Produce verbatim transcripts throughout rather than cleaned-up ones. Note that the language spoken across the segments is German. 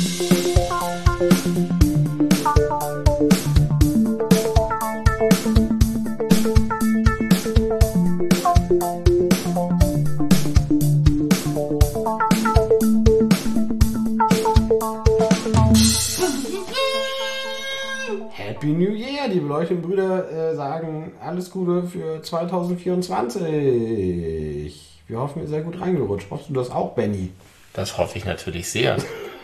Happy New Year, liebe Leute und Brüder, äh, sagen alles Gute für zwanzig vierundzwanzig. Wir hoffen, ihr seid gut reingerutscht. Hoffst du das auch, Benny? Das hoffe ich natürlich sehr.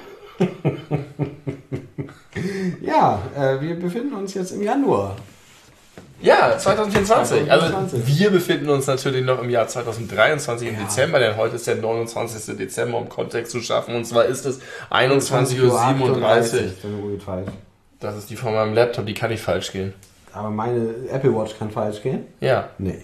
Ja, äh, wir befinden uns jetzt im Januar. Ja, zwanzig vierundzwanzig. zwanzig Also wir befinden uns natürlich noch im Jahr zwanzig dreiundzwanzig im Ja. Dezember, denn heute ist der neunundzwanzigster Dezember, um Kontext zu schaffen. Und zwar ist es einundzwanzig Uhr siebenunddreißig. Dann ruhig falsch. Das ist die von meinem Laptop, die kann nicht falsch gehen. Aber meine Apple Watch kann falsch gehen? Ja. Nee.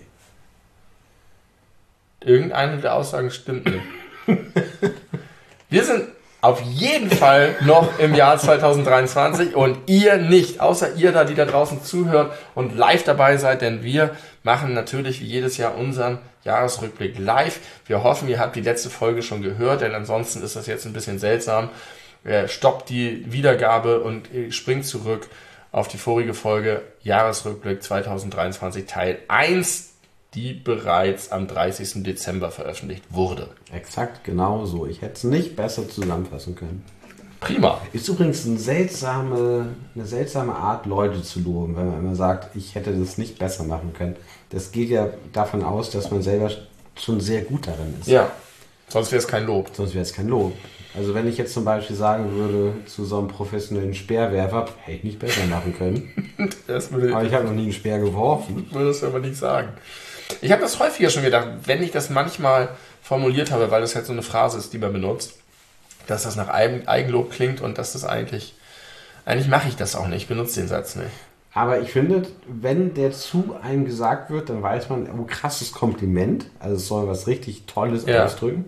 Irgendeine der Aussagen stimmt nicht. Wir sind auf jeden Fall noch im Jahr zwanzig dreiundzwanzig und ihr nicht, außer ihr da, die da draußen zuhört und live dabei seid, denn wir machen natürlich wie jedes Jahr unseren Jahresrückblick live. Wir hoffen, ihr habt die letzte Folge schon gehört, denn ansonsten ist das jetzt ein bisschen seltsam. Stoppt die Wiedergabe und springt zurück auf die vorige Folge Jahresrückblick zwanzig dreiundzwanzig Teil eins, die bereits am dreißigsten Dezember veröffentlicht wurde. Exakt, genau so. Ich hätte es nicht besser zusammenfassen können. Prima. Ist übrigens eine seltsame, eine seltsame Art, Leute zu loben, wenn man immer sagt, ich hätte das nicht besser machen können. Das geht ja davon aus, dass man selber schon sehr gut darin ist. Ja, sonst wäre es kein Lob. Sonst wäre es kein Lob. Also wenn ich jetzt zum Beispiel sagen würde, zu so einem professionellen Speerwerfer, hätte ich nicht besser machen können. Das würde, Aber ich habe noch nie einen Speer geworfen. würdest du aber nicht sagen. Ich habe das häufiger schon gedacht, wenn ich das manchmal formuliert habe, weil das halt so eine Phrase ist, die man benutzt, dass das nach Eigen- Eigenlob klingt und dass das eigentlich, eigentlich mache ich das auch nicht, ich benutze den Satz nicht. Aber ich finde, wenn der zu einem gesagt wird, dann weiß man, oh, krasses Kompliment. Also es soll was richtig Tolles Ja. ausdrücken.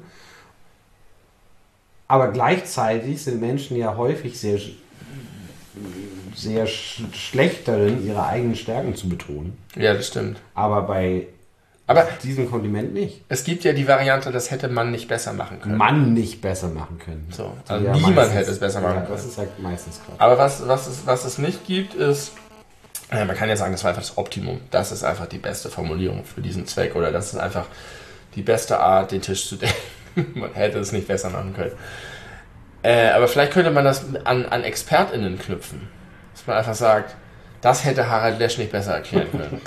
Aber gleichzeitig sind Menschen ja häufig sehr, sehr sch schlecht darin, ihre eigenen Stärken zu betonen. Ja, das stimmt. Aber bei Aber diesem Kompliment nicht. es gibt ja die Variante, das hätte man nicht besser machen können. Mann nicht besser machen können. So, Die also ja niemand meistens- hätte es besser machen ja, können. Das ist halt meistens klar. Aber was, was, es, was es nicht gibt, ist, ja, man kann ja sagen, das war einfach das Optimum. Das ist einfach die beste Formulierung für diesen Zweck oder das ist einfach die beste Art, den Tisch zu decken. Man hätte es nicht besser machen können. Äh, aber vielleicht könnte man das an, an ExpertInnen knüpfen. Dass man einfach sagt, das hätte Harald Lesch nicht besser erklären können.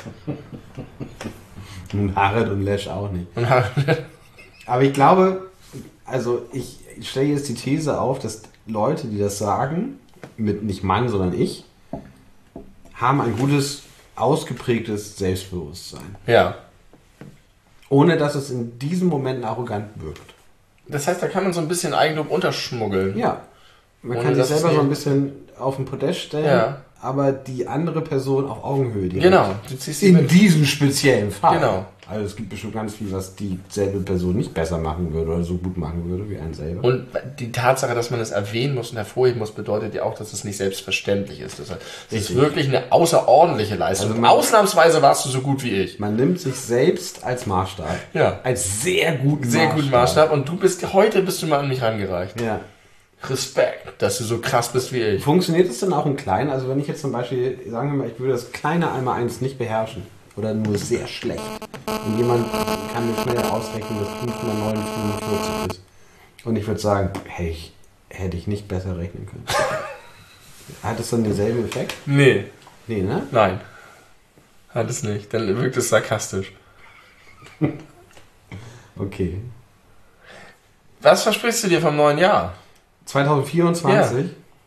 Und Harald und Lesch auch nicht. Und Harald, Aber ich glaube, also ich stelle jetzt die These auf, dass Leute, die das sagen, mit nicht Mann, sondern ich, haben ein gutes, ausgeprägtes Selbstbewusstsein. ja. Ohne dass es in diesem Moment arrogant wirkt. Das heißt, da kann man so ein bisschen Eigenlob unterschmuggeln. Ja. Man Ohne kann sich dass selber es so ein eben- bisschen auf den Podest stellen, Ja. aber die andere Person auf Augenhöhe. direkt. Genau. Du ziehst die In mit. diesem speziellen Fall. Genau. Also es gibt bestimmt ganz viel, was dieselbe Person nicht besser machen würde oder so gut machen würde wie einen selber. Und die Tatsache, dass man es erwähnen muss und hervorheben muss, bedeutet ja auch, dass es nicht selbstverständlich ist. Das heißt, es ist Richtig. wirklich eine außerordentliche Leistung. Also man- Ausnahmsweise warst du so gut wie ich. Man nimmt sich selbst als Maßstab. Ja. Als sehr guten Sehr Maßstab. guten Maßstab. Und du bist, heute bist du mal an mich rangereicht. Ja. Respekt, dass du so krass bist wie ich. Funktioniert es denn auch im Kleinen? Also wenn ich jetzt zum Beispiel, sagen wir mal, ich würde das kleine einmal eins nicht beherrschen oder nur sehr schlecht und jemand kann mir schnell ausrechnen, dass fünf mal neun fünfundvierzig ist und ich würde sagen, hey, ich, hätte ich nicht besser rechnen können. Hat es dann denselben Effekt? Nee, Nee, ne? nein. Hat es nicht. Dann wirkt es sarkastisch. Okay. Was versprichst du dir vom neuen Jahr? zwanzig vierundzwanzig?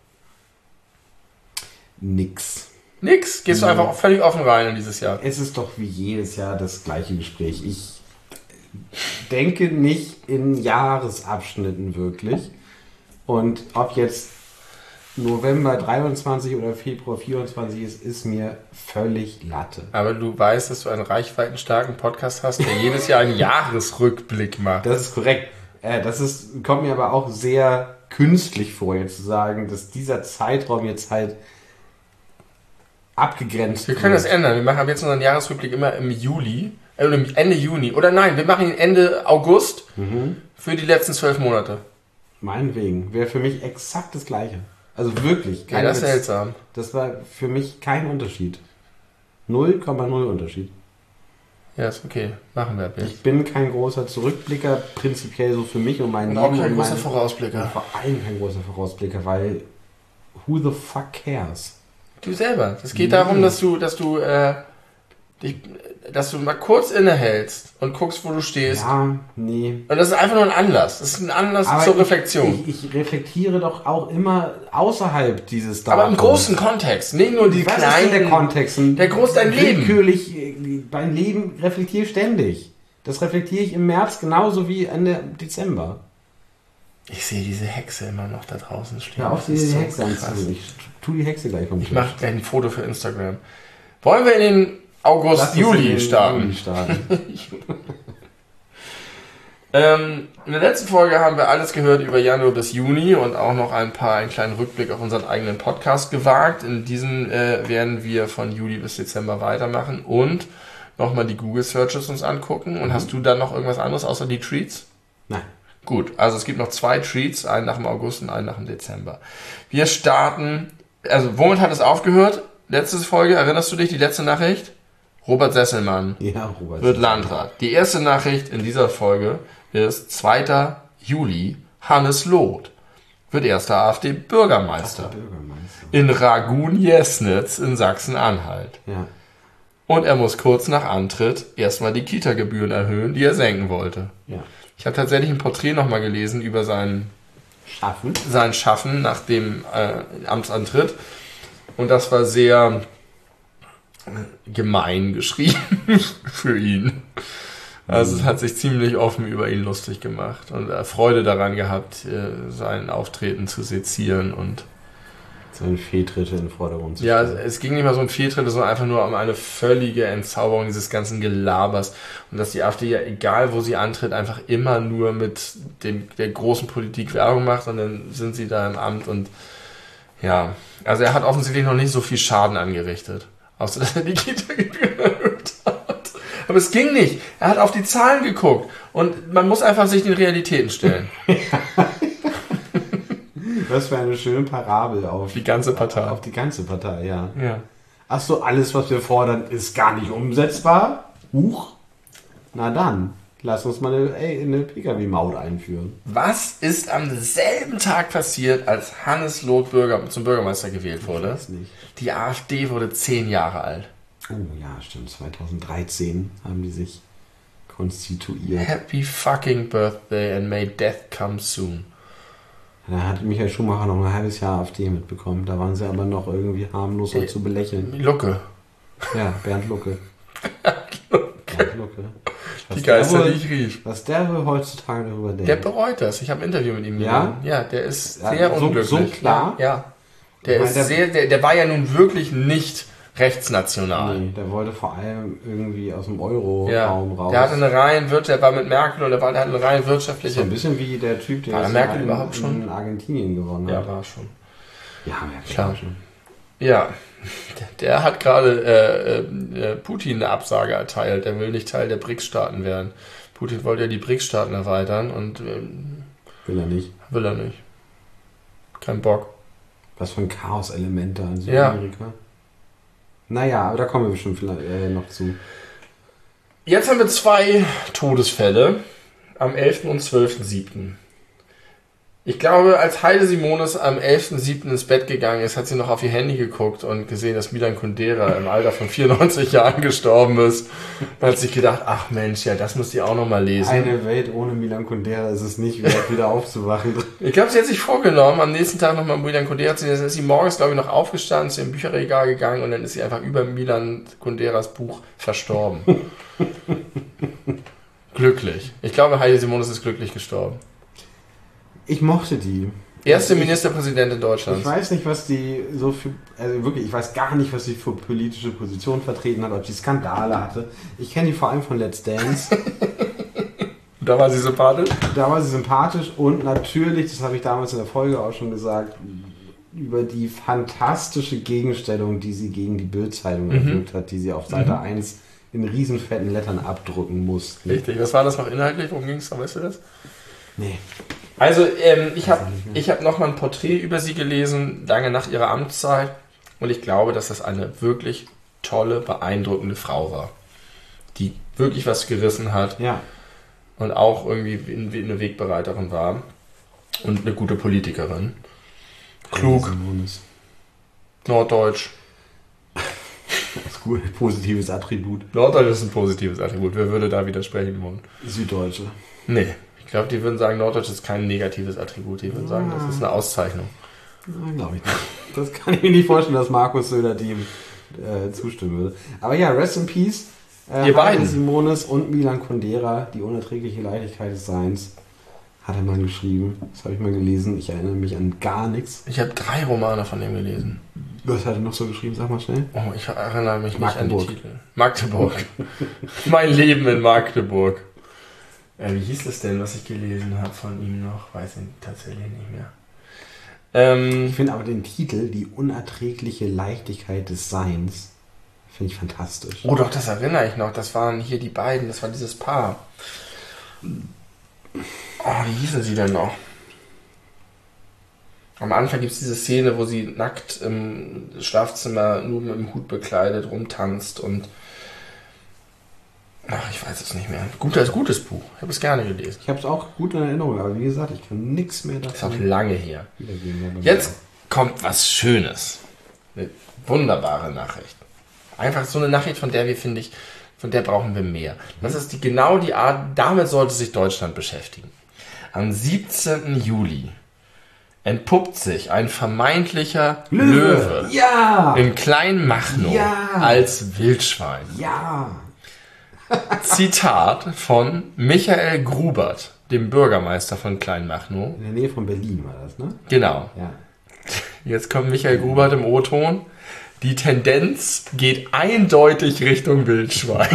Nix. Nix. Gehst du Nee. einfach völlig offen rein in dieses Jahr. Es ist doch wie jedes Jahr das gleiche Gespräch. Ich denke nicht in Jahresabschnitten wirklich. Und ob jetzt November dreiundzwanzig oder Februar vierundzwanzig ist, ist mir völlig Latte. Aber du weißt, dass du einen reichweitenstarken Podcast hast, der jedes Jahr einen Jahresrückblick macht. Das ist korrekt. Äh, das ist, kommt mir aber auch sehr künstlich vor, jetzt zu sagen, dass dieser Zeitraum jetzt halt abgegrenzt Wir können das wird. ändern. Wir machen ab jetzt unseren Jahresrückblick immer im Juli, äh, im Ende Juni. Oder nein, wir machen ihn Ende August Mhm. für die letzten zwölf Monate. Meinetwegen. Wäre für mich exakt das Gleiche. Also wirklich. Ja, das ist Witz. seltsam. Das war für mich kein Unterschied. null Komma null Unterschied. Ja, ist okay. Machen wir ab jetzt. Ich bin kein großer Zurückblicker, prinzipiell so für mich und mein Und Leben. auch kein und großer mein, Vorausblicker. und vor allem kein großer Vorausblicker, weil who the fuck cares? Du selber. Es geht Nee. darum, dass du, dass du, äh, dich, dass du mal kurz innehältst und guckst, wo du stehst. Ja, nee. Und das ist einfach nur ein Anlass. Das ist ein Anlass Aber zur ich- Reflexion. Ich, ich reflektiere doch auch immer außerhalb dieses Aber Datums. im großen Kontext. Nicht nur die Was kleinen. ist denn der Kontext? Ein Der Groß dein Leben. Willkürlich, äh, mein Leben reflektiere ich ständig. Das reflektiere ich im März genauso wie Ende Dezember. Ich sehe diese Hexe immer noch da draußen stehen. Hör auf, Das dir ist die so Hexe krass. anzuziehen. Ich tu die Hexe gleich vom Ich Tisch. mache gleich ein Foto für Instagram. Wollen wir in den August, Lass uns Juli in den starten? Juli starten. Ähm, in der letzten Folge haben wir alles gehört über Januar bis Juni und auch noch ein paar, einen kleinen Rückblick auf unseren eigenen Podcast gewagt. In diesem äh, werden wir von Juli bis Dezember weitermachen und nochmal die Google Searches uns angucken. Und hast du dann noch irgendwas anderes außer die Treats? Nein. Gut, also es gibt noch zwei Treats, einen nach dem August und einen nach dem Dezember. Wir starten, also womit hat es aufgehört? Letzte Folge, erinnerst du dich, die letzte Nachricht? Robert Sesselmann Ja, Robert. wird Landrat. Die erste Nachricht in dieser Folge ist zweiter Juli. Hannes Loth wird erster AfD-Bürgermeister Bürgermeister. in Ragun-Jesnitz in Sachsen-Anhalt. Ja. Und er muss kurz nach Antritt erstmal die Kita-Gebühren erhöhen, die er senken wollte. Ja. Ich habe tatsächlich ein Porträt nochmal gelesen über sein, Schaffen. sein Schaffen nach dem äh, Amtsantritt. Und das war sehr gemein geschrieben für ihn. Also es hat sich ziemlich offen über ihn lustig gemacht und er Freude daran gehabt, äh, sein Auftreten zu sezieren. Und Seine Fehltritte in den Vordergrund zu ja, es, stellen. es ging nicht mal so um Fehltritte, sondern einfach nur um eine völlige Entzauberung dieses ganzen Gelabers. Und dass die AfD ja, egal wo sie antritt, einfach immer nur mit dem, der großen Politik Werbung macht und dann sind sie da im Amt und ja, also er hat offensichtlich noch nicht so viel Schaden angerichtet. Außer dass er die Kita-Gebühren erhöht hat. Aber es ging nicht. Er hat auf die Zahlen geguckt. Und man muss einfach sich den Realitäten stellen. Was für eine schöne Parabel auf Die ganze Partei. Auf die ganze Partei, ja. Ja. Ach so, alles, was wir fordern, ist gar nicht umsetzbar? Huch. Na dann, lass uns mal eine, ey, eine P K W-Maut einführen. Was ist am selben Tag passiert, als Hannes Loth Bürger, zum Bürgermeister gewählt wurde? Ich weiß nicht. Die AfD wurde zehn Jahre alt. Oh ja, stimmt. zweitausenddreizehn haben die sich konstituiert. Happy fucking birthday and may death come soon. Da hat Michael Schumacher noch ein halbes Jahr AfD mitbekommen. Da waren sie aber noch irgendwie harmloser Äh, zu belächeln. Lucke. Ja, Bernd Lucke. Bernd Lucke. Was Die der Geister, wohl- die ich rief. Was der wohl heutzutage darüber denkt. Der bereut das. Ich habe ein Interview mit ihm Ja? gemacht. Ja, der ist Ja, sehr so- unglücklich. so klar? Ja. ja. Der Ich meine, ist der- sehr, der, der war ja nun wirklich nicht rechtsnational. Nee, der wollte vor allem irgendwie aus dem Ja. Euro-Raum raus. Der hatte eine rein Wirtschaft, der war mit Merkel und der, war, der hatte eine rein so wirtschaftliche. ein bisschen wie der Typ, der War jetzt Merkel in, überhaupt schon? in Argentinien gewonnen Ja, hat. war schon. Ja, Merkel Klar. war schon. Ja, der, der hat gerade äh, äh, Putin eine Absage erteilt. Der will nicht Teil der B R I C S-Staaten werden. Putin wollte ja die B R I C S-Staaten erweitern und ähm, Will er nicht. will er nicht. Kein Bock. Was für ein Chaos-Element da in Ja. Südamerika. Naja, aber da kommen wir bestimmt vielleicht, äh, noch zu. Jetzt haben wir zwei Todesfälle am elften und zwölften siebten Ich glaube, als Heide Simonis am elften siebten ins Bett gegangen ist, hat sie noch auf ihr Handy geguckt und gesehen, dass Milan Kundera im Alter von vierundneunzig Jahren gestorben ist. Und hat sich gedacht, ach Mensch, ja, das muss ich auch noch mal lesen. Eine Welt ohne Milan Kundera ist es nicht wert, wieder aufzuwachen. Ich glaube, sie hat sich vorgenommen, am nächsten Tag nochmal Milan Kundera zu lesen. Dann ist sie morgens, glaube ich, noch aufgestanden, zu ihrem Bücherregal gegangen und dann ist sie einfach über Milan Kunderas Buch verstorben. Glücklich. Ich glaube, Heide Simonis ist glücklich gestorben. Ich mochte die. Erste Ich- Ministerpräsidentin Ich Deutschlands. weiß nicht, was die so für, also wirklich, ich weiß gar nicht, was sie für politische Positionen vertreten hat, ob sie Skandale hatte. Ich kenne die vor allem von Let's Dance. Da war sie sympathisch. Da war sie sympathisch und natürlich, das habe ich damals in der Folge auch schon gesagt, über die fantastische Gegenstellung, die sie gegen die Bild-Zeitung Mhm. erwirkt hat, die sie auf Seite eins in riesenfetten Lettern abdrucken mussten. Richtig. Was war das noch inhaltlich? Worum ging es? Weißt du das? Nee. Also, ähm, ich habe ich hab nochmal ein Porträt über sie gelesen, lange nach ihrer Amtszeit. Und ich glaube, dass das eine wirklich tolle, beeindruckende Frau war. Die wirklich was gerissen hat. Ja. Und auch irgendwie eine Wegbereiterin war. Und eine gute Politikerin. Klug. Norddeutsch. Das ist gut, positives Attribut. Norddeutsch ist ein positives Attribut. Wer würde da widersprechen wollen? Süddeutsche. Nee. Ich glaube, die würden sagen, Norddeutsch ist kein negatives Attribut. Die würden sagen, das ist eine Auszeichnung. Ja, glaube ich nicht. Das kann ich mir nicht vorstellen, dass Markus Söder dem äh, zustimmen würde. Aber ja, Rest in Peace. Äh, Ihr beiden. Simonis und Milan Kundera, die unerträgliche Leichtigkeit des Seins, hat er mal geschrieben. Das habe ich mal gelesen. Ich erinnere mich an gar nichts. Ich habe drei Romane von dem gelesen. Was hat er noch so geschrieben? Sag mal schnell. Oh, ich erinnere mich nicht Magdeburg. an die Titel. Magdeburg. Mein Leben in Magdeburg. Äh, wie hieß es denn, was ich gelesen habe von ihm noch? Weiß ich tatsächlich nicht mehr. Ähm, Ich finde aber den Titel, die unerträgliche Leichtigkeit des Seins, finde ich fantastisch. oh doch, das erinnere ich noch. Das waren hier die beiden. Das war dieses Paar. Oh, wie hießen sie denn noch? Am Anfang gibt es diese Szene, wo sie nackt im Schlafzimmer nur mit dem Hut bekleidet rumtanzt und ach, ich weiß es nicht mehr. Gutes, gutes Buch. Ich habe es gerne gelesen. Ich habe es auch gut in Erinnerung, aber wie gesagt, ich kann nichts mehr Ist auch davon lange her. wiedergeben. Jetzt kommt was Schönes. Eine wunderbare Nachricht. Einfach so eine Nachricht, von der wir, finde ich, von der brauchen wir mehr. Das ist die, genau die Art, damit sollte sich Deutschland beschäftigen. Am siebzehnten Juli entpuppt sich ein vermeintlicher Löwe, Ja! in Kleinmachnow Ja! als Wildschwein. Ja! Zitat von Michael Grubert, dem Bürgermeister von Kleinmachnow. In der Nähe von Berlin war das, ne? Genau. Ja. Jetzt kommt Michael Grubert im O-Ton. Die Tendenz geht eindeutig Richtung Wildschwein.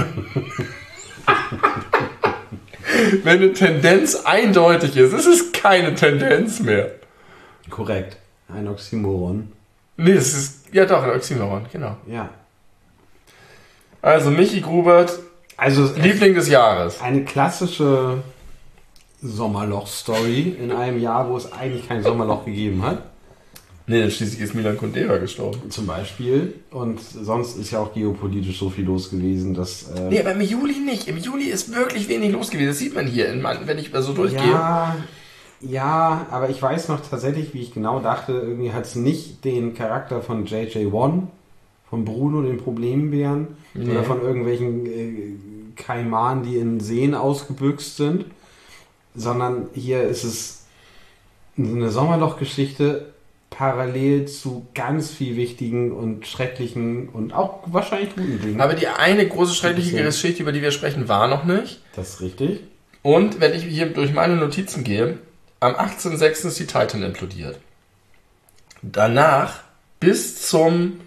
Wenn eine Tendenz eindeutig ist, ist es keine Tendenz mehr. Korrekt. Ein Oxymoron. Nee, es ist, ja doch, ein Oxymoron, genau. Ja. Also Michi Grubert, Also es ist Liebling des Jahres. eine klassische Sommerloch-Story in einem Jahr, wo es eigentlich kein Sommerloch gegeben hat. Nee, denn schließlich ist Milan Kundera gestorben. Zum Beispiel. Und sonst ist ja auch geopolitisch so viel los gewesen, dass... Äh, Nee, aber im Juli nicht. Im Juli ist wirklich wenig los gewesen. Das sieht man hier, in, wenn ich so durchgehe. Ja, ja, aber ich weiß noch tatsächlich, wie ich genau dachte, irgendwie hat es nicht den Charakter von J J One, von Bruno, den Problembären, Nee. oder von irgendwelchen äh, Kaimanen, die in Seen ausgebüxt sind, sondern hier ist es eine Sommerlochgeschichte parallel zu ganz viel wichtigen und schrecklichen und auch wahrscheinlich guten Dingen. Aber die eine große schreckliche Bisschen. Geschichte, über die wir sprechen, war noch nicht. Das ist richtig. Und wenn ich hier durch meine Notizen gehe, am achtzehnten sechsten ist die Titan implodiert. Danach bis zum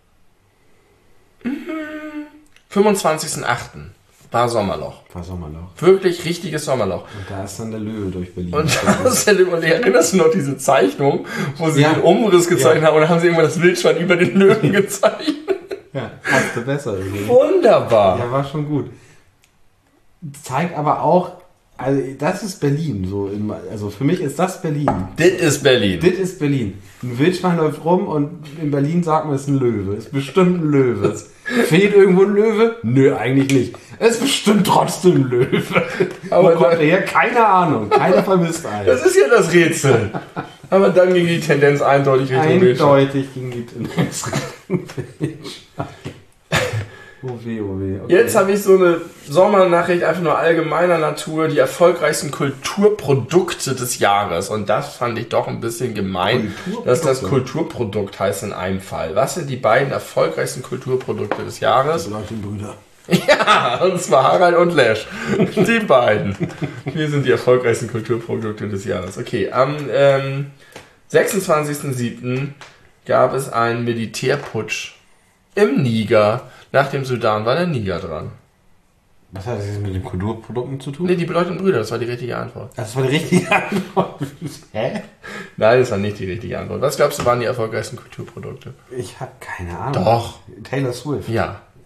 fünfundzwanzigsten achten war Sommerloch. War Sommerloch. Wirklich richtiges Sommerloch. Und da ist dann der Löwe durch Berlin. Und da ist der, und erinnerst du noch diese Zeichnung, wo sie Ja. den Umriss gezeichnet Ja. haben und dann haben sie irgendwann das Wildschwein über den Löwen gezeichnet. ja, hast du besser irgendwie. Wunderbar. Ja, war schon gut. Zeigt aber auch, also das ist Berlin. So in, also für mich ist das Berlin. Das ist Berlin. Das ist Berlin. Ein Wildschwein läuft rum und in Berlin sagt man, es ist ein Löwe. Es ist bestimmt ein Löwe. Fehlt irgendwo ein Löwe? Nö, eigentlich nicht. Es ist bestimmt trotzdem ein Löwe. Aber Wo kommt da- der her? Keine Ahnung. Keiner vermisst einen. Das ist ja das Rätsel. Aber dann ging die Tendenz eindeutig Richtung Wildschwein. Eindeutig ging die Tendenz Richtung Wildschwein. Oh weh, oh weh. Okay. Jetzt habe ich so eine Sommernachricht, einfach nur allgemeiner Natur, die erfolgreichsten Kulturprodukte des Jahres. Und das fand ich doch ein bisschen gemein, dass das Kulturprodukt heißt in einem Fall. Was sind die beiden erfolgreichsten Kulturprodukte des Jahres? Das sind die Brüder. Ja, und zwar Harald und Lesch. Die beiden. Wir sind die erfolgreichsten Kulturprodukte des Jahres. Okay, am ähm, sechsundzwanzigsten siebten gab es einen Militärputsch im Niger. Nach dem Sudan war der Niger dran. Was hat das jetzt mit den Kulturprodukten zu tun? Nee, die bedeutenden Brüder, das war die richtige Antwort. Das war die richtige Antwort. Hä? Nein, das war nicht die richtige Antwort. Was glaubst du, waren die erfolgreichsten Kulturprodukte? Ich habe keine Ahnung. Doch. Taylor Swift. Ja.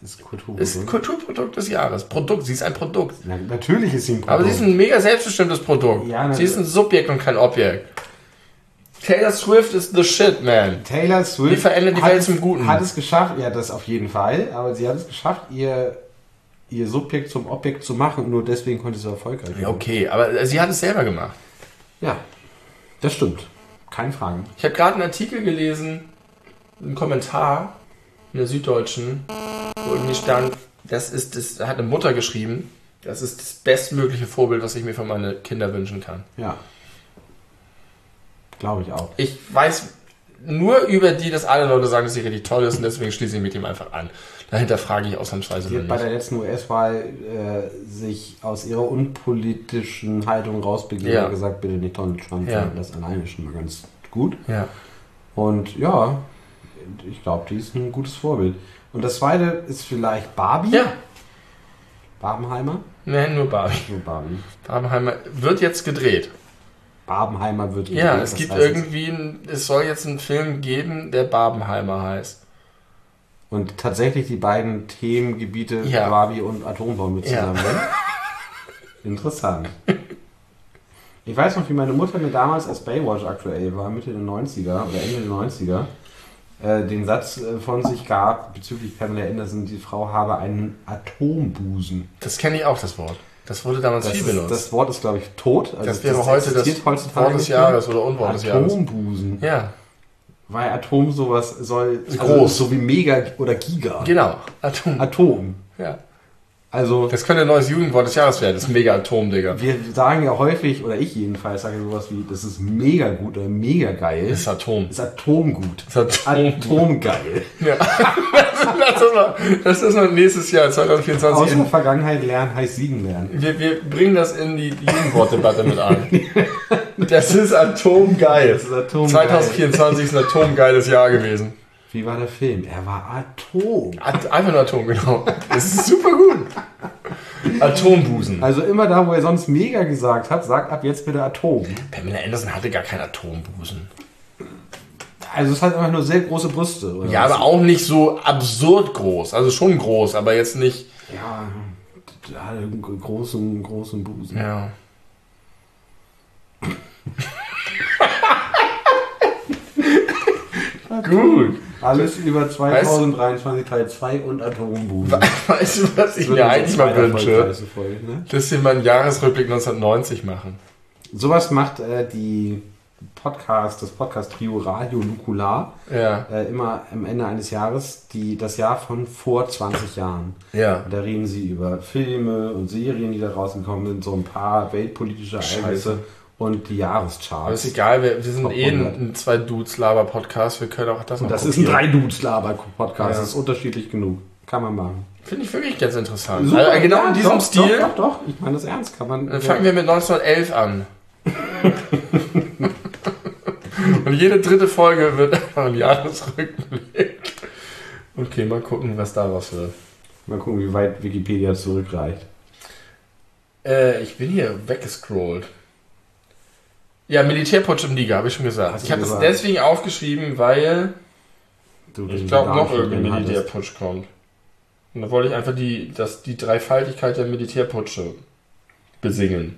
Ist Kulturprodukt. Ist ein Kulturprodukt des Jahres. Produkt, sie ist ein Produkt. Na, natürlich ist sie ein Produkt. Aber sie ist ein mega selbstbestimmtes Produkt. Ja, sie ist ein Subjekt und kein Objekt. Taylor Swift ist the shit, man. Taylor Swift die verändert die hat Welt es, zum Guten. Hat es geschafft, ja, das auf jeden Fall, aber sie hat es geschafft, ihr, ihr Subjekt zum Objekt zu machen und nur deswegen konnte sie erfolgreich werden. Ja, okay, aber sie hat es selber gemacht. Ja, das stimmt. Keine Fragen. Ich habe gerade einen Artikel gelesen, einen Kommentar in der Süddeutschen, wo irgendwie stand, das ist, das hat eine Mutter geschrieben, das ist das bestmögliche Vorbild, was ich mir für meine Kinder wünschen kann. Ja. Glaube ich auch. Ich weiß nur über die, dass alle Leute sagen, dass sie richtig toll ist und deswegen schließe ich mit ihm einfach an. Dahinter frage ich ausnahmsweise Sie hat nicht. bei der letzten U S-Wahl äh, sich aus ihrer unpolitischen Haltung rausbegeben Ja. und gesagt, bitte nicht Donald Trump, Ja. das alleine schon mal ganz gut. Ja. Und ja, ich glaube, die ist ein gutes Vorbild. Und das zweite ist vielleicht Barbie. Ja. Barbenheimer? Nein, nur Barbie. Nur Barbie. Barbenheimer wird jetzt gedreht. Barbenheimer wird Ja, gedreht, es das gibt heißt irgendwie, ein, es soll jetzt einen Film geben, der Barbenheimer heißt. Und tatsächlich die beiden Themengebiete Ja. Barbie und Atombombe Ja. zusammen. Interessant. Ich weiß noch, wie meine Mutter mir damals, als Baywatch aktuell war, Mitte der neunziger oder Ende der neunziger, äh, den Satz äh, von sich gab bezüglich Pamela Anderson, die Frau habe einen Atombusen. Das kenne ich auch, das Wort. Das wurde damals Das, viel ist, benutzt. das Wort ist, glaube ich, tot. Also das wäre heute das existiert heutzutage Wort des nicht mehr. Jahres oder Unwort des Jahres. Atombusen. Ja, Weil Atom sowas soll... Groß. So wie Mega oder Giga. genau. Atom. Atom. Ja. Also... Das könnte ein neues Jugendwort des Jahres werden. Das ist mega Atom, Digga. Wir sagen ja häufig, oder ich jedenfalls sage sowas wie, das ist mega gut oder mega geil. Das ist Atom. Das ist Atomgut. Das ist Atom. Atomgeil. Ja. das, ist mal, das ist mal nächstes Jahr, zwanzig vierundzwanzig. Aus der In, Vergangenheit lernen heißt siegen lernen. wir, wir bringen das in die Jugendwortdebatte mit ein. Das ist Atomgeil. Das ist Atomgeil. zwanzig vierundzwanzig ist ein atomgeiles Jahr gewesen. Wie war der Film? Er war Atom. At- Einfach nur Atom, genau. Das ist super gut. Atombusen. Also immer da, wo er sonst mega gesagt hat, sagt ab jetzt bitte Atom. Pamela Anderson hatte gar keinen Atombusen. Also es hat einfach nur sehr große Brüste. Oder Ja, was? aber auch nicht so absurd groß. Also schon groß, aber jetzt nicht. Ja, ja, einen großen, großen Busen. Ja. Gut. Alles über zwanzig dreiundzwanzig Teil zwei und Atombusen. Weißt du, was ich Das wird mir unsere eigentlich mal wünsche? zweiterfolgreichste Folge, ne? Dass wir mal einen Jahresrückblick neunzehnhundertneunzig machen. Sowas macht äh, die Podcast, das Podcast-Trio Radio Nukular Ja. äh, immer am Ende eines Jahres, die, das Jahr von vor zwanzig Jahren. Ja. Und da reden sie über Filme und Serien, die da rausgekommen sind, so ein paar weltpolitische Ereignisse und die Aber Jahrescharts. ist egal, wir, wir sind Top eh ein, hundert. ein zwei Dudes Laber Podcast, wir können auch das noch Und das ist ein kopieren. drei dudes laber podcast Ja. Das ist unterschiedlich genug. Kann man machen. Finde ich wirklich ganz interessant. Super, also, genau ja, in diesem doch, Stil. Doch, doch, doch. Ich meine das ernst. Kann man. Dann fangen wir mit neunzehnhundertelf an. Und jede dritte Folge wird einfach ein Jahresrückblick. Okay, mal gucken, was daraus wird. Mal gucken, wie weit Wikipedia zurückreicht. Äh, ich bin hier weggescrollt. Ja, Militärputsch im Liga, habe ich schon gesagt. Hast du Ich habe das gesagt. deswegen aufgeschrieben, weil Du ich den glaube, noch Vegan irgendein drin hattest. Militärputsch kommt. Und da wollte ich einfach die, das, die Dreifaltigkeit der Militärputsche besingen.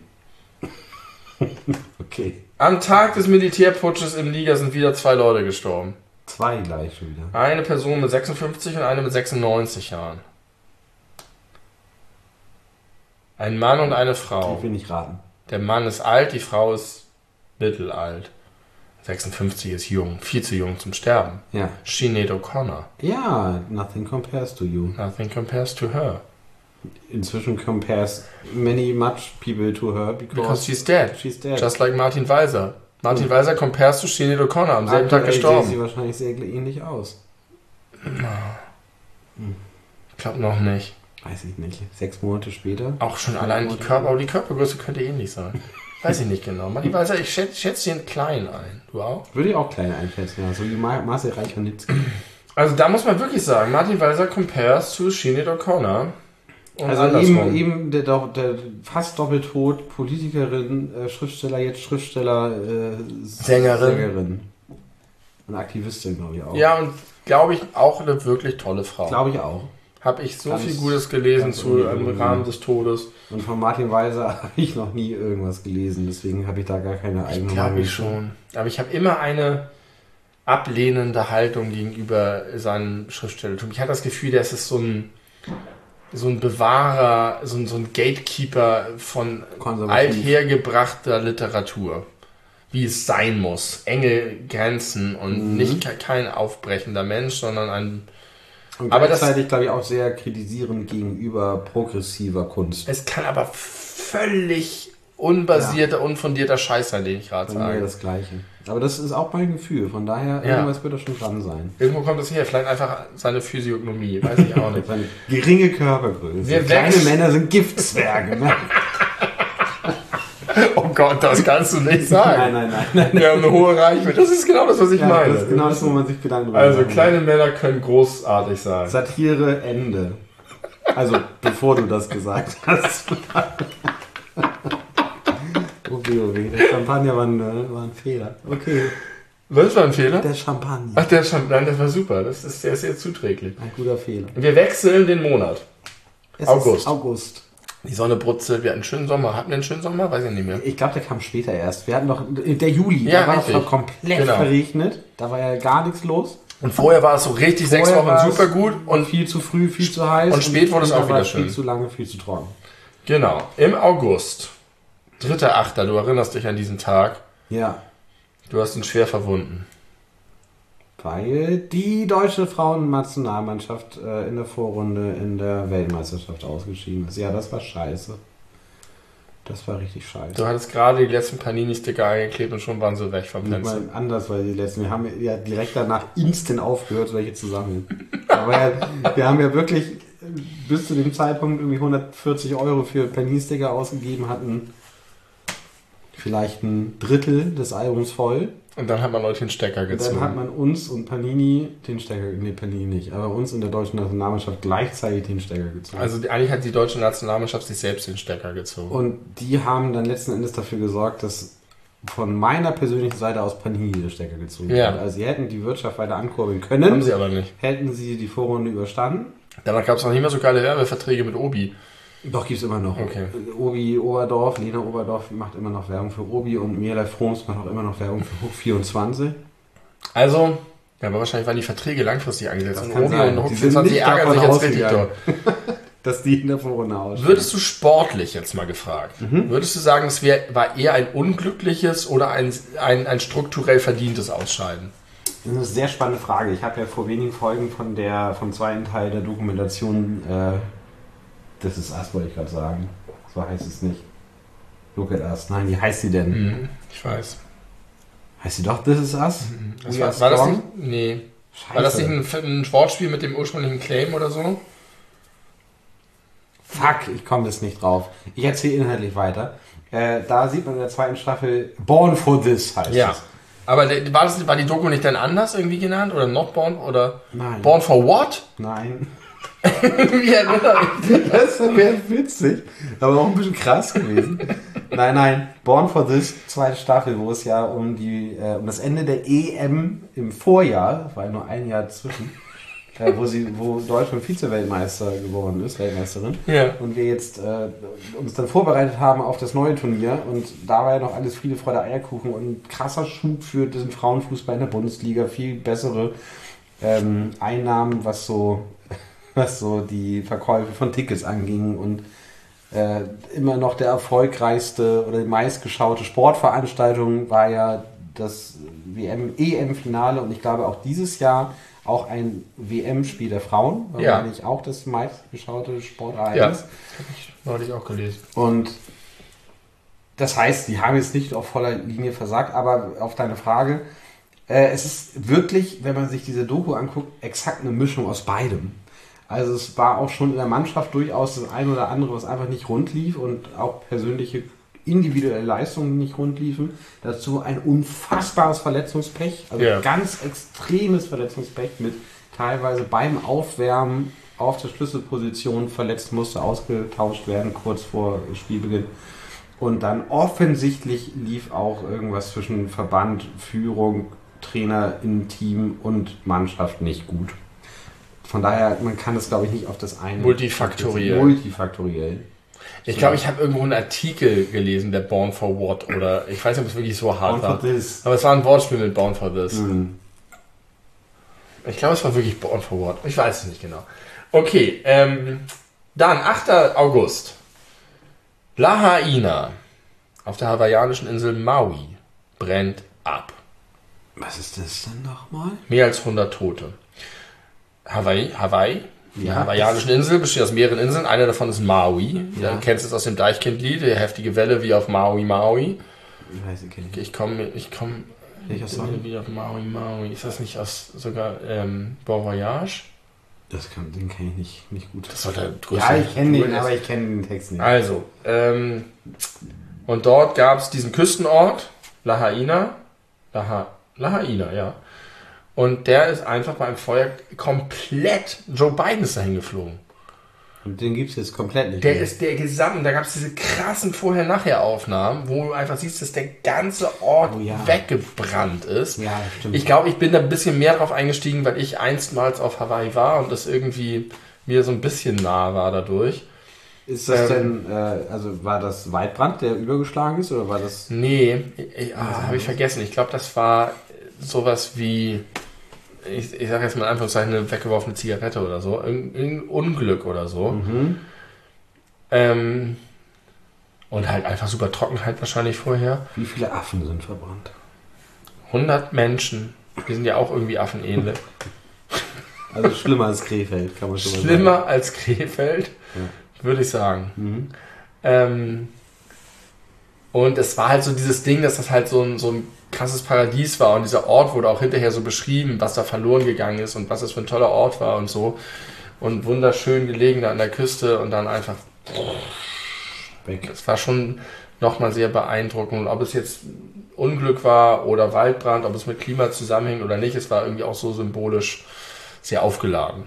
Okay. Am Tag des Militärputsches im Liga sind wieder zwei Leute gestorben. Zwei gleich schon wieder. Eine Person mit sechsundfünfzig und eine mit sechsundneunzig Jahren. Ein Mann und eine Frau. Ich will nicht raten. Der Mann ist alt, die Frau ist mittelalt. sechsundfünfzig ist jung, viel zu jung zum Sterben. Ja. Sinead O'Connor. Ja, nothing compares to you. Nothing compares to her. Inzwischen compares many much people to her because, Because she's dead. she's dead. Just like Martin Weiser. Martin Weiser compares to Sinead O'Connor, am selben Tag Aktuell sieht gestorben. sie wahrscheinlich sehr ähnlich aus. Ich glaube noch nicht. Weiß ich nicht. Sechs Monate später. Auch schon allein die Körper, aber die Körpergröße könnte ähnlich sein. Weiß ich nicht genau. Martin Weiser, ich schätze, schätze ihn klein ein. Du auch? Würde ich auch kleine einschätzen, ja. So wie Ma- Marcel Reich-Ranitzky. Also da muss man wirklich sagen, Martin Weiser compares to Sinead O'Connor. Und Also andersrum. eben, eben der, der, der fast doppeltot Politikerin, äh, Schriftsteller, jetzt Schriftsteller, äh, Sängerin. Sängerin. Und Aktivistin, glaube ich auch. Ja, und glaube ich auch eine wirklich tolle Frau. Glaube ich auch. habe ich so Ganz- viel Gutes gelesen ganz zu im unruhig. Rahmen des Todes. Und von Martin Weiser habe ich noch nie irgendwas gelesen, deswegen habe ich da gar keine eigene Glaube Meinung ich schon. Aber ich habe immer eine ablehnende Haltung gegenüber seinem Schriftstellertum. Ich habe das Gefühl, der ist so ein, so ein Bewahrer, so ein, so ein Gatekeeper von Konservativ. althergebrachter Literatur. Wie es sein muss. Enge Grenzen und Mhm. nicht ke- kein aufbrechender Mensch, sondern ein... Und Aber das- gleichzeitig, glaube ich, auch sehr kritisierend gegenüber progressiver Kunst. Es kann aber völlig unbasierter, unfundierter Scheiß sein, den ich gerade Bei mir sage. das Gleiche. Aber das ist auch mein Gefühl, von daher, Ja. irgendwas wird da schon dran sein. Irgendwo kommt es her, vielleicht einfach seine Physiognomie, weiß ich auch nicht. Seine geringe Körpergröße. Wir Kleine wechseln- Männer sind Giftzwerge. Ne? Oh Gott, das kannst du nicht sagen. Nein, nein, nein, nein. Wir haben eine hohe Reichweite. Das ist genau das, was ich Ja, meine. das ist genau das, wo man sich Gedanken drüber Also machen kleine Männer können großartig sein. muss. Satire, Ende. Also, bevor du das gesagt hast. Okay, okay. Der Champagner war ein, war ein Fehler. Okay. Was war ein Fehler? Der Champagner. Ach, der Champagner, das war super. Das ist, der ist sehr zuträglich. Ein guter Fehler. Wir wechseln den Monat. Es August. Ist August. Die Sonne brutzelt, wir hatten einen schönen Sommer. Hatten wir einen schönen Sommer? Weiß ich nicht mehr. Ich glaube, der kam später erst. Wir hatten noch der Juli, Ja, da war es richtig. noch komplett Genau. verregnet. Da war ja gar nichts los. Und vorher war es so richtig sechs Vorher war Wochen es super gut. Und viel zu früh, viel zu heiß. und spät wurde es da auch war wieder es schön. Viel zu lange, viel zu trocken. genau, im August, dritter Achter, du erinnerst dich an diesen Tag. Ja, Du hast ihn schwer verwunden. weil die deutsche Frauennationalmannschaft äh, in der Vorrunde in der Weltmeisterschaft ausgeschieden ist. Ja, das war scheiße. Das war richtig scheiße. Du hattest gerade die letzten Panini-Sticker eingeklebt und schon waren sie weg vom Nicht Fenster. mal anders, weil die letzten, wir haben ja direkt danach instant aufgehört, welche zu sammeln. Aber ja, wir haben ja wirklich bis zu dem Zeitpunkt irgendwie hundertvierzig Euro für Panini-Sticker ausgegeben, hatten vielleicht ein Drittel des Albums voll. Und dann hat man Leute den Stecker Und gezogen. dann hat man uns und Panini den Stecker, nee, Panini nicht, aber uns in der deutschen Nationalmannschaft gleichzeitig den Stecker gezogen. Also die, eigentlich hat die deutsche Nationalmannschaft sich selbst den Stecker gezogen. Und die haben dann letzten Endes dafür gesorgt, dass von meiner persönlichen Seite aus Panini der Stecker gezogen Ja. wird. Also sie hätten die Wirtschaft weiter ankurbeln Haben können, sie aber nicht. hätten sie die Vorrunde überstanden. Danach gab es noch nicht mehr so geile Werbeverträge mit Obi. Doch, gibt es immer noch. Okay. Obi Oberdorf, Lena Oberdorf macht immer noch Werbung für Obi und Mirla Froms macht auch immer noch Werbung für Hoch vierundzwanzig. Also, ja, aber wahrscheinlich waren die Verträge langfristig angesetzt. Das Und kann Obi sein. und Die Hook sind vierundzwanzig nicht ärgern sich davon jetzt richtig ausgegangen. doll. Dass die in der Vorrunde ausstehen. Würdest du sportlich jetzt mal gefragt, Mhm. würdest du sagen, es wär, war eher ein unglückliches oder ein, ein, ein strukturell verdientes Ausscheiden? Das ist eine sehr spannende Frage. Ich habe ja vor wenigen Folgen von der, vom zweiten Teil der Dokumentation äh, Das ist Us, wollte ich gerade sagen. So heißt es nicht. Look at Us. Nein, wie heißt sie denn? Mhm, ich weiß. Heißt sie doch This is Us? Das We war, Are war das Strong? nicht? Nee. Scheiße. War das nicht ein, ein Wortspiel mit dem ursprünglichen Claim oder so? Fuck, ich komme jetzt nicht drauf. Ich erzähle inhaltlich weiter. Äh, da sieht man in der zweiten Staffel Born for This heißt Ja. es. Aber der- war, das, war die Doku nicht dann anders irgendwie genannt? Oder Not Born? Oder Nein. Born for What? Nein. Wie erinnere ich? Das wäre witzig, aber auch ein bisschen krass gewesen. Nein, nein, Born for This, zweite Staffel, wo es ja um die äh, um das Ende der E M im Vorjahr, war ja nur ein Jahr zwischen, äh, wo sie, wo Deutschland Vize-Weltmeister geworden ist, Weltmeisterin. Ja. Und wir jetzt äh, uns dann vorbereitet haben auf das neue Turnier und da war ja noch alles Friede, Freude, Eierkuchen und ein krasser Schub für den Frauenfußball in der Bundesliga, viel bessere ähm, Einnahmen, was so was so die Verkäufe von Tickets anging und äh, immer noch der erfolgreichste oder die meistgeschaute Sportveranstaltung war ja das W M E M-Finale und ich glaube auch dieses Jahr auch ein W M-Spiel der Frauen, war Ja. eigentlich auch das meistgeschaute Ja, Sportereignis. das habe ich neulich auch gelesen. Und das heißt, die haben jetzt nicht auf voller Linie versagt, aber auf deine Frage, äh, es ist wirklich, wenn man sich diese Doku anguckt, exakt eine Mischung aus beidem. Also es war auch schon in der Mannschaft durchaus das eine oder andere, was einfach nicht rund lief und auch persönliche individuelle Leistungen nicht rund liefen. Dazu ein unfassbares Verletzungspech, also Ja. ganz extremes Verletzungspech mit teilweise beim Aufwärmen auf der Schlüsselposition verletzt, musste ausgetauscht werden kurz vor Spielbeginn. Und dann offensichtlich lief auch irgendwas zwischen Verband, Führung, Trainer im Team und Mannschaft nicht gut. von daher, man kann das, glaube ich, nicht auf das eine... Multifaktoriell. Multifaktoriell. Ich glaube, ich habe irgendwo einen Artikel gelesen, der Born for What, oder ich weiß nicht, ob es wirklich so hart Born war. for This. Aber es war ein Wortspiel mit Born for This. Mhm. Ich glaube, es war wirklich Born for What. Ich weiß es nicht genau. Okay, ähm, dann achter August. Lahaina auf der hawaiianischen Insel Maui brennt ab. Was ist das denn nochmal? Mehr als hundert Tote. Hawaii, Hawaii, die Ja. hawaiianischen Insel besteht aus mehreren Inseln. Eine davon ist Maui. Ja. Du kennst es aus dem Deichkind-Lied, die heftige Welle wie auf Maui, Maui. Ich weiß nicht. Ich komme, ich komme Welcher Song? wie auf Maui, Maui. Ist das nicht aus sogar ähm, Bon Voyage? Das kann, den kenne ich nicht, nicht gut. Das war der Ja, ich kenne den, Tour- aber ich kenne den Text nicht. Also, ähm, und dort gab es diesen Küstenort, Lahaina. Laha, Lahaina, ja. Und der ist einfach beim Feuer komplett, Joe Biden ist dahin geflogen. Und den gibt es jetzt komplett nicht Der mehr. ist der gesamte, da gab es diese krassen Vorher-Nachher-Aufnahmen, wo du einfach siehst, dass der ganze Ort Oh ja. weggebrannt ist. Ja, stimmt. Ich glaube, ich bin da ein bisschen mehr drauf eingestiegen, weil ich einstmals auf Hawaii war und das irgendwie mir so ein bisschen nah war dadurch. Ist das ähm, denn, äh, also war das Waldbrand, der übergeschlagen ist, oder war das... Nee, ich, ah, habe ich vergessen. Ich glaube, das war sowas wie, ich, ich sage jetzt mal in Anführungszeichen, eine weggeworfene Zigarette oder so. Irgendein Unglück oder so. Mhm. Ähm, und halt einfach super Trockenheit wahrscheinlich vorher. Wie viele Affen sind verbrannt? hundert Menschen. Die sind ja auch irgendwie affenähnlich. Also schlimmer als Krefeld, kann man schon mal sagen. Schlimmer als Krefeld, Ja. würde ich sagen. Mhm. Ähm, und es war halt so dieses Ding, dass das halt so ein, so ein krasses Paradies war und dieser Ort wurde auch hinterher so beschrieben, was da verloren gegangen ist und was das für ein toller Ort war und so. Und wunderschön gelegen da an der Küste und dann einfach... Weg. Das war schon nochmal sehr beeindruckend. Und ob es jetzt Unglück war oder Waldbrand, ob es mit Klima zusammenhängt oder nicht, es war irgendwie auch so symbolisch sehr aufgeladen.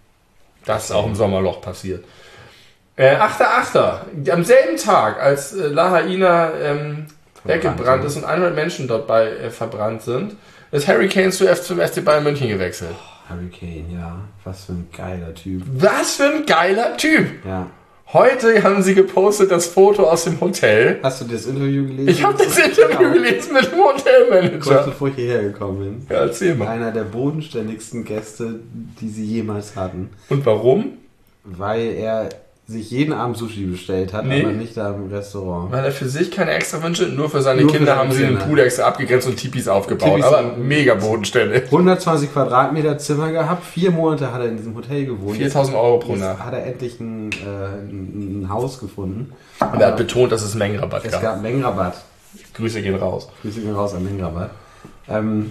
Das ist auch im Sommerloch passiert. Äh, achter achter Am selben Tag, als äh, Lahaina ähm, weggebrannt ist und hundert Menschen dort bei äh, verbrannt sind, ist Harry Kane zu F- zum F C Bayern München gewechselt. Harry Kane, ja. Was für ein geiler Typ. Was für ein geiler Typ! Ja. Heute haben sie gepostet das Foto aus dem Hotel. Hast du das Interview gelesen? Ich habe das Interview Genau. gelesen mit dem Kurz Hotelmanager. bevor ich hierher gekommen bin. Ja, erzähl mal. Einer der bodenständigsten Gäste, die sie jemals hatten. Und warum? Weil er sich jeden Abend Sushi bestellt hat, Nee. aber nicht da im Restaurant. Weil er für sich keine extra Wünsche, nur für seine Nur für Kinder seine haben sie den Kinder. Pool extra abgegrenzt und Tipis aufgebaut. Tipis aber und- mega bodenständig. hundertzwanzig Quadratmeter Zimmer gehabt, vier Monate hat er in diesem Hotel gewohnt. viertausend Euro pro Jetzt Nacht. hat er endlich ein, äh, ein, ein Haus gefunden. Und er hat betont, dass es Mengenrabatt Es gab. gab einen Mengenrabatt. Grüße gehen raus. Grüße gehen raus an Mengenrabatt. Ähm,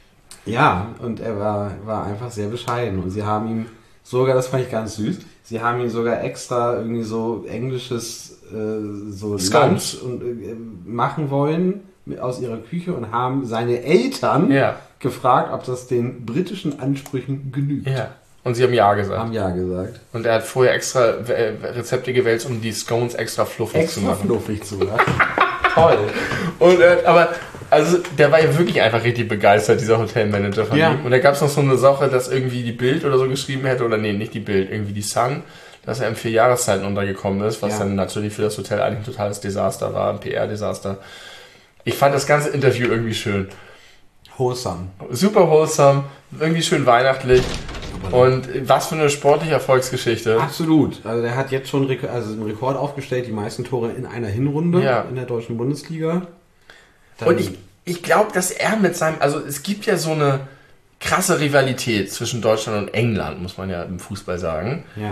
ja, und er war, war einfach sehr bescheiden. Und sie haben ihm sogar, das fand ich ganz süß, sie haben ihm sogar extra irgendwie so englisches äh, so Scones. Lunch und, äh, machen wollen mit- aus ihrer Küche und haben seine Eltern Ja. gefragt, ob das den britischen Ansprüchen genügt. Ja. Und sie haben Ja gesagt. Haben ja gesagt. Und er hat vorher extra äh, Rezepte gewälzt, um die Scones extra fluffig zu Extra machen. fluffig zu machen. Toll. Und, äh, aber, also, der war ja wirklich einfach richtig begeistert, dieser Hotelmanager von Ja. ihm. Und da gab es noch so eine Sache, dass irgendwie die Bild oder so geschrieben hätte, oder nee, nicht die Bild, irgendwie die Sun, dass er in vier Jahreszeiten untergekommen ist, was Ja. dann natürlich für das Hotel eigentlich ein totales Desaster war, ein P R-Desaster. Ich fand das ganze Interview irgendwie schön. Wholesome. Super wholesome, irgendwie schön weihnachtlich. Und was für eine sportliche Erfolgsgeschichte. Absolut. Also der hat jetzt schon Rek- also einen Rekord aufgestellt, die meisten Tore in einer Hinrunde Ja. in der deutschen Bundesliga. Dann- Und ich, ich glaube, dass er mit seinem, also es gibt ja so eine krasse Rivalität zwischen Deutschland und England, muss man ja im Fußball sagen. ja.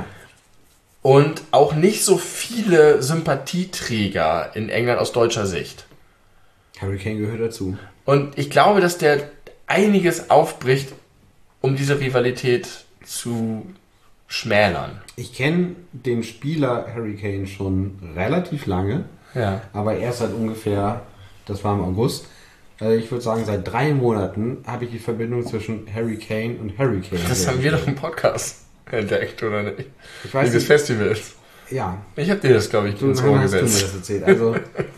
Und auch nicht so viele Sympathieträger in England aus deutscher Sicht. Harry Kane gehört dazu. Und ich glaube, dass der einiges aufbricht, um diese Rivalität zu schmälern. Ich kenne den Spieler Harry Kane schon relativ lange, Ja. aber erst seit ungefähr, das war im August, äh, ich würde sagen seit drei Monaten habe ich die Verbindung zwischen Harry Kane und Harry Kane. Das haben wir doch im Podcast entdeckt, oder nicht? Ich Wegen weiß des nicht. Festivals. Ja, Ich habe dir das, glaube ich, du ins Ohr hast du mir gesetzt. das erzählt. Also,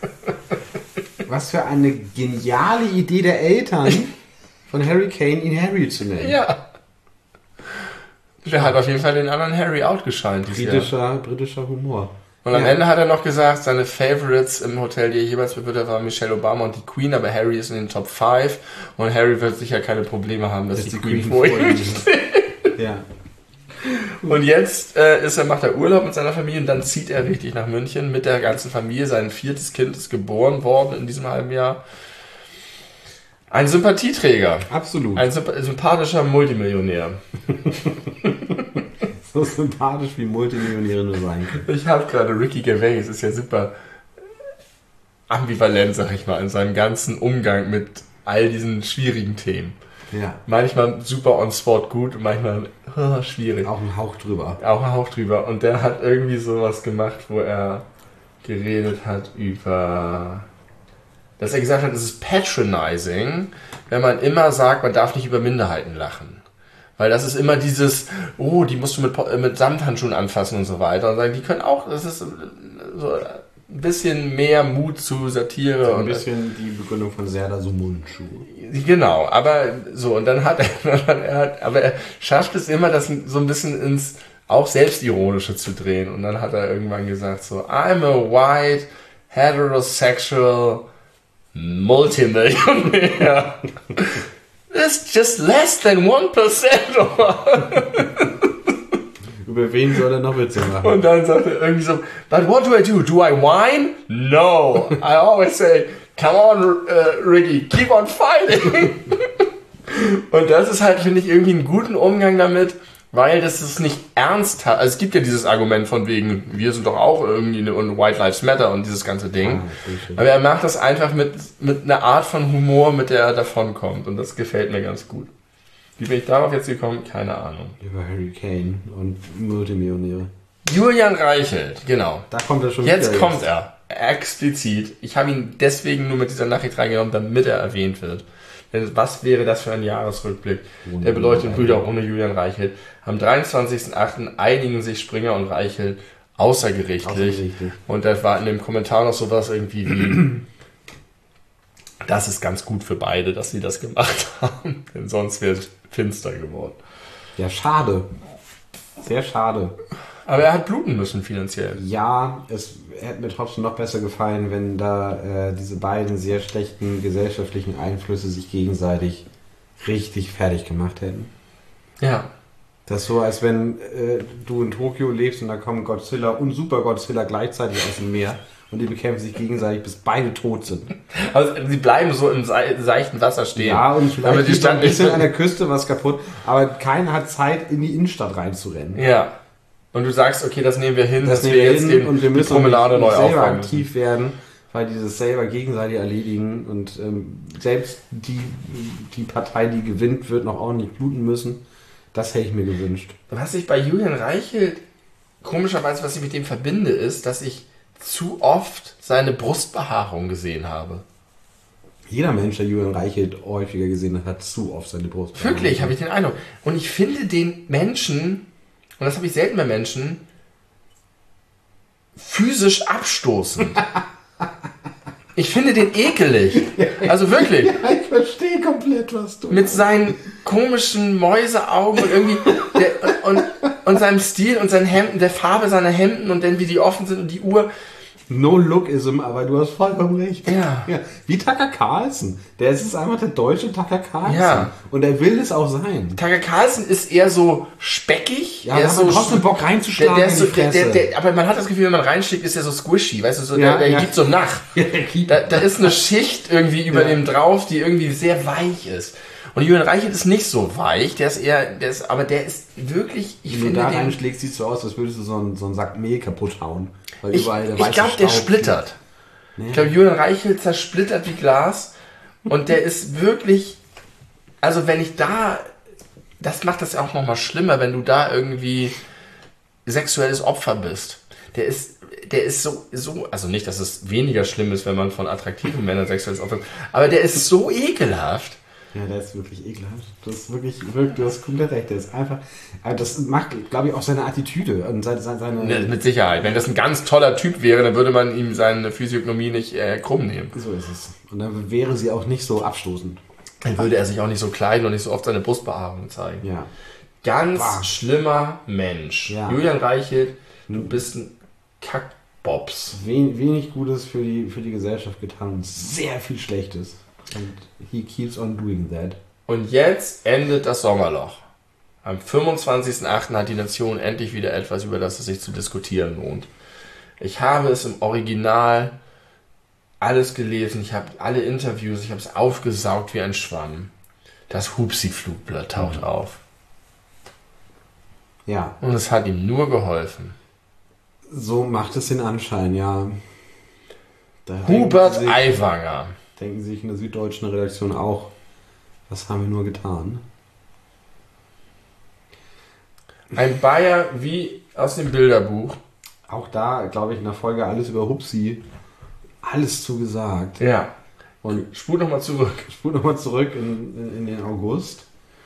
was für eine geniale Idee der Eltern von Harry Kane, ihn Harry zu nennen. Ja. Der hat auf jeden Fall den anderen Harry outgescheint. Britischer, britischer Humor. Und am ja. Ende hat er noch gesagt, seine Favorites im Hotel, die er jeweils bewirtet, waren Michelle Obama und die Queen, aber Harry ist in den Top fünf und Harry wird sicher keine Probleme haben, dass das die, die Queen vor ihm steht. Ja. Und jetzt äh, ist er, macht er Urlaub mit seiner Familie und dann zieht er richtig nach München mit der ganzen Familie. Sein viertes Kind ist geboren worden in diesem halben Jahr. Ein Sympathieträger. Absolut. Ein sympathischer Multimillionär. So sympathisch wie Multimillionäre nur sein können. Ich habe gerade Ricky Gervais, ist ja super ambivalent, sag ich mal, in seinem ganzen Umgang mit all diesen schwierigen Themen. Ja. Manchmal super on spot gut und manchmal oh, schwierig. Auch ein Hauch drüber. Auch ein Hauch drüber. Und der hat irgendwie sowas gemacht, wo er geredet hat über... Dass er gesagt hat, es ist patronizing, wenn man immer sagt, man darf nicht über Minderheiten lachen. Weil das ist immer dieses, oh, die musst du mit, mit Samthandschuhen anfassen und so weiter. Und sagen, die können auch, das ist so ein bisschen mehr Mut zu Satire. So ein und bisschen die Begründung von Serdar Sumuncu. Genau, aber so, und dann hat er, er, aber er schafft es immer, das so ein bisschen ins auch Selbstironische zu drehen. Und dann hat er irgendwann gesagt so, I'm a white, heterosexual Multimillionär. It's just less than one percent. Über wen soll er noch Witze machen? Und dann sagt er irgendwie so, but what do I do? Do I whine? No. I always say, come on, uh, Ricky, keep on fighting. Und das ist halt, finde ich, irgendwie einen guten Umgang damit, weil das ist nicht ernsthaft. Also es gibt ja dieses Argument von wegen, wir sind doch auch irgendwie eine, und White Lives Matter und dieses ganze Ding. Ah, aber er macht das einfach mit, mit einer Art von Humor, mit der er davonkommt. Und das gefällt mir ganz gut. Wie bin ich darauf jetzt gekommen? Keine Ahnung. Über Harry Kane und Multimillionäre. Julian Reichelt, genau. Da kommt er schon Jetzt wieder kommt jetzt. er. Explizit. Ich habe ihn deswegen nur mit dieser Nachricht reingenommen, damit er erwähnt wird. Denn was wäre das für ein Jahresrückblick? Ohne Der beleuchtet Brüder Reichelt. ohne Julian Reichelt. Am dreiundzwanzigsten achten einigen sich Springer und Reichelt außergerichtlich. Außergerichtlich. Und da war in dem Kommentar noch sowas irgendwie wie, das ist ganz gut für beide, dass sie das gemacht haben. Denn sonst wäre es finster geworden. Ja, schade. Sehr schade. Aber er hat bluten müssen finanziell. Ja, es hätte mir trotzdem noch besser gefallen, wenn da äh, diese beiden sehr schlechten gesellschaftlichen Einflüsse sich gegenseitig richtig fertig gemacht hätten. Ja. Das ist so, als wenn äh, du in Tokio lebst und da kommen Godzilla und Super Godzilla gleichzeitig aus dem Meer und die bekämpfen sich gegenseitig, bis beide tot sind. Also sie bleiben so im se- seichten Wasser stehen. Ja, und vielleicht aber die ist ein bisschen nicht an der Küste was kaputt, aber keiner hat Zeit, in die Innenstadt reinzurennen. Ja. Und du sagst, okay, das nehmen wir hin, Das dass nehmen wir wir jetzt hin den, und wir die müssen Promenade nicht, neu nicht selber aufräumen müssen. aktiv werden, weil die das selber gegenseitig erledigen und ähm, selbst die, die Partei, die gewinnt, wird noch ordentlich bluten müssen. Das hätte ich mir gewünscht. Was ich bei Julian Reichelt, komischerweise, was ich mit dem verbinde, ist, dass ich zu oft seine Brustbehaarung gesehen habe. Jeder Mensch, der Julian Reichelt häufiger gesehen hat, hat zu oft seine Brust. Wirklich, habe ich den Eindruck. Und ich finde den Menschen, und das habe ich selten bei Menschen, physisch abstoßend. Ich finde den ekelig. Also wirklich. Ja, ich verstehe komplett, was du Mit seinen komischen Mäuseaugen und irgendwie der, und, und seinem Stil und seinen Hemden, der Farbe seiner Hemden und dann wie die offen sind und die Uhr. No-Lookism, aber du hast vollkommen recht. Ja. Ja. Wie Tucker Carlson. Der ist einfach der deutsche Tucker Carlson. Ja. Und er will es auch sein. Tucker Carlson ist eher so speckig. Ja, er aber ist hat so trotzdem Bock der, reinzuschlagen der ist so, in die der, Fresse. der, der, aber man hat das Gefühl, wenn man reinschlägt, ist er so squishy. Weißt du, so, Ja, der, der ja. gibt so nach. Da, da ist eine Schicht irgendwie über Ja. dem drauf, die irgendwie sehr weich ist. Und Julian Reichelt ist nicht so weich, der ist eher, der ist, aber der ist wirklich, ich Wenn du finde da den, reinschlägst, sieht es so aus, als würdest du so einen, so einen Sack Mehl kaputt hauen. Weil ich, überall der ich weiße glaube, der Staub- splittert. Nee. Ich glaube, Julian Reichelt zersplittert wie Glas und der ist wirklich, also wenn ich da, das macht das ja auch nochmal schlimmer, wenn du da irgendwie sexuelles Opfer bist. Der ist, der ist so, so, also nicht, dass es weniger schlimm ist, wenn man von attraktiven Männern sexuelles Opfer ist, aber der ist so ekelhaft. Ja, der ist wirklich ekelhaft. Das ist wirklich, wirklich, du hast komplett recht. Der ist einfach, aber das macht, glaube ich, auch seine Attitüde und seine, seine Ne, mit Sicherheit. Wenn das ein ganz toller Typ wäre, dann würde man ihm seine Physiognomie nicht äh, krumm nehmen. so ist es. Und dann wäre sie auch nicht so abstoßend. Dann würde er sich auch nicht so kleiden und nicht so oft seine Brustbehaarung zeigen. Ja. ganz Bah. schlimmer Mensch. Ja. Julian Reichelt, du bist ein Kackbobs. Wen, wenig Gutes für die, für die Gesellschaft getan und sehr viel Schlechtes. Und he keeps on doing that. Und jetzt endet das Sommerloch. Am fünfundzwanzigsten achten hat die Nation endlich wieder etwas, über das es sich zu diskutieren lohnt. Ich habe es im Original alles gelesen, ich habe alle Interviews, ich habe es aufgesaugt wie ein Schwamm. Das Hupsi-Flugblatt taucht Mhm. auf. Ja, Und es hat ihm nur geholfen. so macht es den Anschein, ja. Da Hubert denken Sie sich- Aiwanger. Denken sich in der süddeutschen Redaktion auch, was haben wir nur getan? Ein Bayer wie aus dem Bilderbuch. Auch da, glaube ich, in der Folge alles über Hupsi, alles zugesagt. Ja. Und Spul nochmal zurück. ich spule nochmal zurück in, in, in den August.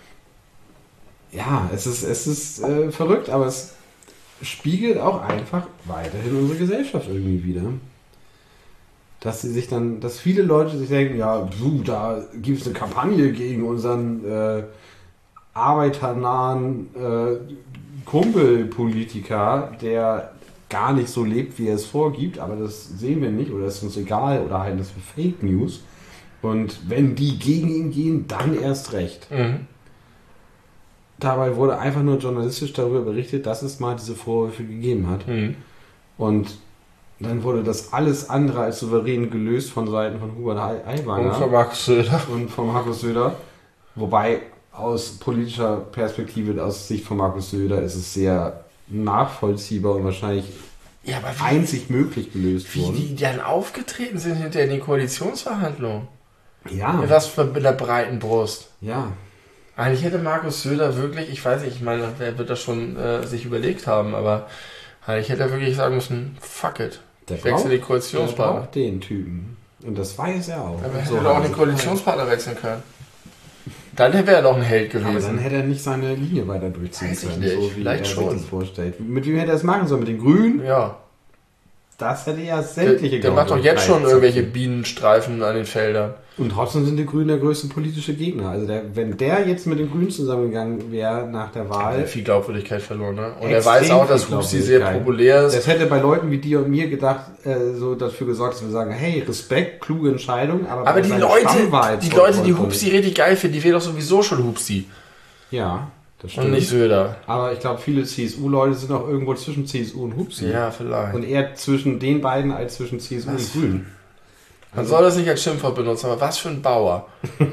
Ja, es ist, es ist äh, verrückt, aber es spiegelt auch einfach weiterhin unsere Gesellschaft irgendwie wieder. Dass sie sich dann, dass viele Leute sich denken, ja, du, da gibt es eine Kampagne gegen unseren äh, arbeiternahen äh, Kumpelpolitiker, der gar nicht so lebt, wie er es vorgibt, aber das sehen wir nicht oder ist uns egal oder halten das für Fake News. Und wenn die gegen ihn gehen, dann erst recht. Mhm. Dabei wurde einfach nur journalistisch darüber berichtet, dass es mal diese Vorwürfe gegeben hat. Mhm. Und dann wurde das alles andere als souverän gelöst von Seiten von Hubert Ai- Aiwanger Und von Markus Söder. und von Markus Söder. Wobei aus politischer Perspektive, aus Sicht von Markus Söder, ist es sehr nachvollziehbar und wahrscheinlich Ja, aber wie, einzig möglich gelöst wie worden. die dann aufgetreten sind hinter den Koalitionsverhandlungen. Ja, Mit was für mit der breiten Brust. ja. Eigentlich hätte Markus Söder wirklich, ich weiß nicht, ich meine, wer wird das schon äh, sich überlegt haben, aber eigentlich hätte er wirklich sagen müssen, fuck it. Der Ich wechsle die der Koalitionspartner. braucht den Typen. Und das weiß er auch. Aber er So hätte auch hat er den sich Koalitionspartner wechseln können. Dann wäre er doch ein Held verhalten. Aber gewesen. dann hätte er nicht seine Linie weiter durchziehen Weiß ich können, nicht. so wie Vielleicht er schon. sich das vorstellt. Mit wem hätte er es machen sollen? Mit den Grünen? Ja. Das hätte ja Der, sämtliche der macht doch jetzt schon Glaubwürdigkeit. irgendwelche Bienenstreifen an den Feldern. Und trotzdem sind die Grünen der größte politische Gegner. Also der, wenn der jetzt mit den Grünen zusammengegangen wäre nach der Er Wahl, hat viel Glaubwürdigkeit verloren, ne? Und er Extrem weiß auch, dass viel Hupsi sehr Glaubwürdigkeit. populär ist. das hätte bei Leuten wie dir und mir gedacht, äh, so dafür gesorgt, dass wir sagen, hey, Respekt, kluge Entscheidung, aber, Aber bei die seiner Leute, Stammwahl die voll- Leute, die voll- Hupsi richtig geil finden, die wählen doch sowieso schon Hupsi. Ja, das stimmt. Und nicht Söder. Aber ich glaube, viele C S U-Leute sind auch irgendwo zwischen C S U und Hupsi. Ja, vielleicht. Und eher zwischen den beiden als zwischen C S U Was? und Grünen. Man soll das nicht als Schimpfwort benutzen, aber was für ein Bauer.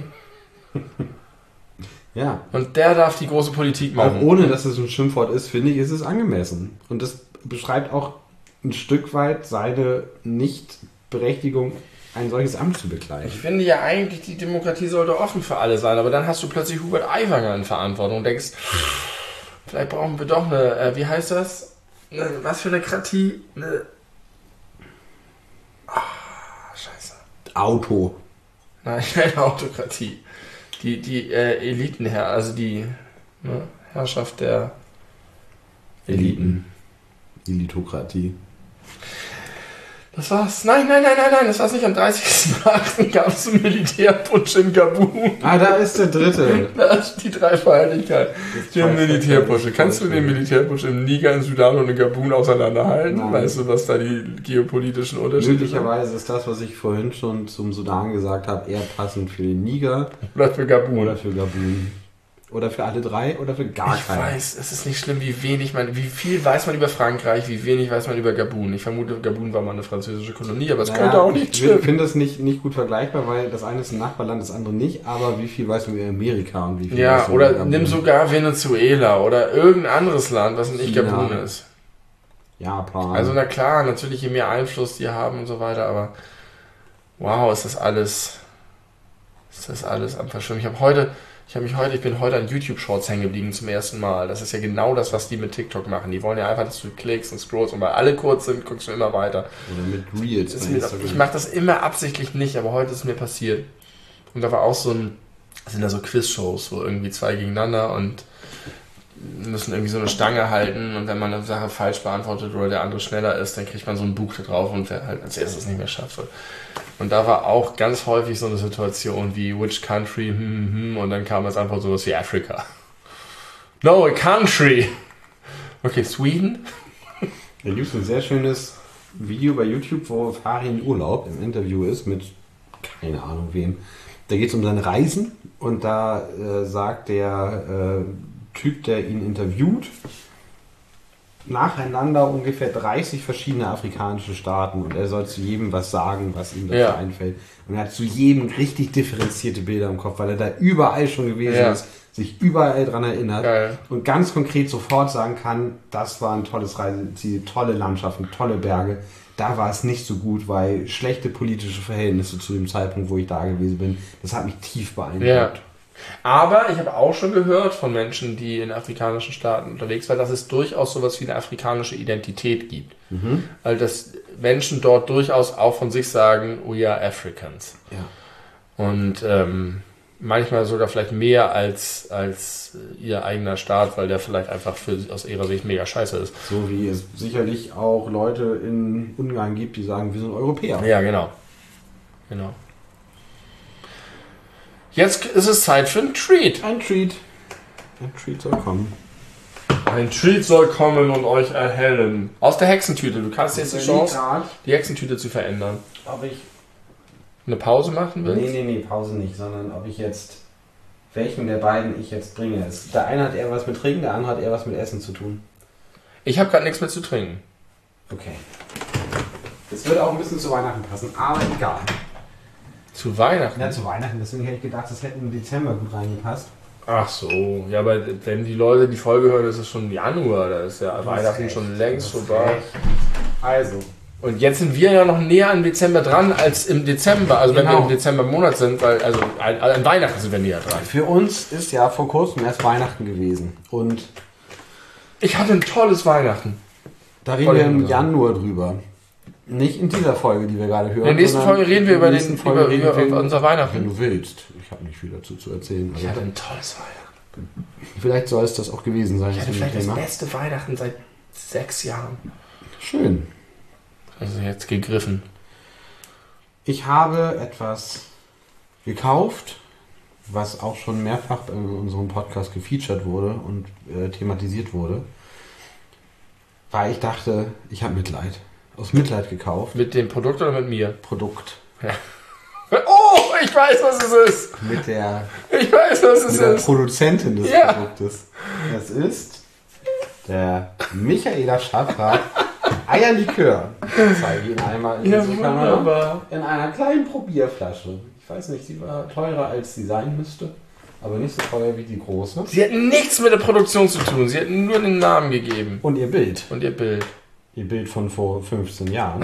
Ja. Und der darf die große Politik Auch machen. ohne, dass es ein Schimpfwort ist, finde ich, ist es angemessen. Und das beschreibt auch ein Stück weit seine Nichtberechtigung, ein solches Amt zu bekleiden. Ich finde ja eigentlich, die Demokratie sollte offen für alle sein, aber dann hast du plötzlich Hubert Aiwanger in Verantwortung und denkst, vielleicht brauchen wir doch eine, äh, wie heißt das? Eine, was für eine Kratie? Eine. Ah, scheiße. Auto. Nein, keine Autokratie. Die, die äh, Elitenherr, also die ne, Herrschaft der Eliten. Elitokratie. Das war's. Nein, nein, nein, nein, nein, das war's nicht. Am dreißigsten achten gab es einen Militärputsch in Gabun. Ah, da ist der dritte. Das ist die Dreifaltigkeit. Der Militärputsch. Kannst du den Militärputsch im Niger, in Sudan und in Gabun auseinanderhalten? Nein. Weißt du, was da die geopolitischen Unterschiede sind? Möglicherweise ist das, was ich vorhin schon zum Sudan gesagt habe, eher passend für den Niger Oder für Gabun. oder für Gabun. Oder für alle drei oder für gar Ich keinen. weiß, es ist nicht schlimm, wie wenig man, wie viel weiß man über Frankreich, wie wenig weiß man über Gabun. Ich vermute, Gabun war mal eine französische Kolonie, aber es Naja, könnte auch nicht ich stimmen. finde das nicht, nicht gut vergleichbar, weil das eine ist ein Nachbarland, das andere nicht. Aber wie viel weiß man über Amerika und wie viel weiß Ja, man über oder Gabun? nimm sogar Venezuela oder irgendein anderes Land, was nicht China. Gabun ist. Japan. Also na klar, natürlich je mehr Einfluss die haben und so weiter, aber wow, ist das alles, ist das alles am Verschwimmen. Ich habe heute, ich habe mich heute, ich bin heute an YouTube-Shorts hängen geblieben zum ersten Mal. Das ist ja genau das, was die mit TikTok machen. Die wollen ja einfach, dass du klickst und scrollst und weil alle kurz sind, guckst du immer weiter. oder mit Reels. Das ist bei mir, Instagram. ich mache das immer absichtlich nicht, aber heute ist es mir passiert. Und da war auch so ein, das sind da so Quiz-Shows, wo irgendwie zwei gegeneinander und müssen irgendwie so eine Stange halten und wenn man eine Sache falsch beantwortet oder der andere schneller ist, dann kriegt man so ein Buch da drauf und wer halt als erstes nicht mehr schafft. Und da war auch ganz häufig so eine Situation wie which country, hm, hm, hm, und dann kam als Antwort sowas wie Africa. No, a country. Okay, Sweden. Da gibt es ein sehr schönes Video bei YouTube, wo Fari in Urlaub im Interview ist mit keine Ahnung wem. Da geht es um seine Reisen und da äh, sagt der äh, Typ, der ihn interviewt, nacheinander ungefähr dreißig verschiedene afrikanische Staaten und er soll zu jedem was sagen, was ihm dazu Ja. einfällt. Und er hat zu jedem richtig differenzierte Bilder im Kopf, weil er da überall schon gewesen Ja. ist, sich überall dran erinnert Geil. und ganz konkret sofort sagen kann, das war ein tolles Reiseziel, tolle Landschaften, tolle Berge. Da war es nicht so gut, weil schlechte politische Verhältnisse zu dem Zeitpunkt, wo ich da gewesen bin, das hat mich tief beeindruckt. Ja. Aber ich habe auch schon gehört von Menschen, die in afrikanischen Staaten unterwegs waren, dass es durchaus sowas wie eine afrikanische Identität gibt. Mhm. Also dass Menschen dort durchaus auch von sich sagen, we are Africans. Ja. Und ähm, manchmal sogar vielleicht mehr als, als ihr eigener Staat, weil der vielleicht einfach für, aus ihrer Sicht mega scheiße ist. So wie es sicherlich auch Leute in Ungarn gibt, die sagen, wir sind Europäer. Ja, genau. Genau. Jetzt ist es Zeit für einen Treat. Ein Treat. Ein Treat soll kommen. Ein Treat soll kommen und euch erhellen. Aus der Hexentüte. Du kannst jetzt die Chance, die Hexentüte zu verändern. Ob ich... Eine Pause machen willst? Nee, nee, nee, Pause nicht, sondern ob ich jetzt... Welchen der beiden ich jetzt bringe. Es- Der eine hat eher was mit Trinken, der andere hat eher was mit Essen zu tun. Ich habe gerade nichts mehr zu trinken. Okay. Das würde auch ein bisschen zu Weihnachten passen, aber egal. Zu Weihnachten? Ja, zu Weihnachten, deswegen hätte ich gedacht, das hätte im Dezember gut reingepasst. Ach so. Ja, aber wenn die Leute die Folge hören, ist es schon Januar. Da ist ja Du hast Weihnachten recht, schon längst du hast vorbei. recht. Also, Und jetzt sind wir ja noch näher im Dezember dran als im Dezember. Also wenn Genau. wir im Dezember im Monat sind, weil also an, an Weihnachten sind wir näher dran. für uns ist ja vor kurzem erst Weihnachten gewesen. Und Ich hatte ein tolles Weihnachten. da reden Voll wir im interessant. Januar drüber. Nicht in dieser Folge, die wir gerade hören. In der nächsten sondern Folge reden wir in der über, nächsten den, Folge über, reden über, wir- über unser Wenn Weihnachten. du willst. Ich habe nicht viel dazu zu erzählen. Ich Also hatte ein tolles Weihnachten. vielleicht soll es das auch gewesen sein. Ich das hatte vielleicht das Thema. beste Weihnachten seit sechs Jahren. Schön. Also jetzt gegriffen. Ich habe etwas gekauft, was auch schon mehrfach in unserem Podcast gefeatured wurde und äh, thematisiert wurde. Weil ich dachte, ich habe Mitleid. Aus Mitleid gekauft. Mit dem Produkt oder mit mir? Produkt. Oh, ich weiß, was es ist. Mit der, Ich weiß, was es mit der ist. Produzentin des Ja. Produktes. Es ist der Michaela Schaffrath Eierlikör. Ich zeige ihn einmal in Ja, diese Kamera. wunderbar. In einer kleinen Probierflasche. Ich weiß nicht, sie war teurer, als sie sein müsste. Aber nicht so teuer wie die große. Sie hatten nichts mit der Produktion zu tun. Sie hatten nur den Namen gegeben. Und ihr Bild. Und ihr Bild. Ihr Bild von vor fünfzehn Jahren.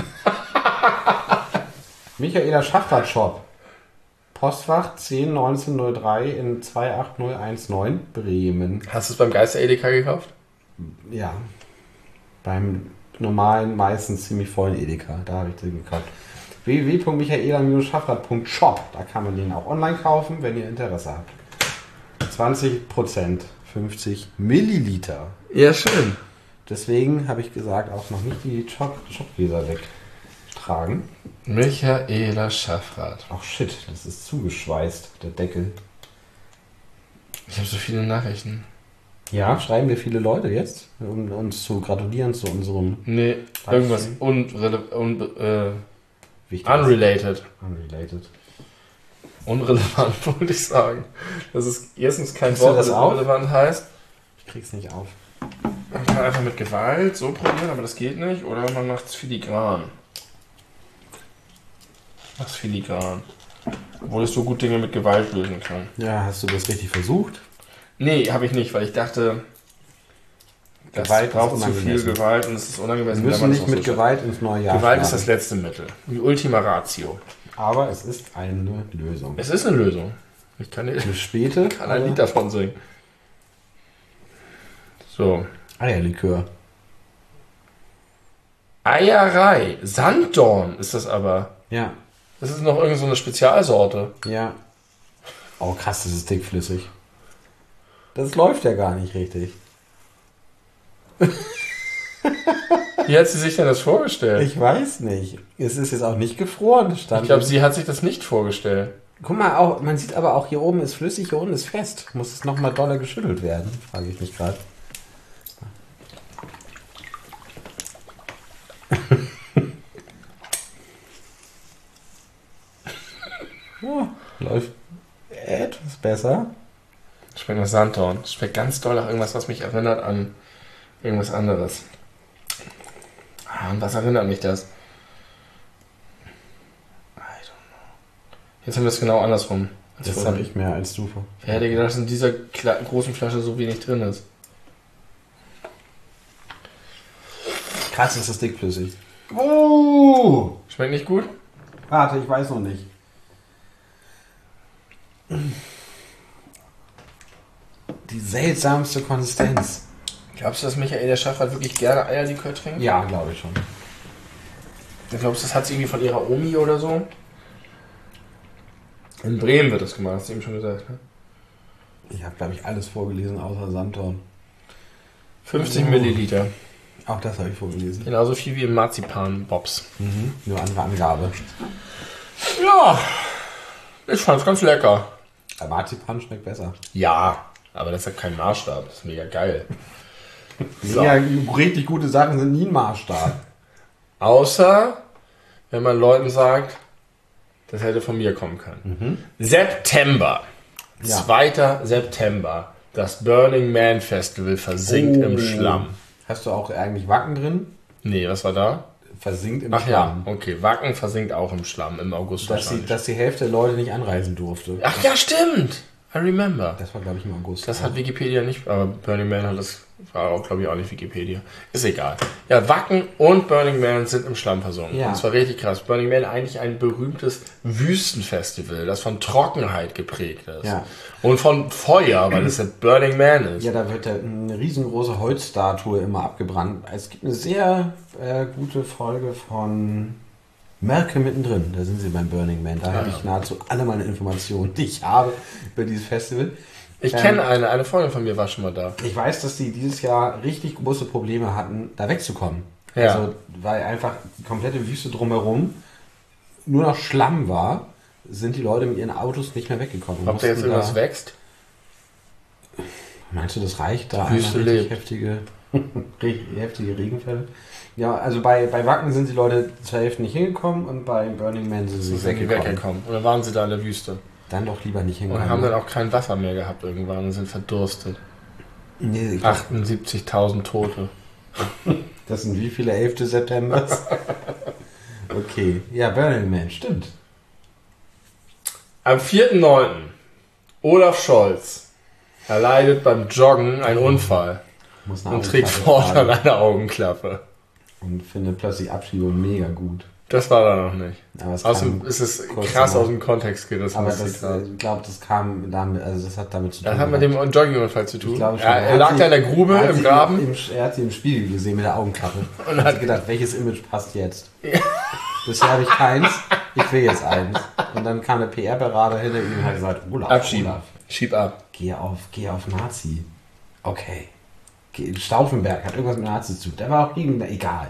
Michaela Schaffrath Shop. Postfach zehn neunzehn null drei in zwei acht null eins neun Bremen. Hast du es beim Geister Edeka gekauft? Ja. Beim normalen, meistens ziemlich vollen Edeka. Da habe ich den gekauft. w w w punkt michaela schaffrath punkt shop. Da kann man den auch online kaufen, wenn ihr Interesse habt. zwanzig Prozent. fünfzig Milliliter. Ja, schön. Deswegen habe ich gesagt, auch noch nicht die Schock- Schockgläser wegtragen. Michaela Schaffrath. Ach shit, das ist zugeschweißt, der Deckel. Ich habe so viele Nachrichten. Ja, schreiben wir viele Leute jetzt, um uns zu gratulieren zu unserem Nee, irgendwas unrele un äh, wichtigen unrelated. Unrelated. Unrelevant, wollte ich sagen. Das ist erstens kein Kriegst du Wort, das das auf? unrelevant heißt. Ich krieg's nicht auf. Man kann einfach mit Gewalt so probieren, aber das geht nicht. Oder man macht es filigran. Mach's filigran. Obwohl es so gut Dinge mit Gewalt lösen kann. Ja, hast du das richtig versucht? Nee, habe ich nicht, weil ich dachte, das Gewalt ist braucht zu viel unangemessen. Gewalt und es ist Wir unangemessen. müssen wenn man nicht es mit auch so Gewalt ins neue Jahr schafft. Gewalt ist das starten. letzte Mittel. Die Ultima Ratio. Aber es ist eine Lösung. Es ist eine Lösung. Ich kann, Eine späte kann ein Lied davon singen. So. Eierlikör. Eierei. Sanddorn ist das aber. Ja, Das ist noch irgend so eine Spezialsorte. ja. Oh krass, das ist dickflüssig. Das läuft ja gar nicht richtig. Wie hat sie sich denn das vorgestellt? Ich weiß nicht. Es ist jetzt auch nicht gefroren. Das stand Ich glaube, sie hat sich das nicht vorgestellt. Guck mal, auch, man sieht aber auch, hier oben ist flüssig, hier unten ist fest. Muss es nochmal doller geschüttelt werden? Frage ich mich gerade. Ja, läuft etwas besser. Schmeckt nach Sanddorn. Schmeckt ganz doll nach irgendwas, was mich erinnert an irgendwas anderes. Ah, an was erinnert mich das? I don't know. Jetzt haben wir es genau andersrum. Das habe ich mehr als du. Wer hätte gedacht, dass in dieser kle- großen Flasche so wenig drin ist? Krass, ist das dickflüssig. Uh, schmeckt nicht gut? Warte, ich weiß noch nicht. Die seltsamste Konsistenz. Glaubst du, dass Michael der Schaffrath wirklich gerne Eierlikör trinkt? Ja, glaube ich schon. Glaubst du, das hat sie irgendwie von ihrer Omi oder so? In Bremen wird das gemacht, hast du eben schon gesagt, ne? Ich habe, glaube ich, alles vorgelesen, außer Sanddorn. fünfzig Milliliter. Auch das habe ich vorgelesen. Genauso viel wie im Marzipan-Bobs. Mhm. Nur andere Angabe. Ja, ich fand's ganz lecker. Aber Marzipan schmeckt besser. Ja, aber das ist ja kein Maßstab. Das ist mega geil. So. Ja, richtig gute Sachen sind nie ein Maßstab. Außer, wenn man Leuten sagt, das hätte von mir kommen können. Mhm. September. Ja. zweiter September. Das Burning Man Festival versinkt Oh. im Schlamm. Hast du auch eigentlich Wacken drin? Nee, was war da? Versinkt im Ach Schlamm. ja, okay. Wacken versinkt auch im Schlamm im August Dass, die, wahrscheinlich. dass die Hälfte der Leute nicht anreisen durfte. Ach ja, stimmt. I remember. Das war, glaube ich, im August. Das hat Wikipedia nicht, aber Burning Man hat das, war auch, glaube ich, auch nicht Wikipedia. Ist egal. Ja, Wacken und Burning Man sind im Schlamm versunken. Ja. Das war richtig krass. Burning Man eigentlich ein berühmtes Wüstenfestival, das von Trockenheit geprägt ist. Ja. Und von Feuer, weil es ja Burning Man ist. Ja, da wird eine riesengroße Holzstatue immer abgebrannt. Es gibt eine sehr äh, gute Folge von Merke mittendrin. Da sind sie beim Burning Man. Da Ah, habe ja. ich nahezu alle meine Informationen, die ich habe über dieses Festival. Ich Ähm, kenne eine, eine Freundin von mir war schon mal da. Ich weiß, dass die dieses Jahr richtig große Probleme hatten, da wegzukommen. Ja. Also, weil einfach die komplette Wüste drumherum nur noch Schlamm war, sind die Leute mit ihren Autos nicht mehr weggekommen. Ob da jetzt Mussten irgendwas da, wächst? Meinst du, das reicht da? Wüste einmal richtig lebt. heftige, richtig heftige Regenfälle? Ja, also bei, bei Wacken sind die Leute zur Hälfte nicht hingekommen und bei Burning Man sind sie Sie sind die weggekommen. weggekommen. Und dann waren sie da in der Wüste. Dann doch lieber nicht Und hingekommen. haben dann auch kein Wasser mehr gehabt irgendwann und sind verdurstet. Nee, ich glaub, achtundsiebzigtausend Tote. das sind wie viele elfte Septembers? Okay, ja, Burning Man, stimmt. Am vierten neunten Olaf Scholz erleidet beim Joggen einen Unfall Muss eine und trägt Augenklappe fortan tragen eine Augenklappe. und findet plötzlich Abschiebung mega gut. Das war da noch nicht. Aber es Außerdem kam ist es kurz krass danach. aus dem Kontext gerissen. Aber das das, Zitat. ich glaube, das kam damit, also das hat damit zu tun. Das hat mit dem Joggingunfall zu tun. Ich glaube schon. er, Er er hat lag sie- da in der Grube er hat im sie Graben. Im, er hat sie im Spiegel gesehen mit der Augenklappe. Und Und hat hat- sich gedacht, welches Image passt jetzt? Bisher habe ich keins, ich will jetzt eins. Und dann kam der P R-Berater hinter ihm und hat gesagt, Olaf, Abschieben. Olaf, Schieb ab. geh auf, geh auf Nazi. Okay. Geh, Stauffenberg hat irgendwas mit Nazi zu tun. Der war auch irgendein, egal.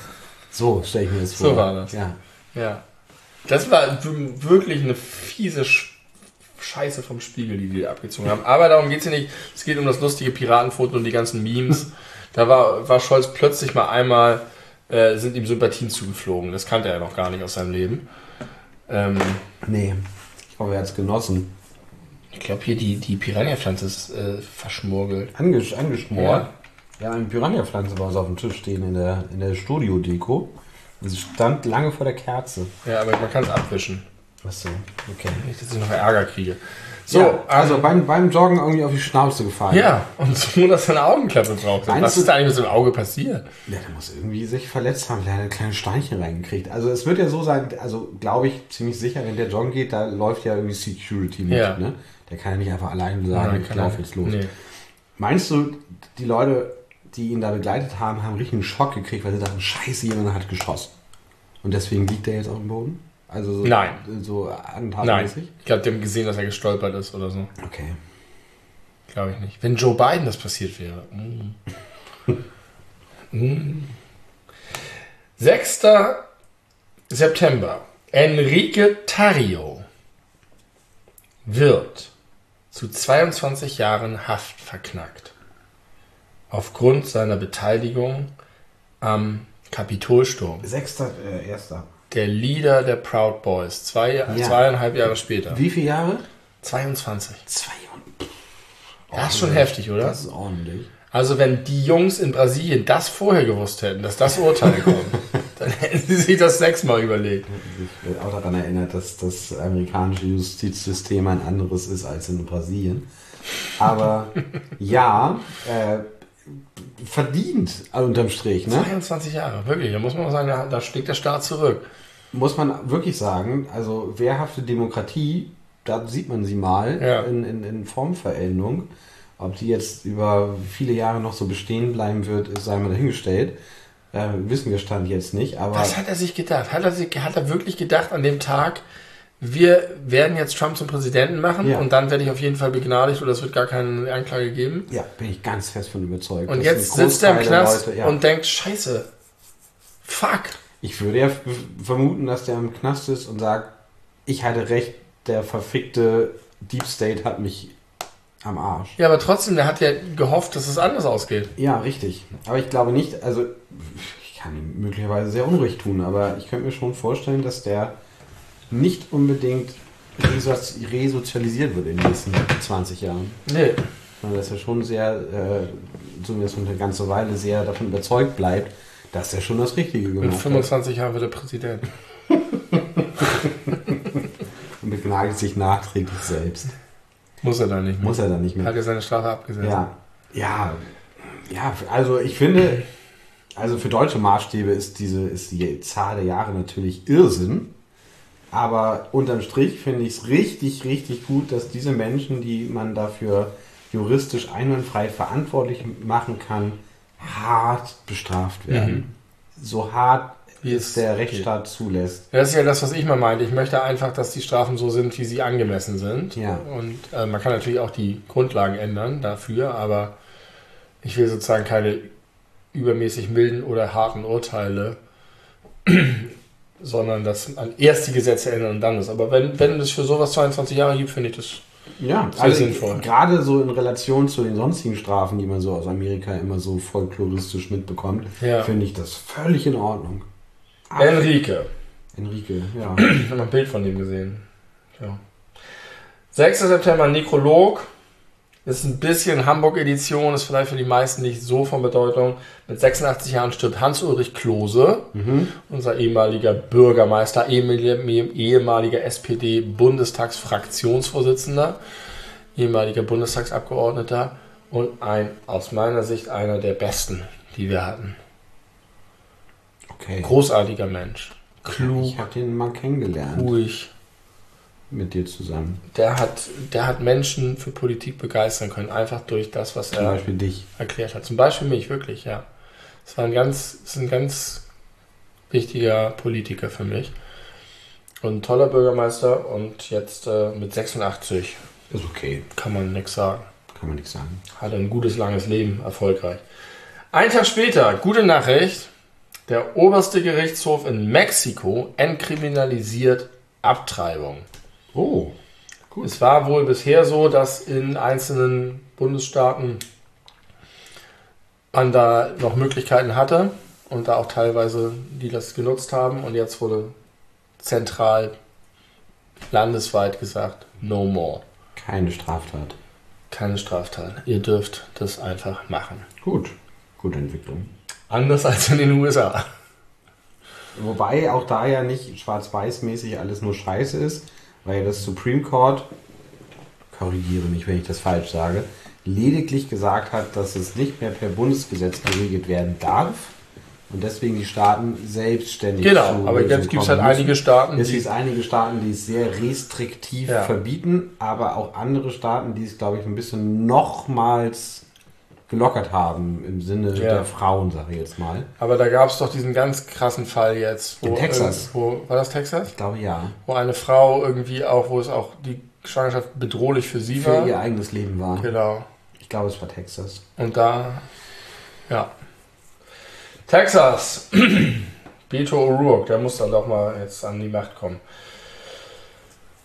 So stelle ich mir das vor. So war das. Ja. Ja. Das war w- wirklich eine fiese Sch Scheiße vom Spiegel, die die abgezogen haben. Aber darum geht es hier nicht. Es geht um das lustige Piratenfoto und die ganzen Memes. Da war, war Scholz plötzlich mal einmal, äh, sind ihm Sympathien zugeflogen. Das kannte er noch gar nicht aus seinem Leben. Ähm, Nee, ich hoffe, er hat es genossen. ich glaube hier, die, die Piranha-Pflanze ist äh, verschmurgelt. Angesch angeschmort. Ja, eine Piranha-Pflanze war so auf dem Tisch stehen in der, in der Studio-Deko. Sie stand lange vor der Kerze. Ja, aber man kann es abwischen. Achso, okay. Nicht, dass ich noch Ärger kriege. So, So, ja, also beim, beim Joggen irgendwie auf die Schnauze gefallen. Ja, und so, dass er eine Augenklappe braucht. Meinst Was du- ist da eigentlich mit seinem Auge passiert? Ja, der muss irgendwie sich verletzt haben, der hat ein kleines Steinchen reingekriegt. Also es wird ja so sein, also glaube ich ziemlich sicher, wenn der joggen geht, da läuft ja irgendwie Security mit. Ja. Ne? Der kann ja nicht einfach alleine sagen, Nein, ich kann laufe er- jetzt los. Nee. Meinst du, die Leute, die ihn da begleitet haben, haben richtig einen Schock gekriegt, weil sie dachten, scheiße, jemand hat geschossen. Und deswegen liegt er jetzt auf dem Boden? Also so, Nein. so Nein, attentatmäßig? ich glaube, die haben gesehen, dass er gestolpert ist oder so. Okay. Glaube ich nicht. Wenn Joe Biden das passiert wäre. Mm. mm. sechster September. Enrique Tarrio wird zu zweiundzwanzig Jahren Haft verknackt. Aufgrund seiner Beteiligung am Kapitolsturm. Sechster, äh, erster. Der Leader der Proud Boys. Zwei, Ja. Zweieinhalb Jahre später. Wie viele Jahre? zweiundzwanzig. Zwei. Das ist schon heftig, oder? Das ist ordentlich. Also wenn die Jungs in Brasilien das vorher gewusst hätten, dass das Urteil kommt, dann hätten sie sich das sechsmal überlegt. Ich werde auch daran erinnert, dass das amerikanische Justizsystem ein anderes ist als in Brasilien. Aber ja, äh, verdient unterm Strich. Ne? zweiundzwanzig Jahre, wirklich. Da muss man mal sagen, da, da schlägt der Staat zurück. Muss man wirklich sagen, also wehrhafte Demokratie, da sieht man sie mal Ja. in, in, in Formveränderung. Ob die jetzt über viele Jahre noch so bestehen bleiben wird, sei mal dahingestellt. Äh, wissen wir Stand jetzt nicht. Aber Was hat er sich gedacht? Hat er, sich, hat er wirklich gedacht an dem Tag, wir werden jetzt Trump zum Präsidenten machen Ja. und dann werde ich auf jeden Fall begnadigt oder es wird gar keine Anklage geben? ja, bin ich ganz fest von überzeugt. Und dass jetzt ein sitzt er im Großteil der Knast Leute- ja. und denkt, scheiße, fuck. Ich würde ja f- vermuten, dass der im Knast ist und sagt, ich hatte recht, der verfickte Deep State hat mich am Arsch. Ja, aber trotzdem, der hat ja gehofft, dass es anders ausgeht. Ja, richtig. Aber ich glaube nicht, also ich kann ihm möglicherweise sehr unruhig tun, aber ich könnte mir schon vorstellen, dass der nicht unbedingt reso- resozialisiert wird in den nächsten zwanzig Jahren. Nee. Sondern dass er schon sehr, äh, zumindest eine ganze Weile sehr davon überzeugt bleibt, dass er schon das Richtige In gemacht hat. fünfundzwanzig Jahren wird er Präsident. Und begnadigt sich nachträglich selbst. Muss er dann nicht mehr. Muss er dann nicht mehr. Hat er seine Strafe abgesetzt. Ja, ja, ja, also ich finde, also für deutsche Maßstäbe ist diese, ist die Zahl der Jahre natürlich Irrsinn. Aber unterm Strich finde ich es richtig, richtig gut, dass diese Menschen, die man dafür juristisch einwandfrei verantwortlich machen kann, hart bestraft werden. So hart, Wie wie es es der Rechtsstaat zulässt. Das ist ja das, was ich mal meinte. Ich möchte einfach, dass die Strafen so sind, wie sie angemessen sind. Ja. Und äh, man kann natürlich auch die Grundlagen ändern dafür, aber ich will sozusagen keine übermäßig milden oder harten Urteile, sondern dass man erst die Gesetze ändern und dann das. Aber wenn, wenn es für sowas zweiundzwanzig Jahre gibt, finde ich das Ja, sehr also sinnvoll. gerade so in Relation zu den sonstigen Strafen, die man so aus Amerika immer so folkloristisch mitbekommt, Ja. finde ich das völlig in Ordnung. Enrique. Enrique, ja. Ich habe ein Bild von dem gesehen. Ja. sechster September, Nekrolog. Ist ein bisschen Hamburg-Edition, ist vielleicht für die meisten nicht so von Bedeutung. Mit sechsundachtzig Jahren stirbt Hans-Ulrich Klose, unser ehemaliger Bürgermeister, ehemaliger, ehemaliger S P D-Bundestagsfraktionsvorsitzender, ehemaliger Bundestagsabgeordneter und ein, aus meiner Sicht, einer der besten, die wir hatten. Okay. Großartiger Mensch. Klug, Ich habe den mal kennengelernt ruhig. mit dir zusammen. Der hat, der hat Menschen für Politik begeistern können, einfach durch das, was Zum er Beispiel dich. erklärt hat. Zum Beispiel mich, wirklich, ja. Es war ein ganz, ist ein ganz wichtiger Politiker für mich. Und ein toller Bürgermeister und jetzt äh, mit sechsundachtzig Ist okay, kann man nichts sagen. kann man nichts sagen. Hat ein gutes, langes Leben, erfolgreich. Ein Tag später, gute Nachricht, der oberste Gerichtshof in Mexiko entkriminalisiert Abtreibung. Oh, gut. Es war wohl bisher so, dass in einzelnen Bundesstaaten man da noch Möglichkeiten hatte und da auch teilweise die das genutzt haben und jetzt wurde zentral landesweit gesagt, no more. Keine Straftat. Keine Straftat. Ihr dürft das einfach machen. Gut, gute Entwicklung. Anders als in den U S A. Wobei auch da ja nicht schwarz-weiß-mäßig alles nur Scheiße ist, weil das Supreme Court, korrigiere mich, wenn ich das falsch sage, lediglich gesagt hat, dass es nicht mehr per Bundesgesetz geregelt werden darf und deswegen die Staaten selbstständig Genau, zu aber Lösungen jetzt gibt es halt kommen müssen. einige Staaten, Es die... gibt einige Staaten, die es sehr restriktiv Ja. verbieten, aber auch andere Staaten, die es, glaube ich, ein bisschen nochmals gelockert haben im Sinne Ja. der Frauen, sage ich jetzt mal. Aber da gab es doch diesen ganz krassen Fall jetzt. Wo In Texas. Wo, war das Texas? Ich glaube ja. Wo eine Frau irgendwie auch, wo es auch die Schwangerschaft bedrohlich für sie Für war. ihr eigenes Leben war. Genau. Ich glaube, es war Texas. Und da, ja. Texas. Beto O'Rourke, der muss dann doch mal jetzt an die Macht kommen.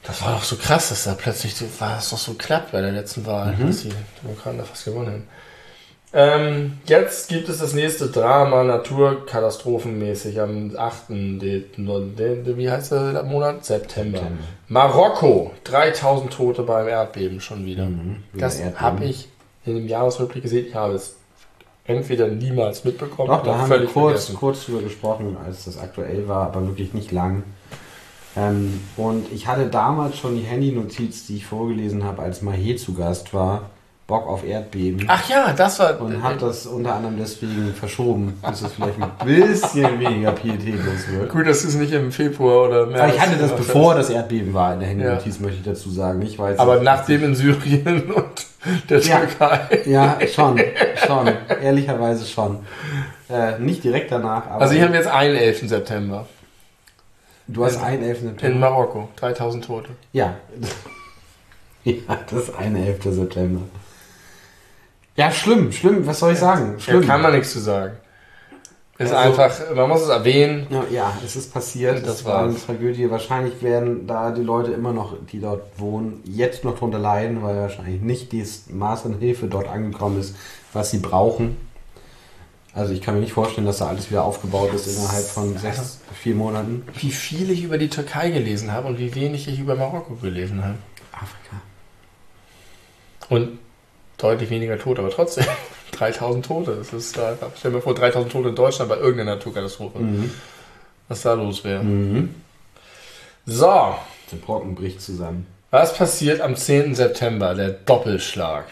Das war doch so krass, dass da plötzlich so, war es doch so klappt bei der letzten Wahl, mhm. dass die Demokraten da fast gewonnen haben. Ähm, jetzt gibt es das nächste Drama, naturkatastrophenmäßig, am achten Wie heißt der Monat? September. September. Marokko, dreitausend Tote beim Erdbeben schon wieder. Mhm, das habe ich in dem Jahresrückblick gesehen. Ich habe es entweder niemals mitbekommen. Doch, da haben wir kurz, kurz drüber gesprochen, als das aktuell war, aber wirklich nicht lang. Ähm, und ich hatte damals schon die Handynotiz, die ich vorgelesen habe, als Mahé zu Gast war, Bock auf Erdbeben. Ach ja, das war... Und hat das unter anderem deswegen verschoben, bis es vielleicht ein bisschen weniger pietätlos wird. Gut, dass es nicht im Februar oder März... Aber ich hatte das bevor das Erdbeben war in der Handynotiz, ja. möchte ich dazu sagen. Ich weiß Aber nachdem in Syrien und der Türkei... Ja, ja schon, schon. Ehrlicherweise schon. Äh, nicht direkt danach, aber... Also ich habe jetzt einen elften September. Du hast einen elften September? In Marokko, dreitausend Tote. Ja. Ja, das ist ein elfter September. Ja, schlimm, schlimm, was soll ich sagen? Schlimm. Ja, kann man nichts zu sagen. Ist also, einfach, man muss es erwähnen. Ja, ja, es ist passiert, das es war eine Tragödie. Wahrscheinlich werden da die Leute immer noch, die dort wohnen, jetzt noch drunter leiden, weil wahrscheinlich nicht das Maß an Hilfe dort angekommen ist, was sie brauchen. Also ich kann mir nicht vorstellen, dass da alles wieder aufgebaut ist innerhalb von sechs, vier Monaten. Wie viel ich über die Türkei gelesen habe und wie wenig ich über Marokko gelesen habe. Afrika. Und deutlich weniger Tote, aber trotzdem dreitausend Tote. Das ist einfach, stell dir mal vor, dreitausend Tote in Deutschland bei irgendeiner Naturkatastrophe. Mhm. Was da los wäre. Mhm. So. Der Brocken bricht zusammen. Was passiert am zehnten September? Der Doppelschlag.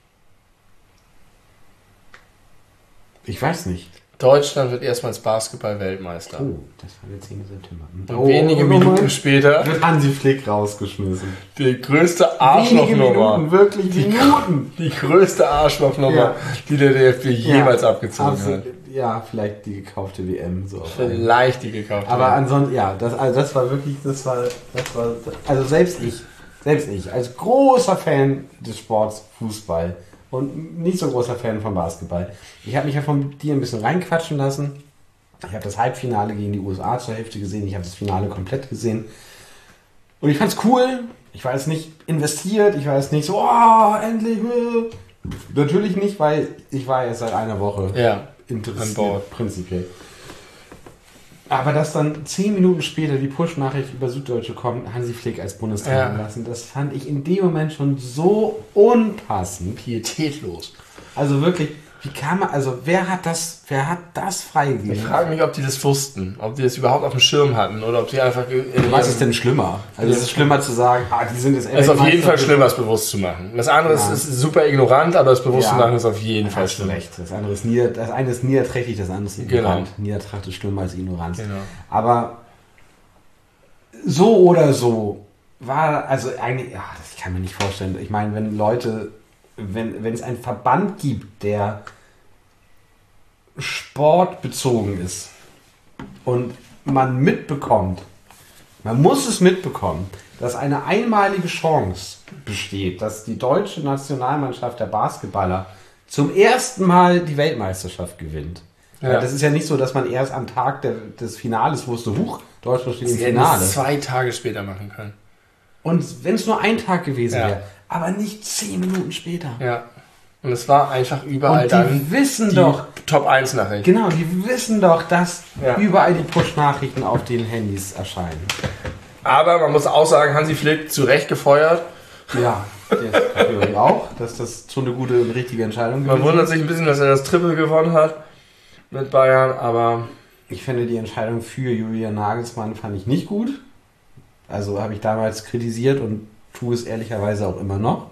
Ich weiß nicht. Deutschland wird erstmals Basketball-Weltmeister. Oh, das war der zehnte September. Und oh, wenige oh, Minuten später wird Hansi Flick rausgeschmissen. Die größte Arschlochnummer. Minuten, wirklich die, Minuten. Die größte Arschlochnummer, ja. die der D F B jemals ja, abgezogen absolut, hat. Ja, vielleicht die gekaufte W M. So vielleicht die gekaufte Aber W M. ansonsten, ja, das, also das war wirklich, das war, das war, also selbst ich, selbst ich, als großer Fan des Sports Fußball, und nicht so großer Fan von Basketball. Ich habe mich ja von dir ein bisschen reinquatschen lassen. Ich habe das Halbfinale gegen die U S A zur Hälfte gesehen. Ich habe das Finale komplett gesehen. Und ich fand's cool. Ich war jetzt nicht investiert. Ich war jetzt nicht so, oh, endlich. Natürlich nicht, weil ich war jetzt seit einer Woche ja, interessiert. Prinzipiell. Aber dass dann zehn Minuten später die Push-Nachricht über Süddeutsche kommt, Hansi Flick als Bundestrainer ja. lassen, das fand ich in dem Moment schon so unpassend. Pietätlos. Also wirklich, wie kann man, also wer hat das, wer hat das freigegeben? Ich frage mich, ob die das wussten, ob die das überhaupt auf dem Schirm hatten oder ob die einfach... Was ist denn schlimmer? Also es ist schlimmer zu sagen, ah, die sind jetzt... Es ist auf jeden Fall schlimmer, es bewusst zu machen. Das andere ja. ist super ignorant, aber es bewusst ja. zu machen ist auf jeden Fall schlimm. Recht. Das andere ist nieder, das eine ist niederträchtig, das andere ist ignorant. Genau. Niedertracht ist schlimmer als Ignoranz. Genau. Aber so oder so war, also eigentlich, ja, das kann man nicht vorstellen. Ich meine, wenn Leute, wenn, wenn es einen Verband gibt, der sportbezogen ist und man mitbekommt, man muss es mitbekommen, dass eine einmalige Chance besteht, dass die deutsche Nationalmannschaft der Basketballer zum ersten Mal die Weltmeisterschaft gewinnt. Ja. Das ist ja nicht so, dass man erst am Tag der, des Finales wusste, huch, Deutschland steht im Finale. Sie zwei Tage später machen können. Und wenn es nur ein Tag gewesen ja. wäre, aber nicht zehn Minuten später. Ja. Und es war einfach überall und die dann wissen die doch, Top eins Nachrichten. Genau, die wissen doch, dass ja. überall die Push-Nachrichten auf den Handys erscheinen. Aber man muss auch sagen, Hansi Flick zu Recht gefeuert. Ja, das glaube ich auch, dass das schon eine gute und richtige Entscheidung gewesen ist. Man wundert sich ein bisschen, dass er das Triple gewonnen hat mit Bayern, aber... Ich finde die Entscheidung für Julian Nagelsmann fand ich nicht gut. Also habe ich damals kritisiert und tue es ehrlicherweise auch immer noch.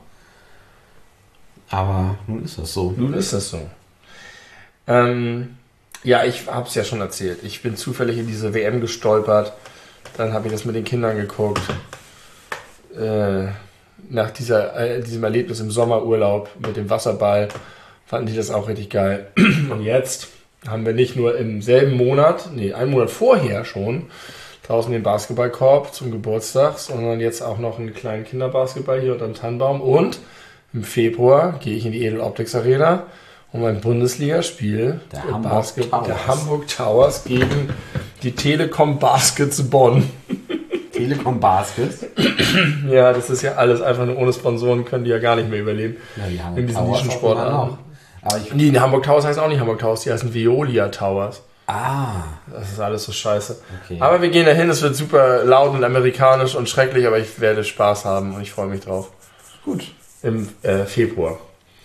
Aber nun ist das so. Nun ist das so. Ähm, ja, ich habe es ja schon erzählt. Ich bin zufällig in diese W M gestolpert. Dann habe ich das mit den Kindern geguckt. Äh, nach dieser, äh, diesem Erlebnis im Sommerurlaub mit dem Wasserball fanden die das auch richtig geil. Und jetzt haben wir nicht nur im selben Monat, nee, einen Monat vorher schon, draußen den Basketballkorb zum Geburtstag, sondern jetzt auch noch einen kleinen Kinderbasketball hier unter dem Tannenbaum. Und im Februar gehe ich in die Edel Optics Arena um ein Bundesligaspiel der, der, Hamburg der Hamburg Towers gegen die Telekom Baskets Bonn. Telekom Baskets. Ja, das ist ja alles einfach nur ohne Sponsoren, können die ja gar nicht mehr überleben. Ja, die haben in diesen Towers Nischensportarten. auch. Aber ich, Die Hamburg Towers heißen auch nicht Hamburg Towers, die heißen Veolia Towers. ah, Das ist alles so scheiße. Okay. Aber wir gehen dahin, es wird super laut und amerikanisch und schrecklich, aber ich werde Spaß haben und ich freue mich drauf. gut. Im äh, Februar.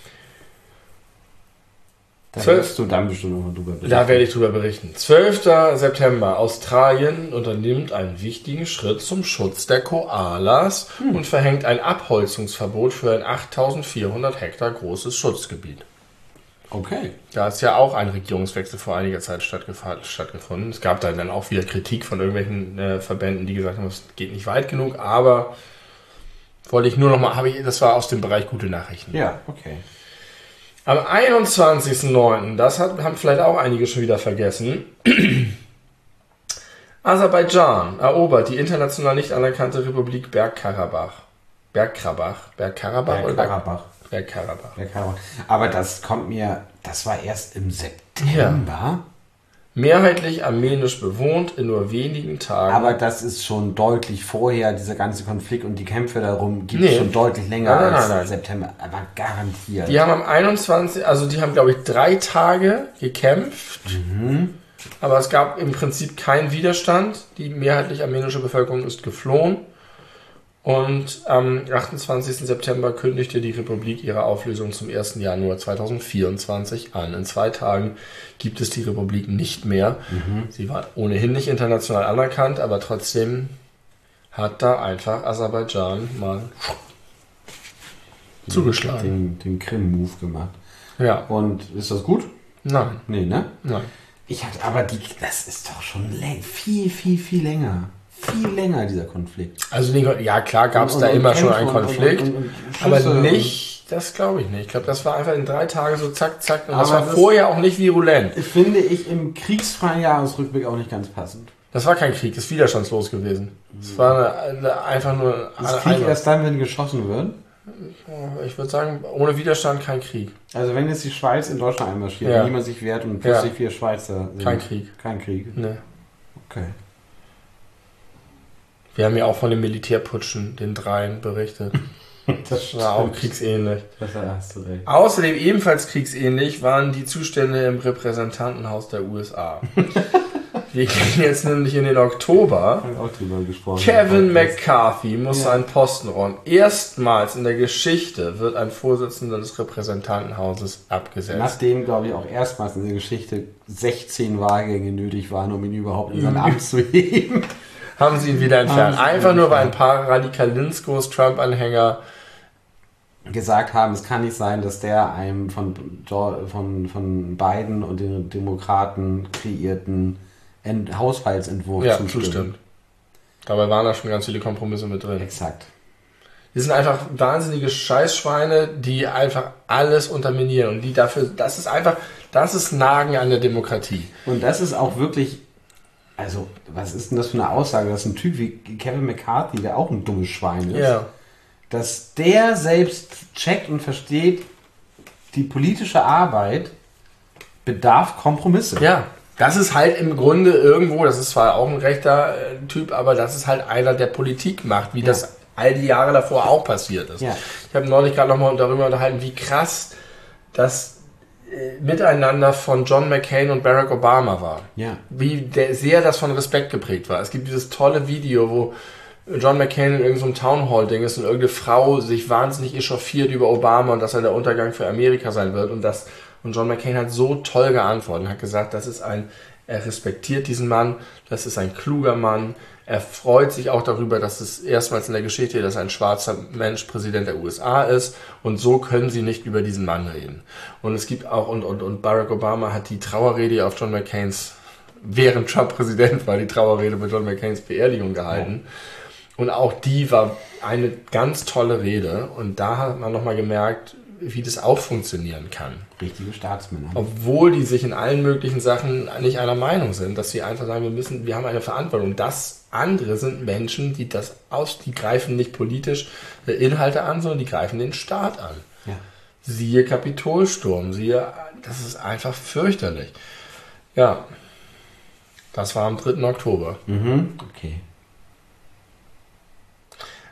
Da Zwölf- wirst du dann bestimmt noch mal drüber berichten. Da werde ich drüber berichten. zwölfter September. Australien unternimmt einen wichtigen Schritt zum Schutz der Koalas Hm. und verhängt ein Abholzungsverbot für ein achttausendvierhundert Hektar großes Schutzgebiet. Okay. Da ist ja auch ein Regierungswechsel vor einiger Zeit stattgef- stattgefunden. Es gab da dann auch wieder Kritik von irgendwelchen äh, Verbänden, die gesagt haben, es geht nicht weit genug, aber wollte ich nur noch mal, habe ich, das war aus dem Bereich gute Nachrichten. Ja, okay. Am einundzwanzigsten neunten, das hat, haben vielleicht auch einige schon wieder vergessen, Aserbaidschan erobert die international nicht anerkannte Republik Bergkarabach. Bergkarabach. Bergkarabach oder Bergkarabach. Bergkarabach. Bergkarabach. Aber das kommt mir, das war erst im September. Mehrheitlich armenisch bewohnt in nur wenigen Tagen. Aber das ist schon deutlich vorher, dieser ganze Konflikt und die Kämpfe darum gibt es Nee. schon deutlich länger Nein, nein, als nein, nein. September. Aber garantiert. Die haben am einundzwanzigsten, also die haben glaube ich drei Tage gekämpft. Aber es gab im Prinzip keinen Widerstand. Die mehrheitlich armenische Bevölkerung ist geflohen. Und am achtundzwanzigsten September kündigte die Republik ihre Auflösung zum ersten Januar zweitausendvierundzwanzig an. In zwei Tagen gibt es die Republik nicht mehr. Sie war ohnehin nicht international anerkannt, aber trotzdem hat da einfach Aserbaidschan mal zugeschlagen. Den, den Krim-Move gemacht. Ja, Und ist das gut? nein, Nee, ne? nein. Ich hatte, aber die, das ist doch schon läng- viel, viel, viel länger. Viel länger, dieser Konflikt. Also den, ja klar gab es Und- da und- immer und schon Kämpfe einen und- Konflikt, und- und- und aber Schüsse und- nicht, das glaube ich nicht. Ich glaube, das war einfach in drei Tagen so zack, zack. Und das Aber war das- vorher auch nicht virulent. Finde ich im kriegsfreien Jahresrückblick auch nicht ganz passend. Das war kein Krieg, das ist widerstandslos gewesen. Es war eine, eine, einfach nur Ist eine, Krieg eine, erst dann, wenn geschossen wird? ich würde sagen, ohne Widerstand kein Krieg. Also wenn jetzt die Schweiz in Deutschland einmarschiert Ja. und niemand sich wehrt und plötzlich Ja. vier Schweizer sind. Kein Krieg. Kein Krieg. Ne. Okay. Wir haben ja auch von den Militärputschen, den dreien, berichtet. Das Das war auch stimmt. kriegsähnlich. Das hast du recht. Außerdem ebenfalls kriegsähnlich waren die Zustände im Repräsentantenhaus der U S A. Wir gehen jetzt nämlich in den Oktober. Haben wir auch drüber gesprochen. Kevin Podcast. McCarthy muss Ja. seinen Posten räumen. Erstmals in der Geschichte wird ein Vorsitzender des Repräsentantenhauses abgesetzt. Nachdem, glaube ich, auch erstmals in der Geschichte sechzehn Wahlgänge nötig waren, um ihn überhaupt in sein Amt zu heben. Haben sie ihn wieder entfernt. Haben sie ihn Einfach nur, weil ein entfernt. paar Radikalinskos, Trump-Anhänger, gesagt haben, es kann nicht sein, dass der einem von, von, von Biden und den Demokraten kreierten Ent Haushaltsentwurf ja, zustimmen. zustimmt. Dabei waren da schon ganz viele Kompromisse mit drin. Exakt. Die sind einfach wahnsinnige Scheißschweine, die einfach alles unterminieren. Und die dafür, das ist einfach, das ist Nagen an der Demokratie. Und das ist auch wirklich, also, was ist denn das für eine Aussage, dass ein Typ wie Kevin McCarthy, der auch ein dummes Schwein ist, Ja. dass der selbst checkt und versteht, die politische Arbeit bedarf Kompromisse. Ja. Das ist halt im Grunde irgendwo, das ist zwar auch ein rechter äh, Typ, aber das ist halt einer, der Politik macht, wie Ja. das all die Jahre davor auch passiert ist. Ja. Ich habe neulich gerade nochmal darüber unterhalten, wie krass das äh, Miteinander von John McCain und Barack Obama war. Ja. Wie der, sehr das von Respekt geprägt war. Es gibt dieses tolle Video, wo John McCain in irgendeinem Town Hall Ding ist und irgendeine Frau sich wahnsinnig echauffiert über Obama und dass er der Untergang für Amerika sein wird und das und John McCain hat so toll geantwortet und hat gesagt, das ist ein, er respektiert diesen Mann, das ist ein kluger Mann, er freut sich auch darüber, dass es erstmals in der Geschichte, dass ein schwarzer Mensch Präsident der U S A ist und so können sie nicht über diesen Mann reden. Und es gibt auch, und, und, und Barack Obama hat die Trauerrede auf John McCains, während Trump Präsident war, die Trauerrede bei John McCains Beerdigung gehalten. Und auch die war eine ganz tolle Rede und da hat man nochmal gemerkt, wie das auch funktionieren kann. Richtige Staatsmänner. Obwohl die sich in allen möglichen Sachen nicht einer Meinung sind, dass sie einfach sagen, wir müssen, wir haben eine Verantwortung. Das andere sind Menschen, die das aus, die greifen nicht politisch Inhalte an, sondern die greifen den Staat an. Ja. Siehe Kapitolsturm, siehe, das ist einfach fürchterlich. Ja, das war am dritten Oktober. Mhm. Okay.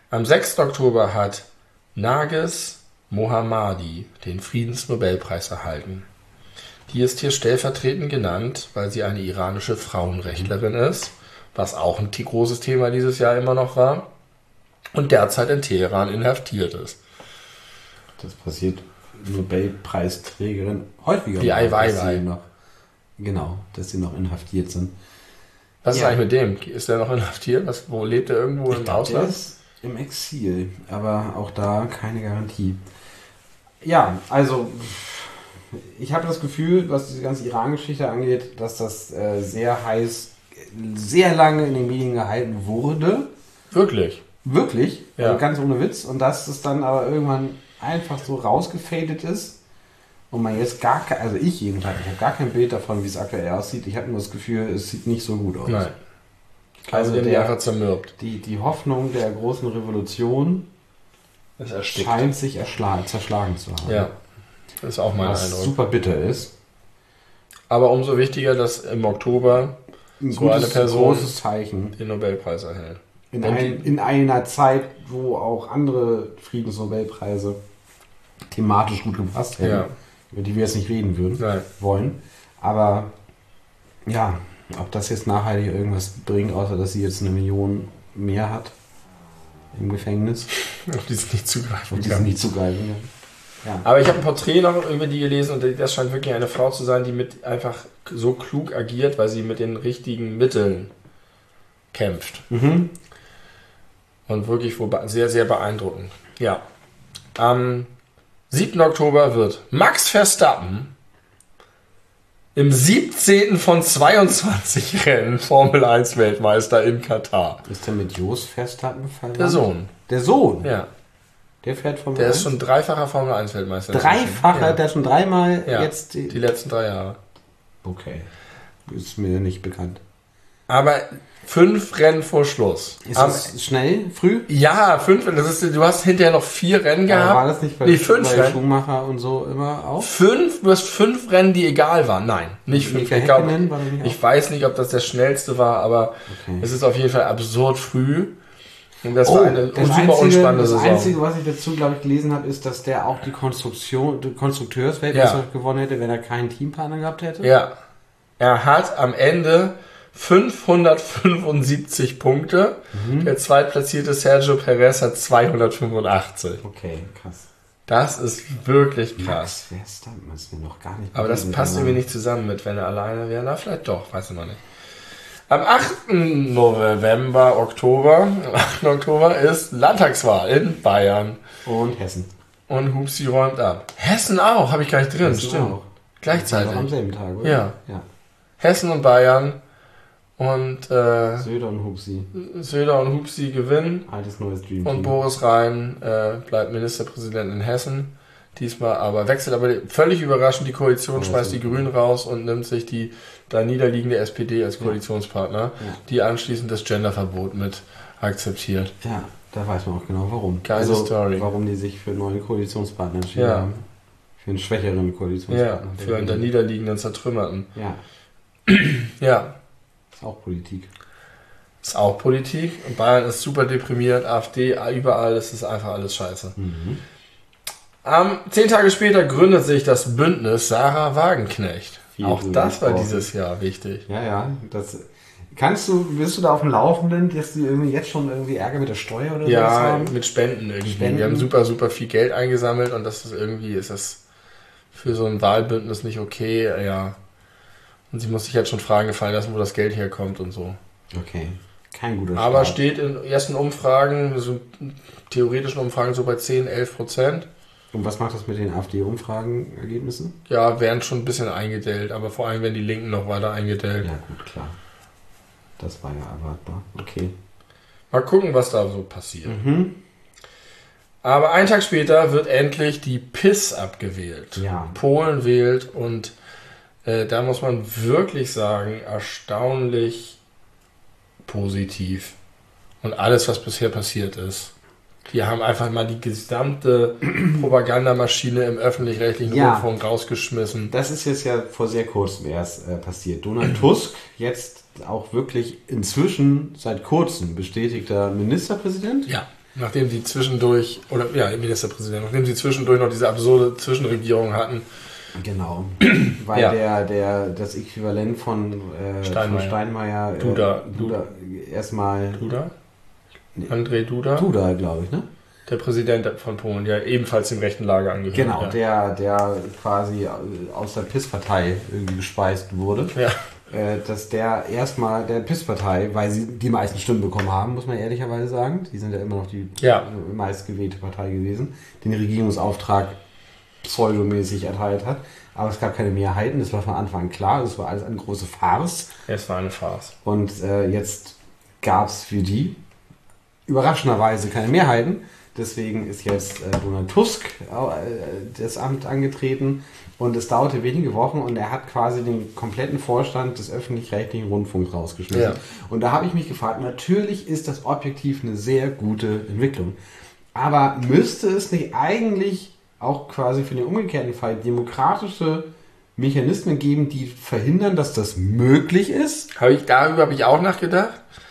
Am sechsten Oktober hat Narges Mohammadi den Friedensnobelpreis erhalten. Die ist hier stellvertretend genannt, weil sie eine iranische Frauenrechtlerin ist, was auch ein großes Thema dieses Jahr immer noch war, und derzeit in Teheran inhaftiert ist. Das passiert Nobelpreisträgerin häufiger. Die Ai dass Weiwei. sie noch, genau, dass sie noch inhaftiert sind. Was Ja. ist eigentlich mit dem? Ist der noch inhaftiert? Was, wo lebt er irgendwo Ich im glaub, Ausland? der ist im Exil, aber auch da keine Garantie. Ja, also ich habe das Gefühl, was diese ganze Iran-Geschichte angeht, dass das äh, sehr heiß, sehr lange in den Medien gehalten wurde. Wirklich? Wirklich, Ja. also ganz ohne Witz. Und dass es dann aber irgendwann einfach so rausgefadet ist und man jetzt gar kein, also ich jedenfalls, ich habe gar kein Bild davon, wie es aktuell aussieht. Ich habe nur das Gefühl, es sieht nicht so gut aus. Nein. Also Also die haben die der- einfach zermürbt. Die, die Hoffnung der großen Revolution Das erstickt. scheint sich erschla- zerschlagen zu haben. Ja, das ist auch mein Was Eindruck. super bitter ist. Aber umso wichtiger, dass im Oktober Ein So eine Person- großes Zeichen. den Nobelpreis erhält. In, Und ein, in einer Zeit, wo auch andere Friedensnobelpreise thematisch gut gepasst hätten, Ja. über die wir jetzt nicht reden würden, Nein. wollen. Aber ja, ob das jetzt nachhaltig irgendwas bringt, außer dass sie jetzt eine Million mehr hat im Gefängnis, Auf die es nicht zugreifen und die kann. nicht zugreifen kann. Ja. Aber ich habe ein Porträt noch über die gelesen und das scheint wirklich eine Frau zu sein, die mit einfach so klug agiert, weil sie mit den richtigen Mitteln kämpft. Mhm. Und wirklich wo be- sehr, sehr beeindruckend. Ja. Am siebten Oktober wird Max Verstappen im siebzehnten von zweiundzwanzig Rennen Formel eins Weltmeister in Katar. Ist der mit Jos Verstappen verwandt? Der Sohn. Der Sohn? Ja. Der fährt Formel Der ist eins? schon dreifacher Formel eins Weltmeister. Dreifacher, Ja. der hat schon dreimal Ja. jetzt... Die, Die letzten drei Jahre. okay. Ist mir nicht bekannt. Aber fünf Rennen vor Schluss. Ist Am- das schnell, früh? ja, fünf. Das ist, du hast hinterher noch vier Rennen Aber gehabt. war das nicht bei, Nee, fünf bei Rennen. Schumacher und so immer auch? Fünf, du hast fünf Rennen, die egal waren. Nein, nicht fünf. Mika Ich, glaub, Häkkinen war der nicht ich weiß nicht, ob das der schnellste war, aber Okay. es ist auf jeden Fall absurd früh. Und das Oh, war eine das super Einzige, unspannende das Saison. Einzige, was ich dazu, glaube ich, gelesen habe, ist, dass der auch die Konstruktion, die Konstrukteursweltmeisterschaft gewonnen hätte, wenn er keinen Teampartner gehabt hätte. Ja. Er hat am Ende fünfhundertfünfundsiebzig Punkte. Mhm. Der zweitplatzierte Sergio Perez hat zweihundertfünfundachtzig. Okay, krass. Das ist wirklich krass. Max Verstappen ist mir noch gar nicht Aber das begegnet, passt aber- irgendwie nicht zusammen mit, wenn er alleine wäre. Na, vielleicht doch, weiß ich mal nicht. Am achten November, Oktober, am achten Oktober ist Landtagswahl in Bayern. Und Hessen. Und Hupsi räumt ab. Hessen auch, habe ich gar nicht drin, Hessen stimmt. auch. Am Gleichzeitig. selben Tag, oder? Ja. ja. Hessen und Bayern. Und äh, Söder und Hupsi. Söder und Hupsi gewinnen. Altes neues Dream Und Team. Boris Rhein äh, bleibt Ministerpräsident in Hessen. Diesmal aber wechselt aber völlig überraschend die Koalition, schmeißt die Grünen raus und nimmt sich die da niederliegende S P D als Koalitionspartner, die anschließend das Genderverbot mit akzeptiert. Ja, da weiß man auch genau warum. Geile Story. Warum die sich für einen neuen Koalitionspartner entschieden Ja. haben. Für einen schwächeren Ja, Koalitionspartner. für einen der niederliegenden Zertrümmerten. Ja, Ja, ist auch Politik. ist auch Politik. Und Bayern ist super deprimiert, AfD, überall ist es einfach alles scheiße. Mhm. Ähm, zehn Tage später gründet sich das Bündnis Sarah Wagenknecht. Viel Auch drüber das war gesprochen. dieses Jahr wichtig. Ja, ja. Das, kannst du, bist du da auf dem Laufenden, dass die irgendwie jetzt schon irgendwie Ärger mit der Steuer oder sowas Ja, haben? mit Spenden irgendwie. Spenden. Wir haben super, super viel Geld eingesammelt und das ist irgendwie, ist das für so ein Wahlbündnis nicht okay, ja. Und sie muss sich jetzt schon Fragen gefallen lassen, wo das Geld herkommt und so. Okay, kein guter Aber Start. steht in ersten Umfragen, so theoretischen Umfragen so bei zehn, elf Prozent. Und was macht das mit den AfD-Umfragenergebnissen? Ja, werden schon ein bisschen eingedellt, aber vor allem werden die Linken noch weiter eingedellt. Ja, gut, klar. Das war ja erwartbar. Okay. Mal gucken, was da so passiert. Mhm. Aber einen Tag später wird endlich die P I S abgewählt. Ja. Polen wählt und äh, da muss man wirklich sagen, erstaunlich positiv. Und alles, was bisher passiert ist. Die haben einfach mal die gesamte Propagandamaschine im öffentlich-rechtlichen Ja. Rundfunk rausgeschmissen. Das ist jetzt ja vor sehr kurzem erst äh, passiert. Donald Tusk, jetzt auch wirklich inzwischen seit kurzem bestätigter Ministerpräsident, Ja. Nachdem sie zwischendurch, oder ja, Ministerpräsident, nachdem sie zwischendurch noch diese absurde Zwischenregierung hatten. Genau. Weil Ja. der, der, das Äquivalent von, äh, Steinmeier. von Steinmeier äh, Duda. Duda erstmal. Duda? Nee. Andrzej Duda? Duda, glaube ich, ne? Der Präsident von Polen, der ebenfalls dem rechten Lager angehört. Genau, ja. der, der quasi aus der P I S-Partei irgendwie gespeist wurde. Ja. Äh, dass der erstmal der P I S-Partei, weil sie die meisten Stimmen bekommen haben, muss man ehrlicherweise sagen, die sind ja immer noch die Ja. meistgewählte Partei gewesen, den Regierungsauftrag pseudomäßig erteilt hat. Aber es gab keine Mehrheiten, das war von Anfang an klar, das war alles eine große Farce. Es war eine Farce. Und äh, jetzt gab es für die überraschenderweise keine Mehrheiten. Deswegen ist jetzt äh, Donald Tusk äh, das Amt angetreten und es dauerte wenige Wochen und er hat quasi den kompletten Vorstand des öffentlich-rechtlichen Rundfunks rausgeschmissen. Ja. Und da habe ich mich gefragt, natürlich ist das objektiv eine sehr gute Entwicklung. Aber müsste es nicht eigentlich auch quasi für den umgekehrten Fall demokratische Mechanismen geben, die verhindern, dass das möglich ist? Habe ich, darüber habe ich auch nachgedacht.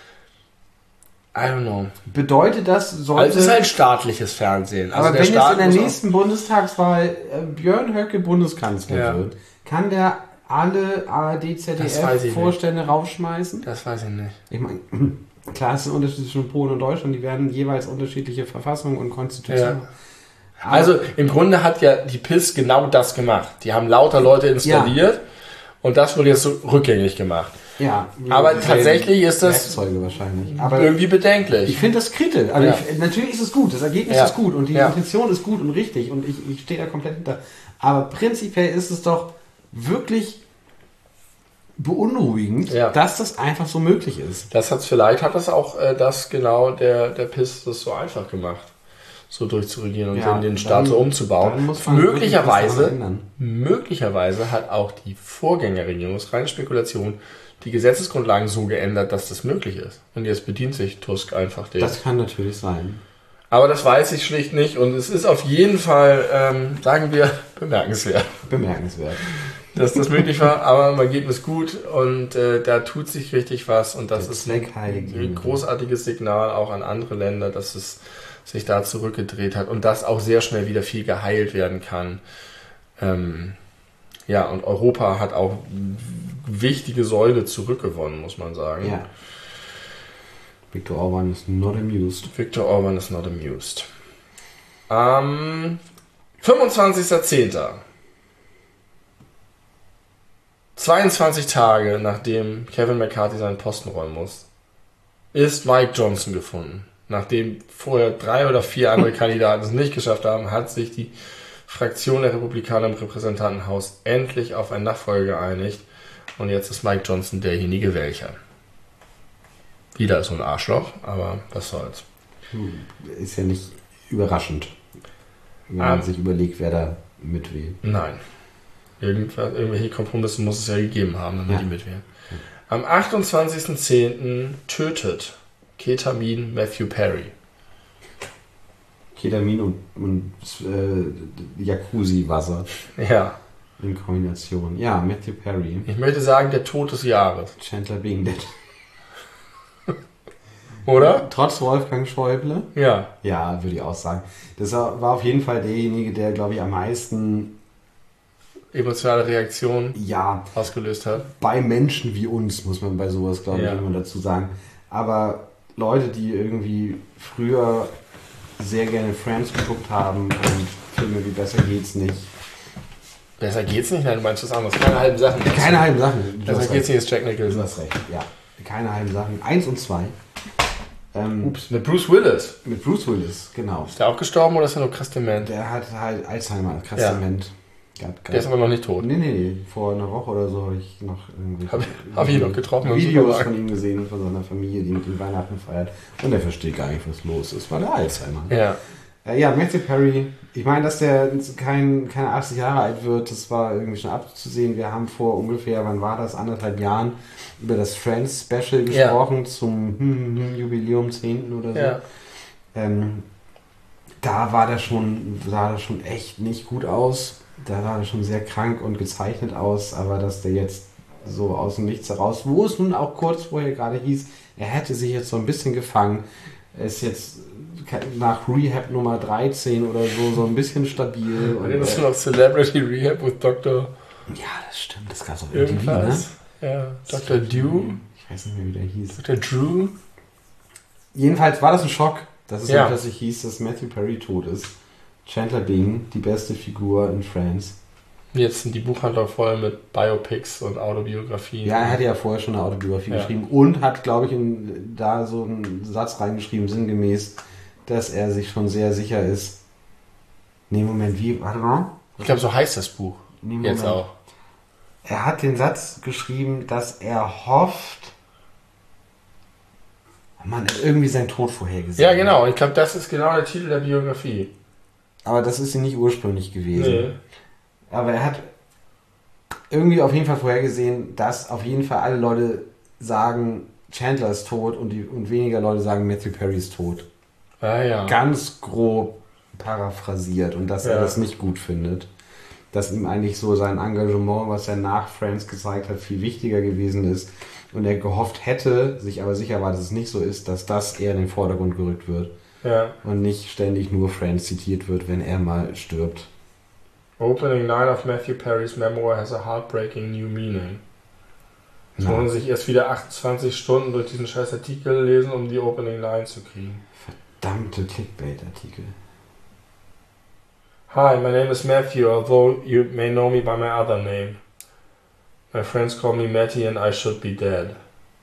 I don't know. Bedeutet das, sollte... Also es ist halt staatliches Fernsehen. Also aber der wenn Staat jetzt in der muss auch- nächsten Bundestagswahl äh, Björn Höcke Bundeskanzler Ja. wird, kann der alle A R D, Z D Das weiß ich F-Vorstände raufschmeißen? Das weiß ich nicht. Ich meine, klar, es ist ein Unterschied zwischen Polen und Deutschland, die werden jeweils unterschiedliche Verfassungen und Konstitutionen. Ja. Also im Grunde hat ja die P I S genau das gemacht. Die haben lauter Leute installiert und das wurde jetzt so rückgängig gemacht. Ja, Aber dieselben tatsächlich ist das Werkzeuge wahrscheinlich. Aber irgendwie bedenklich. ich finde das kritisch. Also Ja. ich, natürlich ist es gut, das Ergebnis Ja. ist gut und die Ja. Intention ist gut und richtig und ich, ich stehe da komplett hinter. Aber prinzipiell ist es doch wirklich beunruhigend, Ja. dass das einfach so möglich ist. Das hat's vielleicht hat das auch äh, das genau der der P I S das so einfach gemacht, so durchzuregieren und Ja, den, den Staat dann- so umzubauen. dann muss man wirklich was daran Möglicherweise, ändern. möglicherweise hat auch die Vorgängerregierung, das ist reine Spekulation, die Gesetzesgrundlagen so geändert, dass das möglich ist. Und jetzt bedient sich Tusk einfach den. Das kann natürlich sein. Aber das weiß ich schlicht nicht und es ist auf jeden Fall, ähm, sagen wir, bemerkenswert, Bemerkenswert. dass das möglich war. Aber im Ergebnis gut und äh, da tut sich richtig was und das Der ist Zweck heiligt die ein Mittel. großartiges Signal auch an andere Länder, dass es sich da zurückgedreht hat und dass auch sehr schnell wieder viel geheilt werden kann. Ähm, ja, und Europa hat auch wichtige Säule zurückgewonnen, muss man sagen. Ja. Viktor Orban ist not amused. Viktor Orban is not amused. Am fünfundzwanzigster zehnter zweiundzwanzig Tage nachdem Kevin McCarthy seinen Posten räumen muss, ist Mike Johnson gefunden. Nachdem vorher drei oder vier andere Kandidaten es nicht geschafft haben, hat sich die Fraktion der Republikaner im Repräsentantenhaus endlich auf einen Nachfolger geeinigt. Und jetzt ist Mike Johnson derjenige welcher. Wieder so ein Arschloch, aber was soll's. Ist ja nicht überraschend, wenn man Ah. sich überlegt, wer da mitwählt. Nein. Irgendwas, irgendwelche Kompromisse muss es ja gegeben haben, damit Ja. die mitwählen. Am achtundzwanzigster zehnter tötet Ketamin Matthew Perry. Ketamin und, und äh, Jacuzzi-Wasser Ja. in Kombination. Ja, Matthew Perry. Ich möchte sagen, der Tod des Jahres. Chandler Bing Dead. Oder? Trotz Wolfgang Schäuble? Ja. Ja, würde ich auch sagen. Das war war auf jeden Fall derjenige, der, glaube ich, am meisten, Emotionale Reaktion ja, ausgelöst hat. bei Menschen wie uns, muss man bei sowas, glaube ich, Ja. immer dazu sagen. Aber Leute, die irgendwie früher sehr gerne Friends geguckt haben und Filme wie Besser geht's nicht. Besser geht's nicht? Nein, du meinst was anderes. Keine halben Sachen. Keine halben Sachen. Du Besser hast geht's recht. nicht, ist Jack Du Nicholson. hast recht, ja. Keine halben Sachen. Eins und zwei. Ähm, Ups, mit Bruce Willis. mit Bruce Willis, genau. Ist der auch gestorben oder ist er nur krass dement? Der hat halt Alzheimer, krass dement. Gab, Der ist aber noch nicht tot. Nee, nee, nee. Vor einer Woche oder so habe ich noch irgendwie Hab- hab ich ihn noch getroffen im Videos Supermarkt. von ihm gesehen, von seiner Familie, die mit ihm Weihnachten feiert. Und er versteht gar nicht, was los ist. War der Alzheimer. Ja. Äh, ja, Matthew Perry. Ich meine, dass der kein, keine achtzig Jahre alt wird, das war irgendwie schon abzusehen. Wir haben vor ungefähr, wann war das, anderthalb Jahren über das Friends-Special Ja. gesprochen zum hm, hm, Jubiläum zehnten oder so. Ja. Ähm, da war der schon, sah das schon echt nicht gut aus. Da sah er schon sehr krank und gezeichnet aus, aber dass der jetzt so aus dem Nichts heraus, wo es nun auch kurz vorher gerade hieß, er hätte sich jetzt so ein bisschen gefangen, Er ist jetzt nach Rehab Nummer dreizehn oder so so ein bisschen stabil. Und das ist noch Celebrity Rehab with Doktor Ja, das stimmt. Das gab es auf M T V, ne? irgendwas. Ja, Doktor Dew. Ich weiß nicht mehr, wie der hieß. Doktor Drew. Jedenfalls war das ein Schock, dass es Ja. dann plötzlich hieß, dass Matthew Perry tot ist. Chandler Bing, die beste Figur in Friends. Jetzt sind die Buchhandlung voll mit Biopics und Autobiografien. Ja, er hatte ja vorher schon eine Autobiografie Ja. geschrieben und hat, glaube ich, in, da so einen Satz reingeschrieben, sinngemäß, dass er sich schon sehr sicher ist. Nee, Moment, wie? Warte mal. Ich glaube, so heißt das Buch. Nee, Jetzt Moment. auch. Er hat den Satz geschrieben, dass er hofft, man irgendwie seinen Tod vorhergesehen. Ja, genau. Ich glaube, das ist genau der Titel der Biografie. Aber das ist ja nicht ursprünglich gewesen. Nee. Aber er hat irgendwie auf jeden Fall vorhergesehen, dass auf jeden Fall alle Leute sagen, Chandler ist tot und, die, und weniger Leute sagen, Matthew Perry ist tot. Ah, ja. Ganz grob paraphrasiert und dass er Ja. das nicht gut findet. Dass ihm eigentlich so sein Engagement, was er nach Friends gezeigt hat, viel wichtiger gewesen ist und er gehofft hätte, sich aber sicher war, dass es nicht so ist, dass das eher in den Vordergrund gerückt wird Ja. und nicht ständig nur Friends zitiert wird, wenn er mal stirbt. Opening line of Matthew Perry's memoir has a heartbreaking new meaning. Jetzt Ja. wollen sich erst wieder achtundzwanzig Stunden durch diesen scheiß Artikel lesen, um die Opening line zu kriegen. Verdammte Clickbait-Artikel. Hi, my name is Matthew, although you may know me by my other name. My friends call me Matty and I should be dead.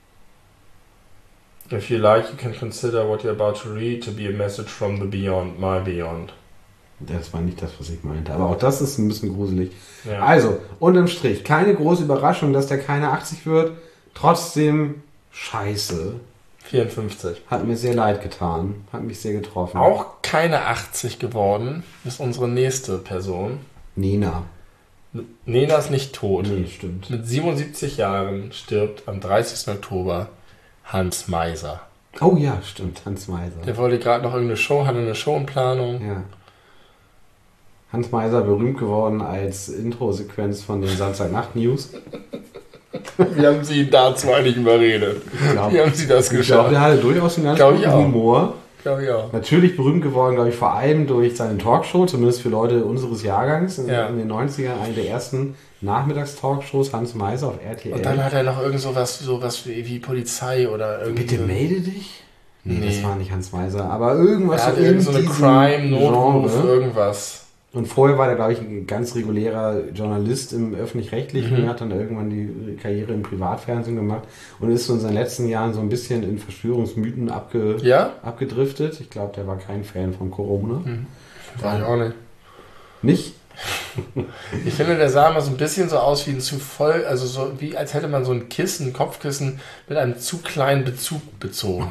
If you like, you can consider what you're about to read to be a message from the beyond, my beyond. Das war nicht das, was ich meinte. Aber auch das ist ein bisschen gruselig. Ja. Also, unterm Strich, keine große Überraschung, dass der keine achtzig wird. Trotzdem scheiße. vierundfünfzig. Hat mir sehr leid getan. Hat mich sehr getroffen. Auch keine achtzig geworden ist unsere nächste Person. Nina. Nena ist nicht tot. Nee, stimmt. Mit siebenundsiebzig Jahren stirbt am dreißigsten Oktober Hans Meiser. Oh ja, stimmt. Hans Meiser. Der wollte gerade noch irgendeine Show, hatte eine Show in Planung. Ja. Hans Meiser berühmt geworden als Intro-Sequenz von den Samstagnacht-News. Wie haben Sie ihn dazu eigentlich überredet? Ich glaube, Wie haben Sie das ich glaube, geschafft? der hatte durchaus einen ganz Glaub ich guten auch. Humor. Glaube ich auch. Natürlich berühmt geworden, glaube ich, vor allem durch seine Talkshow, zumindest für Leute unseres Jahrgangs. In, Ja. in den neunzigern eine der ersten Nachmittagstalkshows, Hans Meiser auf R T L. Und dann hat er noch irgend sowas, sowas wie, wie Polizei oder irgendwie. Bitte melde dich? Nee, Nee. das war nicht Hans Meiser, aber irgendwas Er hat in irgend so eine diesem Crime-Notruf, Genre. irgendwas. Und vorher war der, glaube ich, ein ganz regulärer Journalist im Öffentlich-Rechtlichen, Mhm. hat dann irgendwann die Karriere im Privatfernsehen gemacht und ist so in seinen letzten Jahren so ein bisschen in Verschwörungsmythen abge Ja? abgedriftet. Ich glaube, der war kein Fan von Corona. Mhm. War ich auch nicht. Nicht? Ich finde, der sah immer so ein bisschen so aus wie ein zu voll, also so wie als hätte man so ein Kissen, ein Kopfkissen mit einem zu kleinen Bezug bezogen.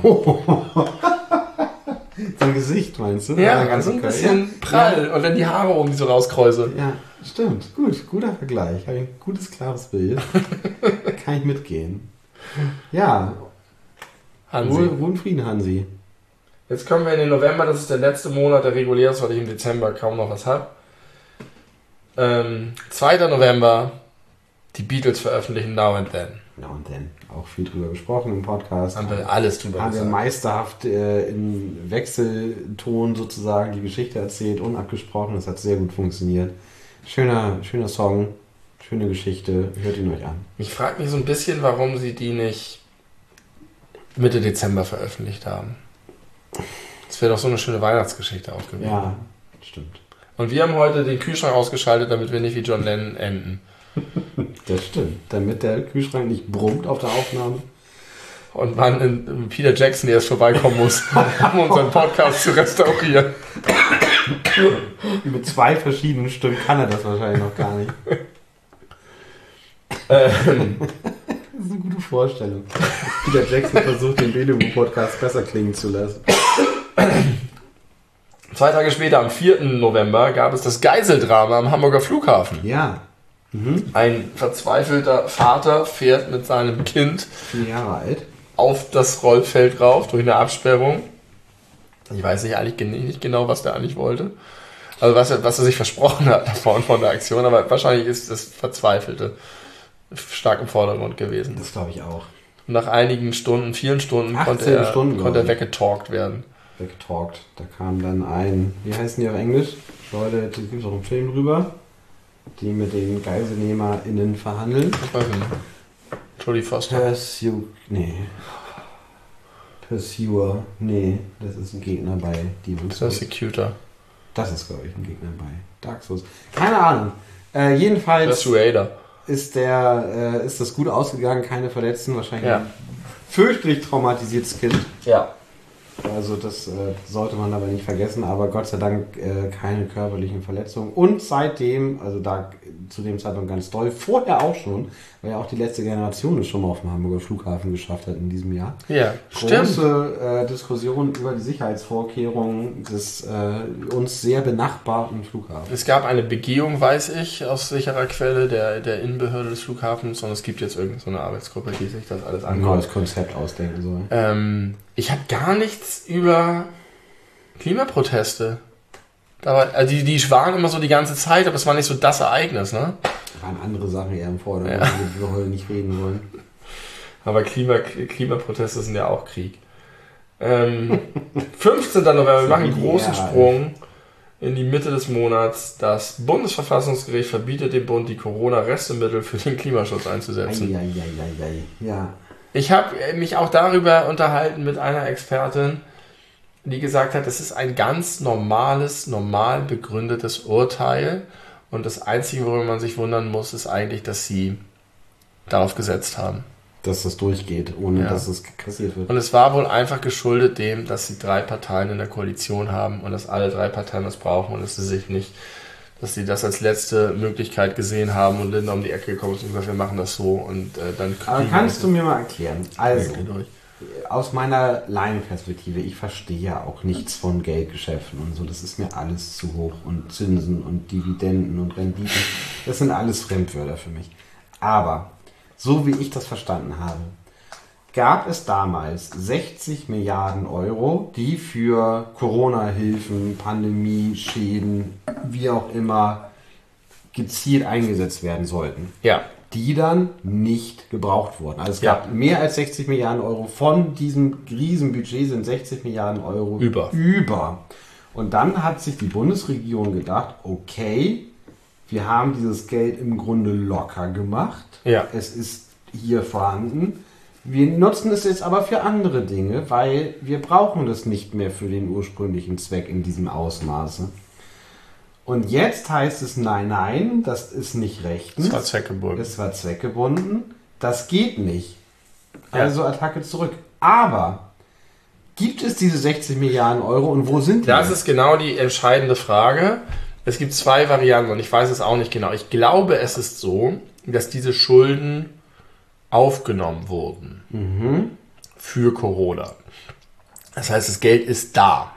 Sein Gesicht, meinst du? Ja, ganz so ein okay. bisschen prall und dann die Haare um, die so rauskräuseln. Ja, stimmt. Gut, guter Vergleich. Habe ich ein gutes, klares Bild. Kann ich mitgehen. Ja, Hansi. Ruhe, Ruhe und Frieden, Hansi. Jetzt kommen wir in den November, das ist der letzte Monat, der regulär ist, weil ich im Dezember kaum noch was habe. Ähm, zweiter November, die Beatles veröffentlichen Now and Then. Ja, und dann auch viel drüber gesprochen im Podcast. Haben wir alles drüber Haben wir gesagt. meisterhaft äh, in Wechselton sozusagen die Geschichte erzählt, unabgesprochen. Das hat sehr gut funktioniert. Schöner, schöner Song, schöne Geschichte. Hört ihn euch an. Ich frage mich so ein bisschen, warum sie die nicht Mitte Dezember veröffentlicht haben. Das wäre doch so eine schöne Weihnachtsgeschichte auch gewesen. Ja, stimmt. Und wir haben heute den Kühlschrank ausgeschaltet, damit wir nicht wie John Lennon enden. Das stimmt. Damit der Kühlschrank nicht brummt auf der Aufnahme. Und wann in Peter Jackson erst vorbeikommen muss, um unseren Podcast zu restaurieren. Mit zwei verschiedenen Stimmen kann er das wahrscheinlich noch gar nicht. Ähm, Das ist eine gute Vorstellung. Peter Jackson versucht, den Belewu-Podcast besser klingen zu lassen. Zwei Tage später, am vierten November, gab es das Geiseldrama am Hamburger Flughafen. Ja. Mhm. Ein verzweifelter Vater fährt mit seinem Kind Vier Jahre alt. auf das Rollfeld rauf durch eine Absperrung. Ich weiß nicht eigentlich gen- nicht genau, was der eigentlich wollte. Also was er, was er sich versprochen hat davon von der Aktion, aber wahrscheinlich ist das Verzweifelte stark im Vordergrund gewesen. Das glaube ich auch. Und nach einigen Stunden, vielen Stunden, konnte achtzehn er, Stunden, konnte er glaube ich. weggetalkt werden. weggetalkt. Da kam dann ein, wie heißen die auf Englisch? Leute, da gibt es auch einen Film drüber, die mit den GeiselnehmerInnen verhandeln. Ich weiß nicht. Jodie Foster. Pursue, nee. Pursuer, nee, das ist ein Gegner bei Demon's Souls. Persecutor. Das ist, glaube ich, ein Gegner bei Dark Souls. Keine Ahnung. Äh, jedenfalls Persuader. ist, der, äh, ist das gut ausgegangen, keine Verletzten, wahrscheinlich Ja. ein fürchterlich traumatisiertes Kind. Ja. Also das äh, sollte man aber nicht vergessen, aber Gott sei Dank äh, keine körperlichen Verletzungen. Und seitdem, also da zu dem Zeitpunkt ganz doll, vorher auch schon, weil ja auch die letzte Generation es schon mal auf dem Hamburger Flughafen geschafft hat in diesem Jahr. Ja, stimmt. Große äh, Diskussion über die Sicherheitsvorkehrungen des äh, uns sehr benachbarten Flughafens. Es gab eine Begehung, weiß ich, aus sicherer Quelle der, der Innenbehörde des Flughafens und es gibt jetzt irgendeine so eine Arbeitsgruppe, die sich das alles Ein anguckt. neues Konzept ausdenken soll. Ähm, ich habe gar nichts über Klimaproteste. Aber, also die, die waren immer so die ganze Zeit, aber es war nicht so das Ereignis, ne? Da waren andere Sachen eher im Vordergrund, Ja. über die wir heute nicht reden wollen. Aber Klima, Klimaproteste sind ja auch Krieg. Ähm, fünfzehnten November, wir machen einen großen Sprung in die Mitte des Monats. Das Bundesverfassungsgericht verbietet dem Bund, die Corona-Restemittel für den Klimaschutz einzusetzen. Eieieiei. Ja. Ich habe mich auch darüber unterhalten mit einer Expertin, die gesagt hat, es ist ein ganz normales, normal begründetes Urteil. Und das Einzige, worüber man sich wundern muss, ist eigentlich, dass sie darauf gesetzt haben. Dass das durchgeht, ohne Ja. dass es kassiert wird. Und es war wohl einfach geschuldet dem, dass sie drei Parteien in der Koalition haben und dass alle drei Parteien das brauchen und dass sie sich nicht, dass sie das als letzte Möglichkeit gesehen haben und Linda um die Ecke gekommen ist und gesagt, wir machen das so und äh, dann Aber kannst du mir mal erklären? Also, durch. aus meiner Laienperspektive, ich verstehe ja auch nichts von Geldgeschäften und so. Das ist mir alles zu hoch. Und Zinsen und Dividenden und Renditen, das sind alles Fremdwörter für mich. Aber, so wie ich das verstanden habe, gab es damals sechzig Milliarden Euro, die für Corona-Hilfen, Pandemie-Schäden, wie auch immer, gezielt eingesetzt werden sollten. Ja. Die dann nicht gebraucht wurden. Also es Ja. gab mehr als sechzig Milliarden Euro. Von diesem Riesenbudget sind sechzig Milliarden Euro Über. über. Und dann hat sich die Bundesregierung gedacht, okay, wir haben dieses Geld im Grunde locker gemacht. Ja. Es ist hier vorhanden. Wir nutzen es jetzt aber für andere Dinge, weil wir brauchen das nicht mehr für den ursprünglichen Zweck in diesem Ausmaße. Und jetzt heißt es, nein, nein, das ist nicht rechtens. Das war zweckgebunden. Es war zweckgebunden. Das geht nicht. Ja. Also Attacke zurück. Aber gibt es diese sechzig Milliarden Euro und wo sind die? Das ist genau die entscheidende Frage. Es gibt zwei Varianten und ich weiß es auch nicht genau. Ich glaube, es ist so, dass diese Schulden aufgenommen wurden Mhm. für Corona. Das heißt, das Geld ist da.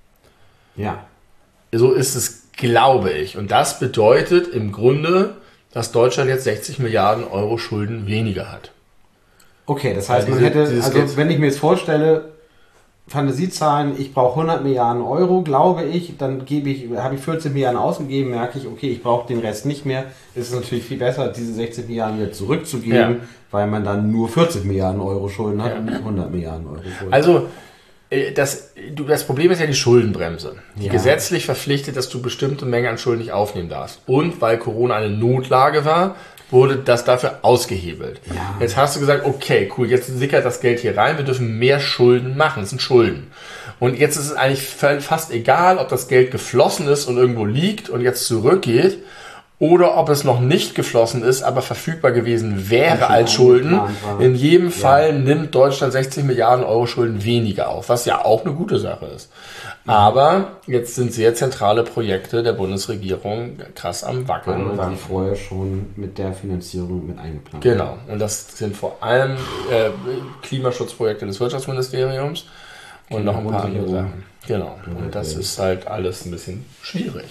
Ja. So ist es, glaube ich. Und das bedeutet im Grunde, dass Deutschland jetzt sechzig Milliarden Euro Schulden weniger hat. Okay, das heißt, Ja, man diese- hätte, dieses also Geld- wenn ich mir jetzt vorstelle, Fantasiezahlen, ich brauche hundert Milliarden Euro, glaube ich, dann gebe ich, habe ich vierzehn Milliarden ausgegeben, merke ich, okay, ich brauche den Rest nicht mehr. Es ist natürlich viel besser, diese sechzig Milliarden wieder zurückzugeben, Ja. weil man dann nur vierzig Milliarden Euro Schulden hat Ja. und nicht hundert Milliarden Euro Schulden. Also, äh, das, du, das Problem ist ja die Schuldenbremse, die Ja. gesetzlich verpflichtet, dass du bestimmte Mengen an Schulden nicht aufnehmen darfst. Und weil Corona eine Notlage war, wurde das dafür ausgehebelt. Ja. Jetzt hast du gesagt, okay, cool, jetzt sickert das Geld hier rein, wir dürfen mehr Schulden machen, das sind Schulden. Und jetzt ist es eigentlich fast egal, ob das Geld geflossen ist und irgendwo liegt und jetzt zurückgeht, oder ob es noch nicht geflossen ist, aber verfügbar gewesen wäre schon als Schulden. eingeplant war. In jedem Fall nimmt Deutschland sechzig Milliarden Euro Schulden weniger auf, was ja auch eine gute Sache ist. Aber jetzt sind sehr zentrale Projekte der Bundesregierung krass am Wackeln. Und Und waren vorher schon mit der Finanzierung mit eingeplant. Genau. Und das sind vor allem äh, Klimaschutzprojekte des Wirtschaftsministeriums und noch ein paar andere Kindergrundsicherung. Sachen. Genau. Und das Okay. ist halt alles ein bisschen schwierig.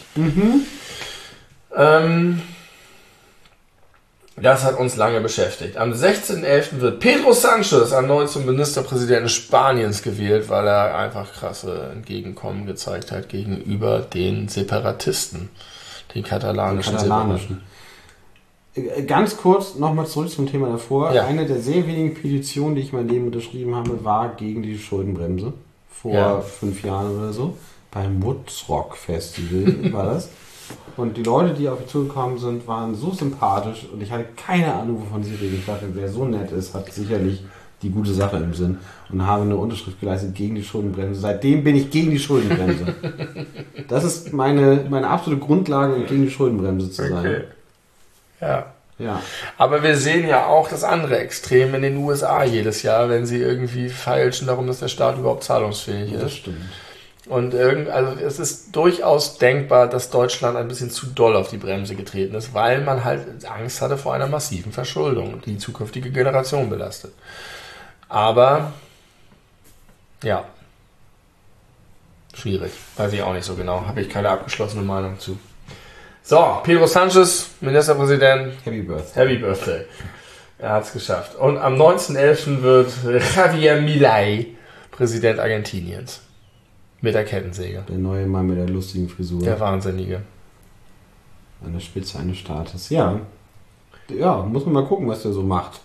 Ähm, das hat uns lange beschäftigt. Am sechzehnten elften wird Pedro Sánchez erneut zum Ministerpräsidenten Spaniens gewählt, weil er einfach krasse Entgegenkommen gezeigt hat gegenüber den Separatisten, den katalanischen, Katalanischen. Äh, Ganz kurz nochmal zurück zum Thema davor. Ja. Eine der sehr wenigen Petitionen, die ich in meinem Leben unterschrieben habe, war gegen die Schuldenbremse vor Ja. fünf Jahren oder so. Beim Woodstock Festival war das. Und die Leute, die auf mich zugekommen sind, waren so sympathisch und ich hatte keine Ahnung, wovon sie reden. Ich dachte, wer so nett ist, hat sicherlich die gute Sache im Sinn und habe eine Unterschrift geleistet gegen die Schuldenbremse. Seitdem bin ich gegen die Schuldenbremse. Das ist meine, meine absolute Grundlage, um gegen die Schuldenbremse zu sein. Okay. Ja. Ja. Aber wir sehen ja auch das andere Extrem in den U S A jedes Jahr, wenn sie irgendwie feilschen darum, dass der Staat überhaupt zahlungsfähig Das ist. stimmt. Und irgend, also es ist durchaus denkbar, dass Deutschland ein bisschen zu doll auf die Bremse getreten ist, weil man halt Angst hatte vor einer massiven Verschuldung, die zukünftige Generation belastet. Aber ja, schwierig. Weiß ich auch nicht so genau. Habe ich keine abgeschlossene Meinung zu. So, Pedro Sanchez, Ministerpräsident. Happy Birthday. Happy Birthday. Er hat es geschafft. Und am neunten elften wird Javier Milei Präsident Argentiniens. Mit der Kettensäge. Der neue Mann mit der lustigen Frisur. Der Wahnsinnige. An der Spitze eines Staates. Ja. Ja, muss man mal gucken, was der so macht.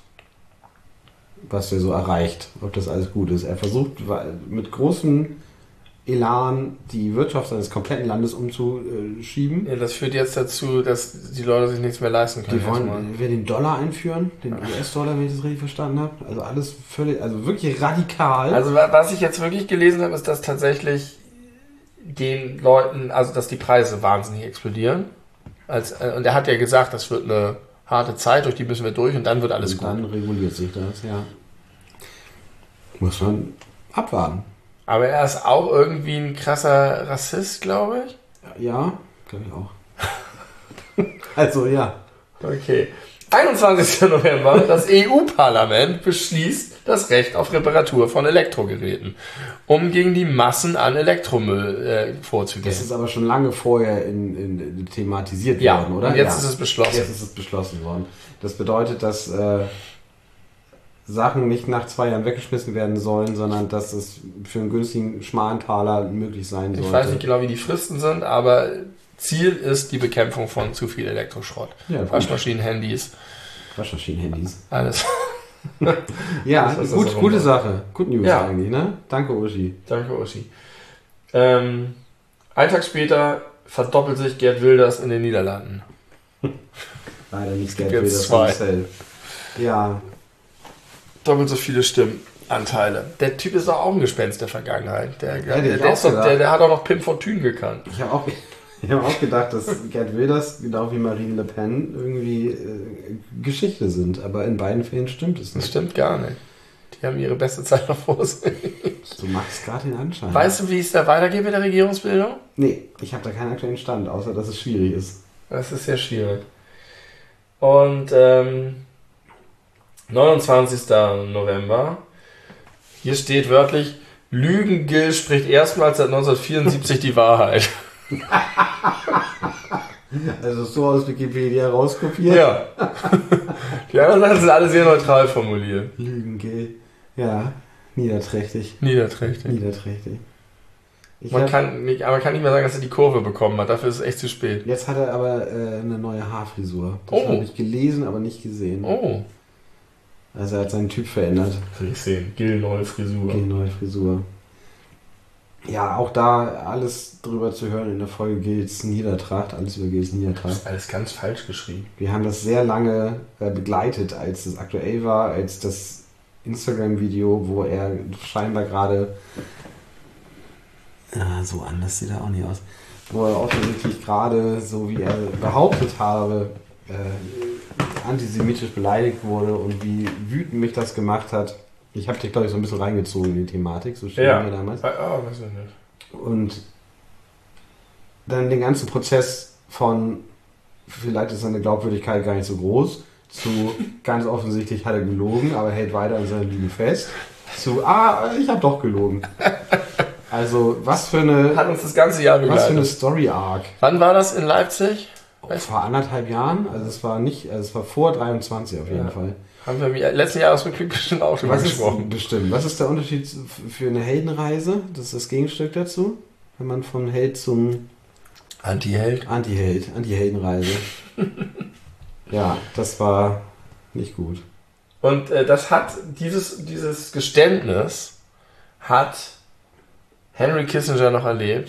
Was der so erreicht. Ob das alles gut ist. Er versucht mit großem Elan die Wirtschaft seines kompletten Landes umzuschieben. Ja, das führt jetzt dazu, dass die Leute sich nichts mehr leisten können. Die wollen wir den Dollar einführen, den U S-Dollar, wenn ich das richtig verstanden habe. Also alles völlig, also wirklich radikal. Also wa- was ich jetzt wirklich gelesen habe, ist, dass tatsächlich den Leuten, also dass die Preise wahnsinnig explodieren. Als, äh, und er hat ja gesagt, das wird eine harte Zeit, durch die müssen wir durch und dann wird alles Und gut. dann reguliert sich das, ja. Muss man abwarten. Aber er ist auch irgendwie ein krasser Rassist, glaube ich. Ja, glaube ich auch. Also ja. Okay. einundzwanzigsten November, das E U-Parlament beschließt das Recht auf Reparatur von Elektrogeräten, um gegen die Massen an Elektromüll äh, vorzugehen. Das ist aber schon lange vorher in, in, in thematisiert Ja, worden, oder? und jetzt ja. ist es beschlossen. Jetzt ist es beschlossen worden. Das bedeutet, dass äh, Sachen nicht nach zwei Jahren weggeschmissen werden sollen, sondern dass es für einen günstigen schmalen Taler möglich sein sollte. Ich weiß nicht genau, wie die Fristen sind, aber Ziel ist die Bekämpfung von zu viel Elektroschrott. Ja, gut. Waschmaschinen, Handys, Waschmaschinen-Handys. alles. Ja, Das, was gut, das gute rummacht. Sache. Good News Ja. eigentlich, ne? Danke, Uschi. Danke, Uschi. Ähm, einen Tag später verdoppelt sich Gerd Wilders in den Niederlanden. Leider nicht gibt Geld jetzt für zwei. das Marcel. Ja, Doppelt so viele Stimmenanteile. Der Typ ist doch auch ein Gespenst der Vergangenheit. Der, hätte der, ich der, auch ist doch, gedacht. der, der hat auch noch Pim Fortuyn gekannt. ich habe auch, ich hab auch gedacht, dass Gerd Wilders, genau wie Marine Le Pen, irgendwie äh, Geschichte sind. Aber in beiden Fällen stimmt es Das nicht. stimmt gar nicht. Die haben ihre beste Zeit noch vor sich. Du machst gerade den Anschein. Weißt du, wie es da weitergeht mit der Regierungsbildung? Nee, ich habe da keinen aktuellen Stand, außer dass es schwierig ist. Das ist sehr schwierig. Und ähm, neunundzwanzigsten November. Hier steht wörtlich, Lügen-Gill spricht erstmals seit neunzehnhundertvierundsiebzig die Wahrheit. Also so aus Wikipedia rauskopiert. Ja. Die anderen Sachen sind alle sehr neutral formuliert. Lügen, gell? Ja, niederträchtig. Niederträchtig. Niederträchtig. Ich Man hab, kann, nicht, aber man kann nicht mehr sagen, dass er die Kurve bekommen hat. Dafür ist es echt zu spät. jetzt hat er aber äh, eine neue Haarfrisur. Das Oh. habe ich gelesen, aber nicht gesehen. Oh. Also er hat seinen Typ verändert. Will ich sehen. Gill, neue Frisur. Die neue Frisur. Ja, auch da alles drüber zu hören in der Folge Gils Niedertracht, alles über Gils Niedertracht. Alles ganz falsch geschrieben. Wir haben das sehr lange äh, begleitet, als es aktuell war, als das Instagram-Video, wo er scheinbar gerade ja, so anders sieht er auch nicht aus, wo er offensichtlich gerade, so wie er behauptet habe, äh, antisemitisch beleidigt wurde und wie wütend mich das gemacht hat. Ich habe dich, glaube ich, so ein bisschen reingezogen in die Thematik, so steht Ja. mir damals. Ah, weiß ich nicht. Und dann den ganzen Prozess von, vielleicht ist seine Glaubwürdigkeit gar nicht so groß, zu ganz offensichtlich hat er gelogen, aber hält weiter an seinen Lügen fest, zu, ah, ich habe doch gelogen. Also, was für eine, Hat uns das ganze Jahr was für eine begleitet. Story-Arc. Wann war das in Leipzig? Vor anderthalb Jahren, also es war nicht, also es war vor dreiundzwanzig auf jeden Ja. Fall. Haben wir im letzten Jahresrückblick bestimmt auch drüber Was ist, gesprochen. bestimmt. Was ist der Unterschied für eine Heldenreise? Das ist das Gegenstück dazu. Wenn man von Held zum Anti-Held. Anti-Held, Anti-Heldenreise. Ja, das war nicht gut. Und äh, das hat, dieses, dieses Geständnis hat Henry Kissinger noch erlebt.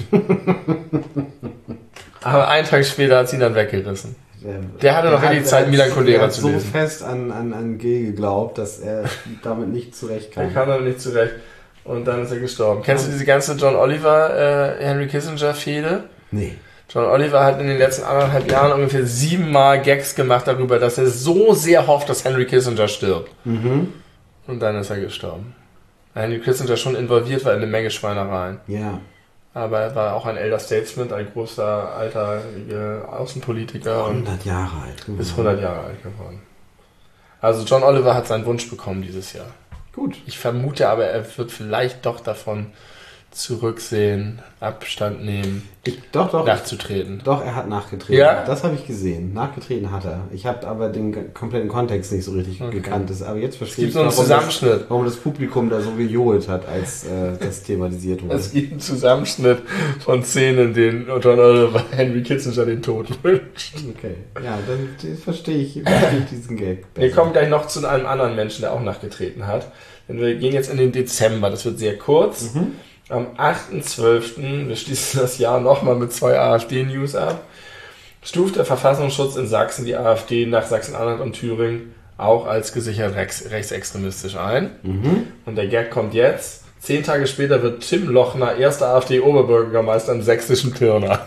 Aber einen Tag später hat sie ihn dann weggerissen. Der, der hatte der noch hat, richtig Zeit, Milan Kundera zu lesen. Er hat so fest an, an, an G geglaubt, dass er damit nicht zurechtkam. Er kam damit nicht zurecht. Und dann ist er gestorben. Kennst du diese ganze John Oliver, äh, Henry Kissinger-Fehde? Nee. John Oliver hat in den letzten anderthalb Jahren ungefähr siebenmal Gags gemacht darüber, dass er so sehr hofft, dass Henry Kissinger stirbt. Mhm. Und dann ist er gestorben. Henry Kissinger schon involviert war in eine Menge Schweinereien. Ja. Aber er war auch ein Elder Statesman, ein großer, alter äh, Außenpolitiker. hundert Jahre alt. Geworden. Ist hundert Jahre alt geworden. Also John Oliver hat seinen Wunsch bekommen dieses Jahr. Gut. Ich vermute aber, er wird vielleicht doch davon zurücksehen, Abstand nehmen, ich, doch, doch, nachzutreten. Doch, er hat nachgetreten. Ja? Das habe ich gesehen. Nachgetreten hat er. Ich habe aber den kompletten Kontext nicht so richtig okay. gekannt. Aber jetzt verstehe ich, so warum, das, warum das Publikum da so gejohlt hat, als äh, das thematisiert wurde. Es gibt einen Zusammenschnitt von Szenen, in denen John Oliver Henry Kissinger den Tod wünscht. Okay, ja, dann das verstehe ich, verstehe ich diesen Gag besser. Wir kommen gleich noch zu einem anderen Menschen, der auch nachgetreten hat. Denn wir gehen jetzt in den Dezember. Das wird sehr kurz. Mhm. Am achten zwölften, wir schließen das Jahr nochmal mit zwei AfD-News ab, stuft der Verfassungsschutz in Sachsen die AfD nach Sachsen-Anhalt und Thüringen auch als gesichert rechts, rechtsextremistisch ein. Mhm. Und der Gag kommt jetzt. Zehn Tage später wird Tim Lochner erster AfD-Oberbürgermeister im sächsischen Pirna.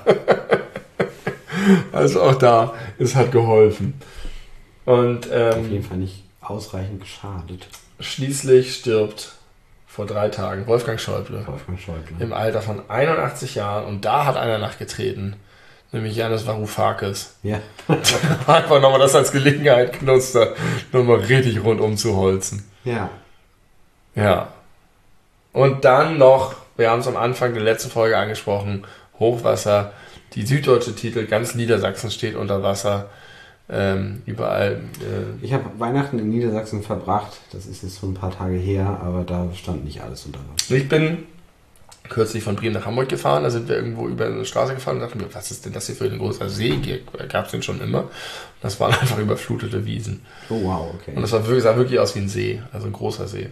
Also auch da, es hat geholfen. Und, ähm, auf jeden Fall nicht ausreichend geschadet. Schließlich stirbt vor drei Tagen Wolfgang Schäuble, Wolfgang Schäuble im Alter von einundachtzig Jahren. Und da hat einer nachgetreten, nämlich Janis Varoufakis. Ja. Einfach nochmal das als Gelegenheit genutzt, da nochmal richtig rundum zu holzen. Ja. Ja. Und dann noch, wir haben es am Anfang der letzten Folge angesprochen, Hochwasser. Die süddeutsche Titel, ganz Niedersachsen steht unter Wasser. Ähm, überall. Äh ich habe Weihnachten in Niedersachsen verbracht. Das ist jetzt schon ein paar Tage her, aber da stand nicht alles unter Wasser. Ich bin kürzlich von Bremen nach Hamburg gefahren. Da sind wir irgendwo über eine Straße gefahren und dachten mir, was ist denn das hier für ein großer See? Gab es den schon immer? Das waren einfach überflutete Wiesen. Oh wow, okay. Und das war wirklich, sah wirklich aus wie ein See, also ein großer See.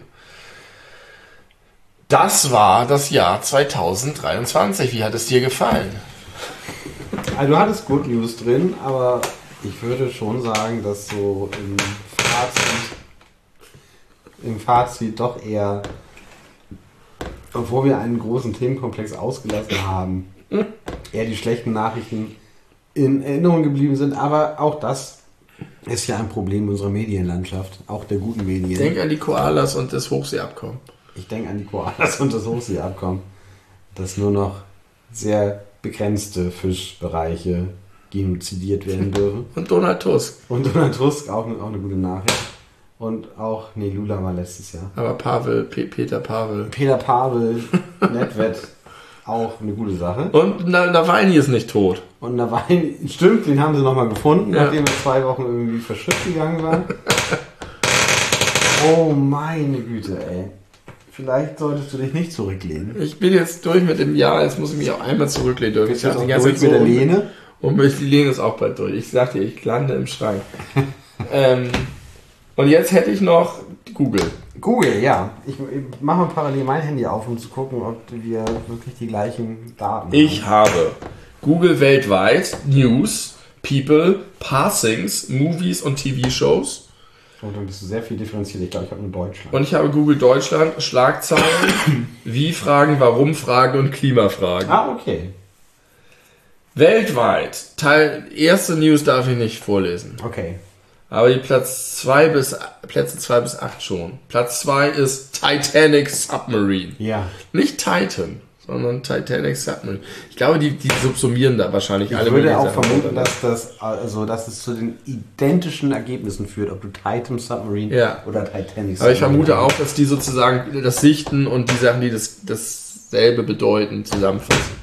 Das war das Jahr zweitausenddreiundzwanzig. Wie hat es dir gefallen? Also du hattest Good News drin, aber ich würde schon sagen, dass so im Fazit, im Fazit doch eher, obwohl wir einen großen Themenkomplex ausgelassen haben, eher die schlechten Nachrichten in Erinnerung geblieben sind. Aber auch das ist ja ein Problem unserer Medienlandschaft, auch der guten Medien. Denk an die Koalas und das Hochseeabkommen. Ich denke an die Koalas und das Hochseeabkommen, dass nur noch sehr begrenzte Fischbereiche genozidiert werden dürfen. Und Donald Tusk. Und Donald Tusk, auch, auch eine gute Nachricht. Und auch, nee, Lula war letztes Jahr. Aber Pavel, P- Peter Pavel. Peter Pavel, Nedved, auch eine gute Sache. Und Nawalny ist nicht tot. Und Nawalny, stimmt, den haben sie nochmal gefunden, ja. Nachdem er zwei Wochen irgendwie verschütt gegangen war. Oh meine Güte, ey. Vielleicht solltest du dich nicht zurücklehnen. Ich bin jetzt durch mit dem Jahr, jetzt muss ich mich auch einmal zurücklehnen dürfen. Bist du jetzt auch durch mit so der Lehne? Und die Lehne ist auch bald durch. Ich sagte, ich lande im Schrank. ähm, und jetzt hätte ich noch Google. Google, ja. Ich, ich mache mal parallel mein Handy auf, um zu gucken, ob wir wirklich die gleichen Daten haben. Ich habe Google weltweit, News, People, Passings, Movies und T V-Shows. Und dann bist du sehr viel differenziert. Ich glaube, ich habe nur Deutschland. Und ich habe Google Deutschland, Schlagzeilen, Wie-Fragen, Warum-Fragen und Klimafragen. Ah, okay. Weltweit, Teil, erste News darf ich nicht vorlesen. Okay. Aber die Platz zwei bis, Plätze zwei bis acht schon. Platz zwei ist Titanic Submarine. Ja. Nicht Titan, sondern Titanic Submarine. Ich glaube, die, die subsumieren da wahrscheinlich ich alle. Ich würde auch vermuten, dass, das, also, dass es zu den identischen Ergebnissen führt, ob du Titan Submarine ja. oder Titanic Submarine. Aber ich vermute auch, dass die sozusagen das Sichten und die Sachen, die das, dasselbe bedeuten, zusammenfassen.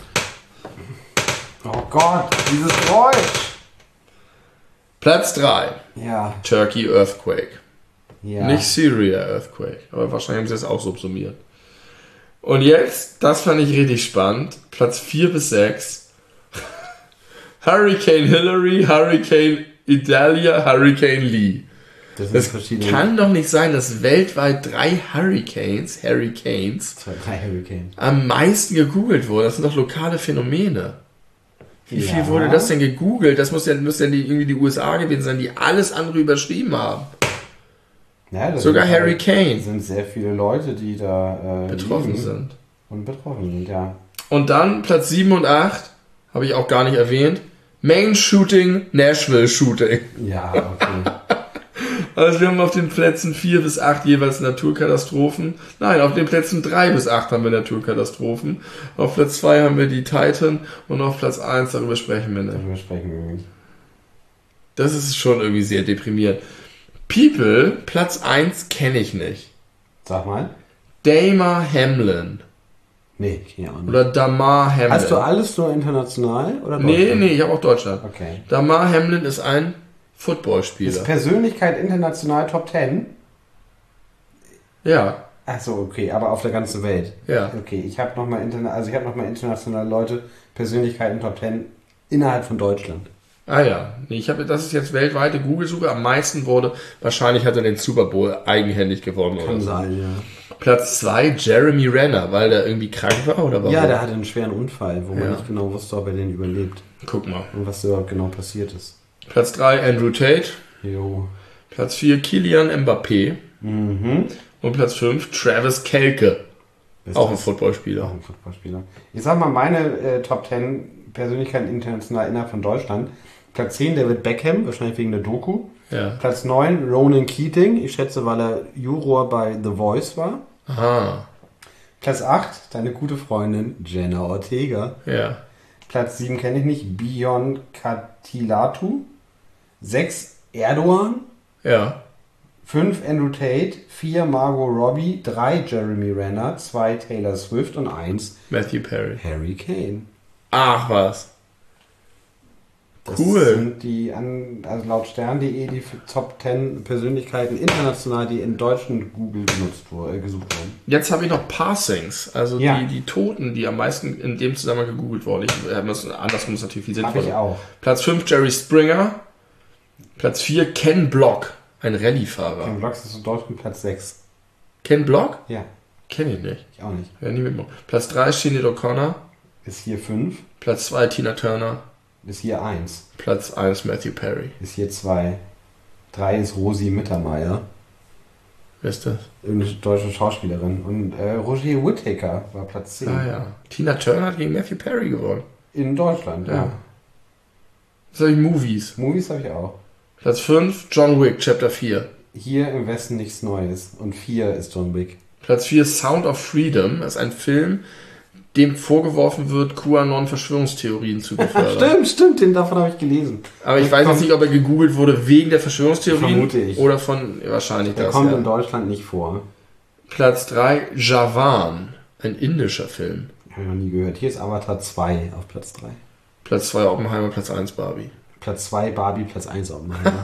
Oh Gott, dieses Geräusch! Platz drei. Ja. Turkey Earthquake. Ja. Nicht Syria Earthquake, aber wahrscheinlich haben sie das auch subsumiert. Und jetzt, das fand ich richtig spannend, Platz vier bis sechs. Hurricane Hillary, Hurricane Idalia, Hurricane Lee. Das, sind Das verschiedene. kann doch nicht sein, dass weltweit drei Hurricanes, Hurricanes Zwei, drei Hurricanes. am meisten gegoogelt wurden. Das sind doch lokale Phänomene. Wie Ja. viel wurde das denn gegoogelt? Das muss ja, muss ja die, irgendwie die U S A gewesen sein, die alles andere überschrieben haben. Ja, das Sogar sind Harry halt- Kane sind sehr viele Leute, die da äh, betroffen liegen sind. und betroffen sind, ja. Und dann Platz sieben und acht, habe ich auch gar nicht erwähnt, Main Shooting, Nashville Shooting. Ja, okay. Also wir haben auf den Plätzen vier bis acht jeweils Naturkatastrophen. Nein, auf den Plätzen drei bis acht haben wir Naturkatastrophen. Auf Platz zwei haben wir die Titan und auf Platz eins, darüber sprechen wir nicht. Darüber sprechen wir nicht. Das ist schon irgendwie sehr deprimierend. People, Platz eins kenne ich nicht. Sag mal. Damar Hamlin. Nee, keine Ahnung. Oder Damar Hamlin. Hast du alles nur international oder Nee, Deutschland? nee, ich habe auch Deutschland. Okay. Damar Hamlin ist ein Ist Footballspieler. Persönlichkeit international Top Ten? Ja, Achso, okay, aber auf der ganzen Welt. ja. Okay, ich habe nochmal interna also ich habe noch mal internationale Leute, Persönlichkeiten Top Ten innerhalb von Deutschland. Ah ja, nee, ich habe, das ist jetzt weltweite Google-Suche. Am meisten wurde, wahrscheinlich hat er den Super Bowl eigenhändig gewonnen oder Kann so. sein, ja. Platz zwei Jeremy Renner, weil der irgendwie krank war oder warum? Ja, der hatte einen schweren Unfall, wo man Ja. nicht genau wusste, ob er den überlebt Guck mal. und was überhaupt genau passiert ist. Platz drei Andrew Tate. Jo. Platz vier Kilian Mbappé. Mhm. Und Platz fünf Travis Kelce. Ist Auch ein das- Footballspieler. Auch ein Fußballspieler. Ich sag mal, meine äh, Top Ten Persönlichkeiten international innerhalb von Deutschland. Platz zehn David Beckham, wahrscheinlich wegen der Doku. Ja. Platz neun Ronan Keating, ich schätze, weil er Juror bei The Voice war. Aha. Platz acht deine gute Freundin Jenna Ortega. Ja. Platz sieben kenne ich nicht, Bion Katilatu. sechs Erdogan. Ja. fünf Andrew Tate. vier Margot Robbie. drei Jeremy Renner. zwei Taylor Swift und eins Matthew Perry. Harry Kane. Ach was. Das Cool. sind die, an, also laut Stern punkt de, die Top zehn Persönlichkeiten international, die in deutschen Google genutzt wurde, äh, gesucht wurden. Jetzt habe ich noch Passings, also Ja. die, die Toten, die am meisten in dem Zusammenhang gegoogelt wurden. Ich, äh, muss- andersrum ist natürlich viel Habe ich sinnvoller. auch. Platz fünf Jerry Springer. Platz vier Ken Block, ein Rallye-Fahrer. Im Vlogs ist in Deutschland Platz sechs. Ken Block? Ja, Kenne ich nicht. ich auch nicht. Ja, nie mitmachen. Platz drei Sinead O'Connor. Ist hier fünf. Platz zwei Tina Turner. Ist hier eins. Platz eins Matthew Perry. Ist hier zwei. drei ist Rosi Mittermeier. Wer ist das? Irgendeine deutsche Schauspielerin. Und äh, Roger Whittaker war Platz zehn. Ah ja. Tina Turner hat gegen Matthew Perry gewonnen. In Deutschland, ja. Ja. Jetzt habe ich Movies. Movies habe ich auch. Platz fünf John Wick, Chapter vier. Hier im Westen nichts Neues. Und vier ist John Wick. Platz vier Sound of Freedom. Das ist ein Film, dem vorgeworfen wird, QAnon-Verschwörungstheorien zu befördern. Stimmt, stimmt, den davon habe ich gelesen. Aber ich Der weiß kommt- jetzt nicht, ob er gegoogelt wurde wegen der Verschwörungstheorien Vermute ich. oder von wahrscheinlich Der das. kommt Ja. in Deutschland nicht vor. Platz drei Jawan, ein indischer Film. Habe ich noch nie gehört. Hier ist Avatar zwei auf Platz drei. Platz zwei Oppenheimer, Platz eins Barbie. Platz zwei Barbie, Platz eins Oppenheimer.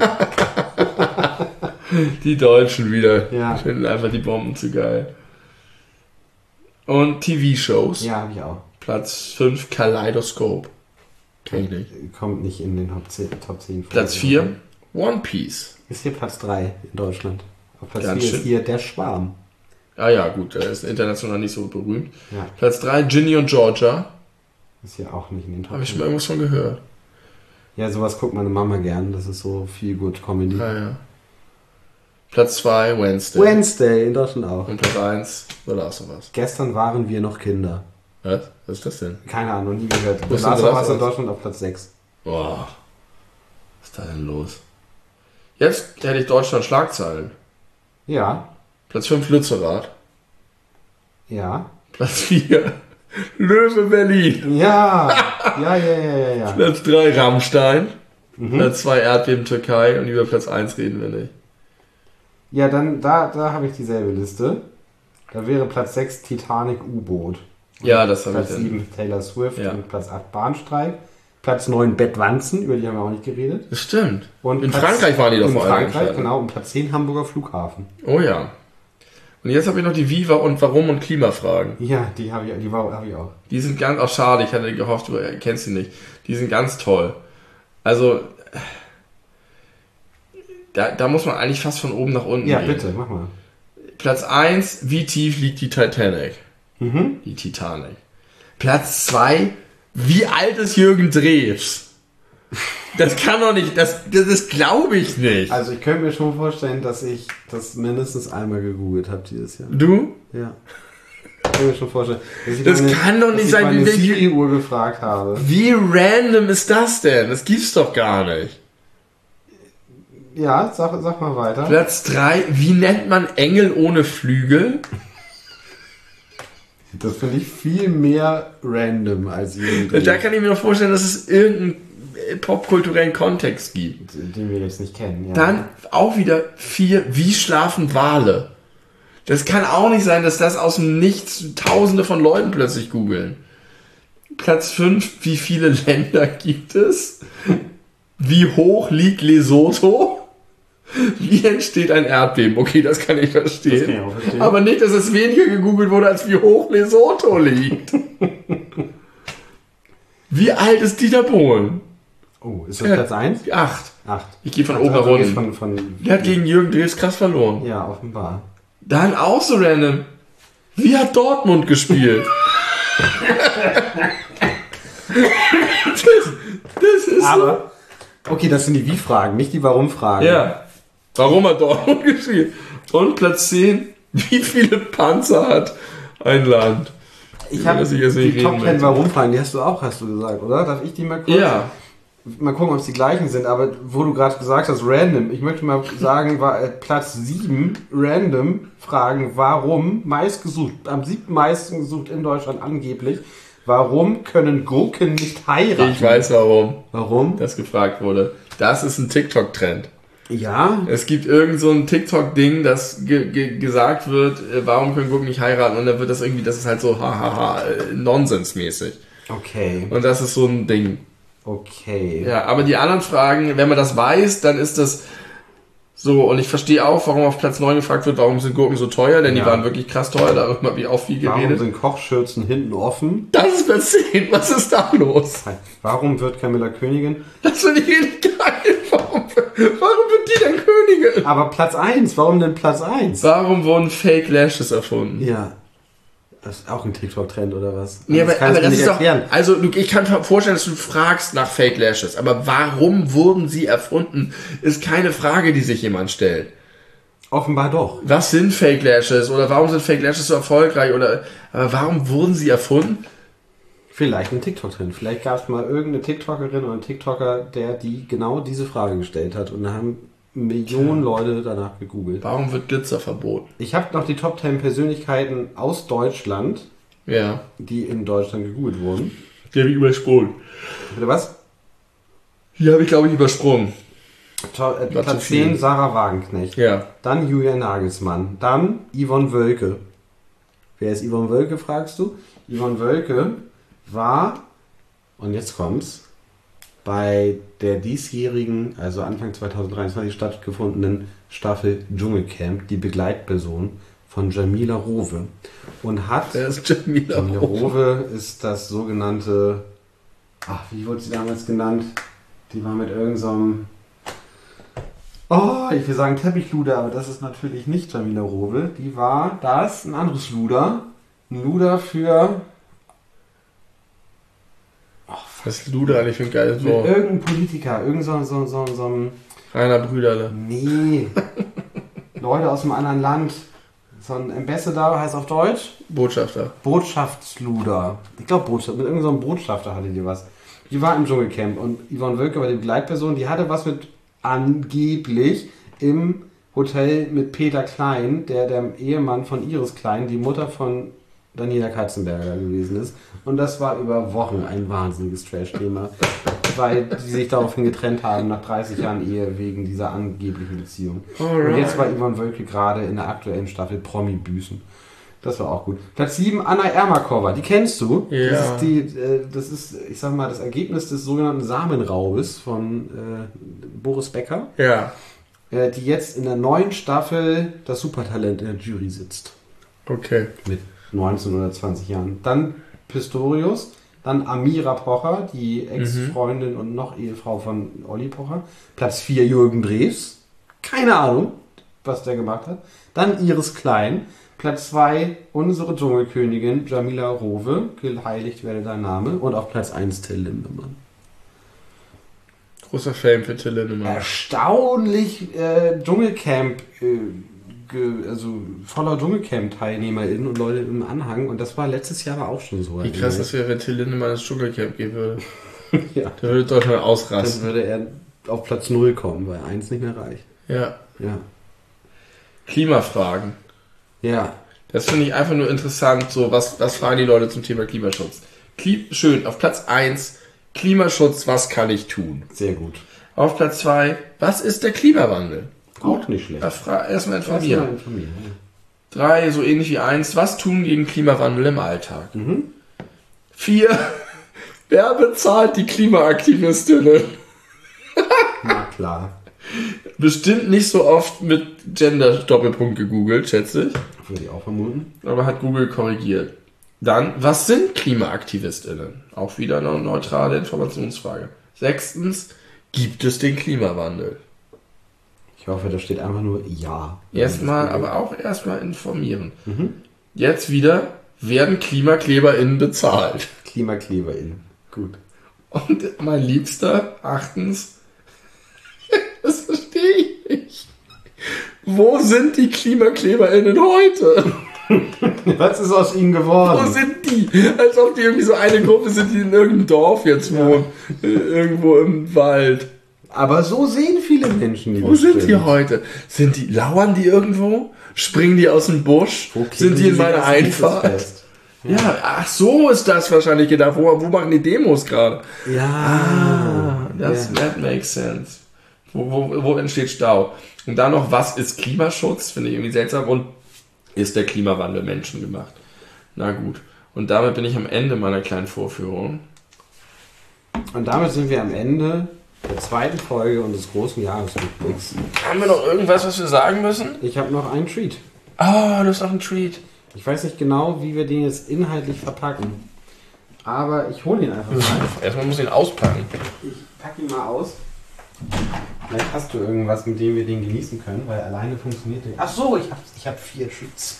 Die Deutschen wieder. Ja. Finden einfach die Bomben zu geil. Und T V-Shows. Ja, habe ich auch. Platz fünf Kaleidoskop. Kenn ich nicht. Kommt nicht in den Top zehn. Top zehn Platz vier One Piece. Ist hier Platz drei in Deutschland. Auf Platz Ganz vier schön. ist hier Der Schwarm. Ah ja, gut, der ist international nicht so berühmt. Ja, Platz drei Ginny und Georgia. ist hier auch nicht in den Top Habe ich schon zehn. mal irgendwas von gehört. Ja, sowas guckt meine Mama gern. Das ist so viel gut Comedy. Ah ja. Platz zwei Wednesday. Wednesday in Deutschland auch. Und Platz eins The Last of Us. Gestern waren wir noch Kinder. Was? Was ist das denn? Keine Ahnung, nie gehört. Wo The ist Last denn of The Us Last in of Us? Deutschland auf Platz sechs. Boah. Was ist da denn los? Jetzt hätte ich Deutschland Schlagzeilen. Ja, Platz fünf Lützerath. ja. Platz vier Löwe Berlin. Ja, ja, ja, ja, ja, ja. Platz drei Rammstein. Mhm. Platz zwei Erdbeben Türkei. Und über Platz eins reden wir nicht. Ja, dann, da, da habe ich dieselbe Liste. Da wäre Platz sechs Titanic U-Boot. Ja, das habe ich Platz dann. sieben Taylor Swift Ja. und Platz acht Bahnstreik. Platz neun Bettwanzen, über die haben wir auch nicht geredet. Das stimmt. Und In Platz- Frankreich waren die doch in vor allem Frankreich, entstanden. genau. Und Platz zehn Hamburger Flughafen. Oh ja. Und jetzt habe ich noch die Viva und Warum und Klimafragen. Ja, die habe ich, die war- habe ich auch. Die sind ganz, auch schade, ich hatte gehofft, du kennst sie nicht. Die sind ganz toll. Also, da, da muss man eigentlich fast von oben nach unten Ja, gehen. bitte, mach mal. Platz eins, wie tief liegt die Titanic? Mhm. Die Titanic. Platz zwei, wie alt ist Jürgen Drews? Das kann doch nicht, das, das, das glaube ich nicht. Also ich könnte mir schon vorstellen, dass ich das mindestens einmal gegoogelt habe dieses Jahr. Du? Ja. Ich kann mir schon vorstellen. Dass ich Das meine, kann doch dass nicht ich sein, meine wie- Siri-Uhr gefragt habe. Wie random ist das denn? Das gibt's doch gar nicht. Ja, sag, sag mal weiter. Platz drei, wie nennt man Engel ohne Flügel? Das finde ich viel mehr random als irgendwie, Da kann ich mir noch vorstellen, dass es irgendeinen popkulturellen Kontext gibt. den wir jetzt nicht kennen. Ja. Dann auch wieder vier, wie schlafen Wale? Das kann auch nicht sein, dass das aus dem Nichts Tausende von Leuten plötzlich googeln. Platz fünf, wie viele Länder gibt es? Wie hoch liegt Lesotho? Wie entsteht ein Erdbeben? Okay, das kann ich verstehen. Das kann ich auch verstehen. Aber nicht, dass es weniger gegoogelt wurde, als wie hoch Lesotho liegt. Wie alt ist Dieter Bohlen? Oh, ist das Platz eins? Acht. Acht. Ich gehe von Also, oben nach du gehst unten. Von, von, Der hat gegen Jürgen Drews krass verloren. ja, offenbar. Dann auch so random. Wie hat Dortmund gespielt? das, das ist Aber, okay, das sind die Wie-Fragen, nicht die Warum-Fragen. so. Ja. Warum hat Dortmund gespielt? Und Platz zehn. Wie viele Panzer hat ein Land? Ich habe Dass ich jetzt nicht die Top reden zehn möchte. Warum-Fragen, die hast du auch, hast du gesagt, oder? Darf ich die mal kurz? Ja. Mal gucken, ob es die gleichen sind, aber wo du gerade gesagt hast, random, ich möchte mal sagen, war äh, Platz sieben, random, Fragen, warum, meistgesucht, am siebten meisten gesucht in Deutschland angeblich, warum können Gurken nicht heiraten? Ich weiß warum Warum? das gefragt wurde. Das ist ein TikTok-Trend. Ja, Es gibt irgend so ein TikTok-Ding, das ge ge gesagt wird, äh, warum können Gurken nicht heiraten? Und dann wird das irgendwie, das ist halt so hahaha, äh, nonsensmäßig. okay, Und das ist so ein Ding. okay. Ja, aber die anderen Fragen, wenn man das weiß, dann ist das so. Und ich verstehe auch, warum auf Platz neun gefragt wird, warum sind Gurken so teuer, denn Ja. die waren wirklich krass teuer, darüber habe ich auch viel Warum geredet. sind Kochschürzen hinten offen? Das ist Platz zehn, was ist da los? Warum wird Camilla Königin? Das finde ich richtig geil. Warum, warum wird die denn Königin? Aber Platz eins, warum denn Platz eins? Warum wurden Fake Lashes erfunden? Ja, das ist auch ein TikTok-Trend oder was? Nee, aber, kannst aber du das nicht ist erklären. doch, also du, ich kann mir vorstellen, dass du fragst nach Fake Lashes, aber warum wurden sie erfunden, ist keine Frage, die sich jemand stellt. Offenbar doch. Was sind Fake Lashes oder warum sind Fake Lashes so erfolgreich oder aber warum wurden sie erfunden? Vielleicht ein TikTok-Trend. Vielleicht gab es mal irgendeine TikTokerin oder einen TikToker, der die genau diese Frage gestellt hat. Und da haben Millionen Leute danach gegoogelt. Warum wird Glitzer verboten? Ich habe noch die Top zehn Persönlichkeiten aus Deutschland, Ja, die in Deutschland gegoogelt wurden. die habe ich übersprungen. Bitte was? Die habe ich, glaube ich, übersprungen. To äh, War zu Platz viel. zehn Sarah Wagenknecht. Ja. Dann Julian Nagelsmann. Dann Yvonne Wölke. Wer ist Yvonne Wölke, fragst du? Yvonne Wölke war, und jetzt kommt's, bei der diesjährigen, also Anfang zwanzig dreiundzwanzig stattgefundenen Staffel Dschungelcamp die Begleitperson von Jamila Rowe. Und hat... Wer ist Jamila Jamila Rowe? Rowe ist das sogenannte... Ach, wie wurde sie damals genannt? Die war mit irgendeinem... So oh, ich will sagen Teppichluder, aber das ist natürlich nicht Jamila Rowe. Die war das, ein anderes Luder. Ein Luder für... Was ist Luder eigentlich für ein geiles Mit Wort? irgendeinem Politiker, irgend so, so, so, so ein... Rainer Brüderle. Nee. Leute aus einem anderen Land. So ein Ambassador heißt auf Deutsch Botschafter. Botschaftsluder. Ich glaube Botschaft, mit irgendeinem so Botschafter hatte die was. Die war im Dschungelcamp und Yvonne Wölke war die Begleitperson, die hatte was mit angeblich im Hotel mit Peter Klein, der der Ehemann von Iris Klein, die Mutter von Daniela Katzenberger gewesen ist. Und das war über Wochen ein wahnsinniges Trash-Thema, weil die sich daraufhin getrennt haben nach dreißig Jahren Ehe wegen dieser angeblichen Beziehung. Alright. Und jetzt war Yvonne Wölke gerade in der aktuellen Staffel Promi-Büßen. Das war auch gut. Platz sieben, Anna Ermakova, die kennst du. Ja. Das ist, die, äh, das ist, ich sag mal, das Ergebnis des sogenannten Samenraubes von äh, Boris Becker, Ja. äh, die jetzt in der neuen Staffel das Supertalent in der Jury sitzt. Okay. Mit neunzehn oder zwanzig Jahren. Dann Pistorius, dann Amira Pocher, die Ex-Freundin und noch Ehefrau von Olli Pocher. Platz vier, Jürgen Drews. Keine Ahnung, was der gemacht hat. Dann Iris Klein. Platz zwei, unsere Dschungelkönigin Jamila Rowe. Geheiligt werde dein Name. Und auf Platz eins Till Lindemann. Großer Fan für Till Lindemann. Erstaunlich äh, Dschungelcamp, äh, ge, also voller Dschungelcamp-TeilnehmerInnen und Leute im Anhang. Und das war letztes Jahr aber auch schon so. Wie krass das wäre, wenn Till Lindemann ins Dschungelcamp gehen würde. Ja. Der würde Deutschland ausrasten. Dann würde er auf Platz null kommen, weil eins nicht mehr reicht. Ja. Ja. Klimafragen. Ja. Das finde ich einfach nur interessant, so was, was fragen die Leute zum Thema Klimaschutz. Klim- Schön, auf Platz eins, Klimaschutz, was kann ich tun? Sehr gut. Auf Platz zwei, was ist der Klimawandel? Auch nicht schlecht. Erstmal Erstmal informieren. informieren. Drei, so ähnlich wie eins, was tun gegen Klimawandel im Alltag? Mhm. Vier, wer bezahlt die Klimaaktivistinnen? Na klar. Bestimmt nicht so oft mit Gender-Doppelpunkt gegoogelt, schätze ich. Würde ich auch vermuten. Aber hat Google korrigiert. Dann, was sind KlimaaktivistInnen? Auch wieder eine neutrale Informationsfrage. Sechstens, gibt es den Klimawandel? Ich hoffe, da steht einfach nur Ja. Erstmal, aber auch erstmal informieren. Mhm. Jetzt wieder, werden KlimakleberInnen bezahlt? KlimakleberInnen. Gut. Und mein Liebster, achtens, das verstehe ich nicht. Wo sind die KlimakleberInnen heute? Was ist aus ihnen geworden? Wo sind die? Als ob die irgendwie so eine Gruppe sind, die in irgendeinem Dorf jetzt wohnen. Ja. Irgendwo im Wald. Aber so sehen viele Menschen die. Wo sind die heute? Sind die, lauern die irgendwo? Springen die aus dem Busch? Wo sind die in meiner das Einfahrt? fest? Ja. Ja, ach so ist das wahrscheinlich gedacht. Wo, wo machen die Demos gerade? Ja. Ah, das Ja. that makes sense. Wo, wo, wo entsteht Stau? Und dann noch, was ist Klimaschutz? Finde ich irgendwie seltsam. Und ist der Klimawandel menschengemacht? Na gut. Und damit bin ich am Ende meiner kleinen Vorführung. Und damit sind wir am Ende der zweiten Folge unseres großen Jahresrückblicks. Haben wir noch irgendwas, was wir sagen müssen? Ich habe noch einen Treat. Oh, du hast noch einen Treat. Ich weiß nicht genau, wie wir den jetzt inhaltlich verpacken. Aber ich hole ihn einfach mal. Erstmal muss ich ihn auspacken. Ich packe ihn mal aus. Vielleicht hast du irgendwas, mit dem wir den genießen können, weil alleine funktioniert der. Ach so, ich habe ich hab vier Treats.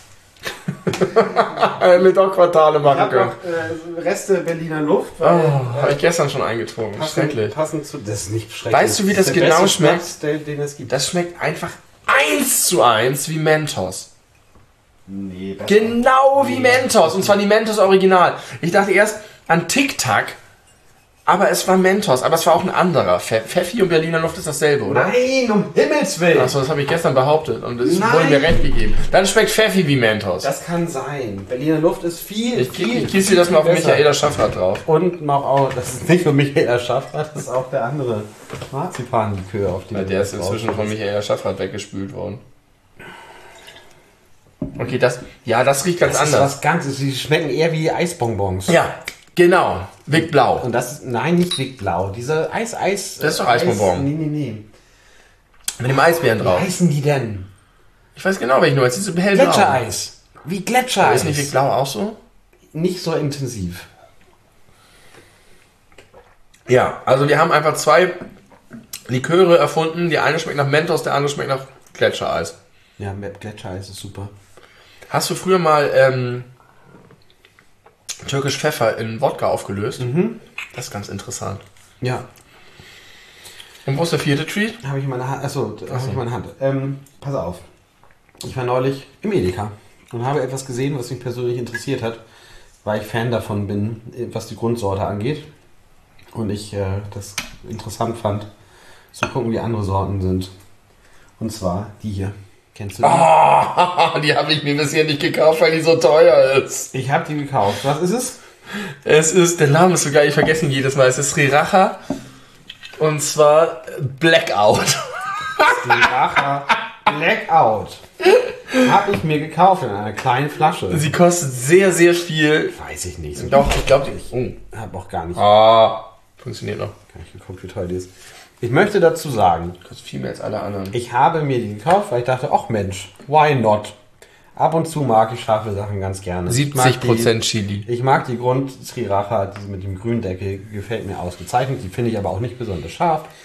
Mit auch Quartale Ich machen habe können. noch äh, Reste Berliner Luft. Oh, habe ich gestern schon eingetrunken. Schrecklich. Passend zu, das ist nicht schrecklich. Weißt du, wie das ist der genau beste schmeckt? Schnaps, den, den es gibt. Das schmeckt einfach eins zu eins wie Mentos. Nee, besser. Genau wie Nee. Mentos. Und zwar die Mentos Original. Ich dachte erst an Tic Tac, aber es war Mentos. Aber es war auch ein anderer. Pfe- Pfeffi und Berliner Luft ist dasselbe, oder? Nein, um Himmels Willen. Achso, das habe ich gestern behauptet. Und es Nein. wurde mir recht gegeben. Dann schmeckt Pfeffi wie Mentos. Das kann sein. Berliner Luft ist viel, Ich, viel, ich gieße dir das mal auf besser. Michaela Schaffrath drauf. Und noch auch, das ist nicht von Michaela Schaffrath, das ist auch der andere Marzipanlikör, auf den Weil der ist inzwischen von Michaela Schaffrath weggespült worden. Okay, das, ja, das riecht ganz Das ist anders. was Ganzes, die schmecken eher wie Eisbonbons. Ja, genau. Vic Blau. Und das ist, nein, nicht Big Blau, diese Eis-Eis... Das ist doch Eisbonbon. Nee, nee, nee. Mit dem Eisbären Wie drauf. heißen die denn? Ich weiß genau, welchen du meinst. Diese hellblau. Gletschereis. Wie Gletschereis. Ist nicht Vic Blau auch so? Nicht so intensiv. Ja, also wir haben einfach zwei Liköre erfunden. Die eine schmeckt nach Mentos, der andere schmeckt nach Gletschereis. Ja, mit Gletschereis ist super. Hast du früher mal ähm, türkisch Pfeffer in Wodka aufgelöst? Mhm. Das ist ganz interessant. Ja. Und wo ist der vierte Treat? Habe ich in meiner Hand. Achso, das habe Achso. ich in meiner Hand. Ähm, pass auf. Ich war neulich im Edeka und habe etwas gesehen, was mich persönlich interessiert hat, weil ich Fan davon bin, was die Grundsorte angeht. Und ich äh, das interessant fand, zu gucken, wie andere Sorten sind. Und zwar die hier. Kennst du die? Oh, die habe ich mir bisher nicht gekauft, weil die so teuer ist. Ich habe die gekauft. Was ist es? Es ist, der Name ist so geil, ich vergesse ihn jedes Mal. Es ist Sriracha und zwar Blackout. Sriracha Blackout. Habe ich mir gekauft in einer kleinen Flasche. Sie kostet sehr, sehr viel. Weiß ich nicht. So Doch, ich glaube, die. Oh. habe auch gar nicht. Ah, funktioniert noch. Gar nicht geguckt, wie teuer die ist. Ich möchte dazu sagen, Kostet viel mehr als alle anderen. ich habe mir die gekauft, weil ich dachte, ach Mensch, why not? Ab und zu mag ich scharfe Sachen ganz gerne. siebzig Prozent Chili. Ich mag die Grund Sriracha, diese mit dem Gründeckel, gefällt mir ausgezeichnet. Die finde ich aber auch nicht besonders scharf.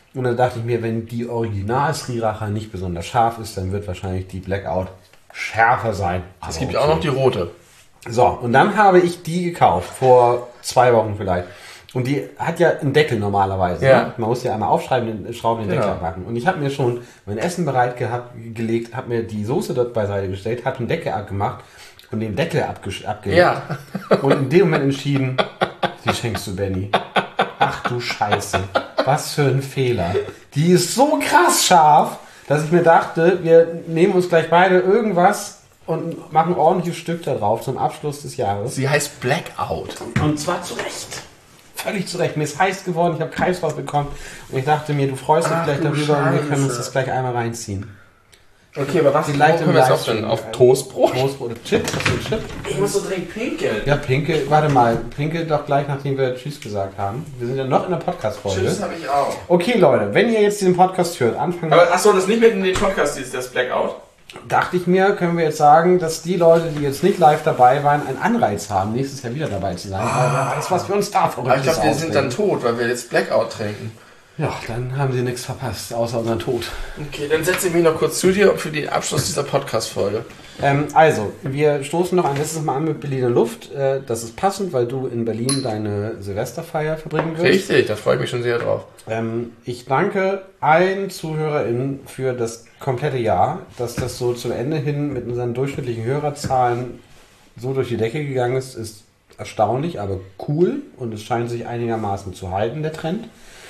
Und dann dachte ich mir, wenn die Original-Sriracha nicht besonders scharf ist, dann wird wahrscheinlich die Blackout schärfer sein. Es gibt ja auch noch die rote. So, und dann habe ich die gekauft, vor zwei Wochen vielleicht. Und die hat ja einen Deckel normalerweise. Ja. Ne? Man muss ja einmal aufschreiben, den, schrauben, den Genau. Deckel abmachen. Und ich habe mir schon mein Essen bereit gehabt, gelegt, habe mir die Soße dort beiseite gestellt, habe den Deckel abgemacht und den Deckel abge- abgelegt. Ja. Und in dem Moment entschieden, die schenkst du Benny. Ach du Scheiße. Was für ein Fehler. Die ist so krass scharf, dass ich mir dachte, wir nehmen uns gleich beide irgendwas und machen ein ordentliches Stück da drauf zum Abschluss des Jahres. Sie heißt Blackout. Und zwar zu Recht. Völlig zu Recht. Mir ist heiß geworden, ich habe Kreislauf bekommen. Und ich dachte mir, du freust dich Ach, gleich du darüber und wir können uns Scheiße. das gleich einmal reinziehen. Okay, aber was Vielleicht können im wir jetzt auf Livestream. denn? Auf Toastbrot? Toastbrot oder Chip? Hast du einen Chip? Ich muss so dringend pinkeln. Ja, Pinke. Warte mal. Pinke doch gleich, nachdem wir Tschüss gesagt haben. Wir sind ja noch in der Podcast-Folge. Tschüss habe ich auch. Okay, Leute, wenn ihr jetzt diesen Podcast hört, Anfang Aber achso, das nicht mit in den Podcast ist, das Blackout? dachte ich mir, können wir jetzt sagen, dass die Leute, die jetzt nicht live dabei waren, einen Anreiz haben, nächstes Jahr wieder dabei zu sein. Weil wer weiß, was wir uns da Aber verrückt ich glaube, wir sind dann tot, weil wir jetzt Blackout trinken. Ja, dann haben sie nichts verpasst, außer unseren Tod. Okay, dann setze ich mich noch kurz zu dir für den Abschluss dieser Podcast-Folge. Ähm, also, wir stoßen noch ein letztes Mal an mit Berliner Luft. Äh, das ist passend, weil du in Berlin deine Silvesterfeier verbringen wirst. Richtig, da freue ich mich schon sehr drauf. Ähm, ich danke allen ZuhörerInnen für das komplette Jahr, dass das so zum Ende hin mit unseren durchschnittlichen Hörerzahlen so durch die Decke gegangen ist, ist erstaunlich, aber cool und es scheint sich einigermaßen zu halten, der Trend.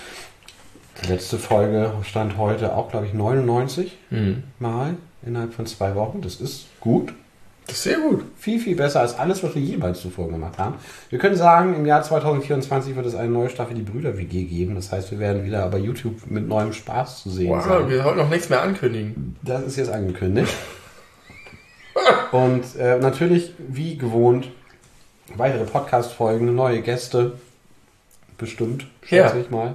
Die letzte Folge stand heute auch, glaube ich, neunundneunzig Mhm. Mal innerhalb von zwei Wochen. Das ist gut. Das ist sehr gut. Viel, viel besser als alles, was wir jemals zuvor gemacht haben. Wir können sagen, im Jahr zwanzig vierundzwanzig wird es eine neue Staffel Die Brüder-W G geben. Das heißt, wir werden wieder bei YouTube mit neuem Spaß zu sehen Wow, sein. wir sollten noch nichts mehr ankündigen. Das ist jetzt angekündigt. Und äh, natürlich, wie gewohnt, weitere Podcast-Folgen, neue Gäste. Bestimmt, schätze Ja. ich mal.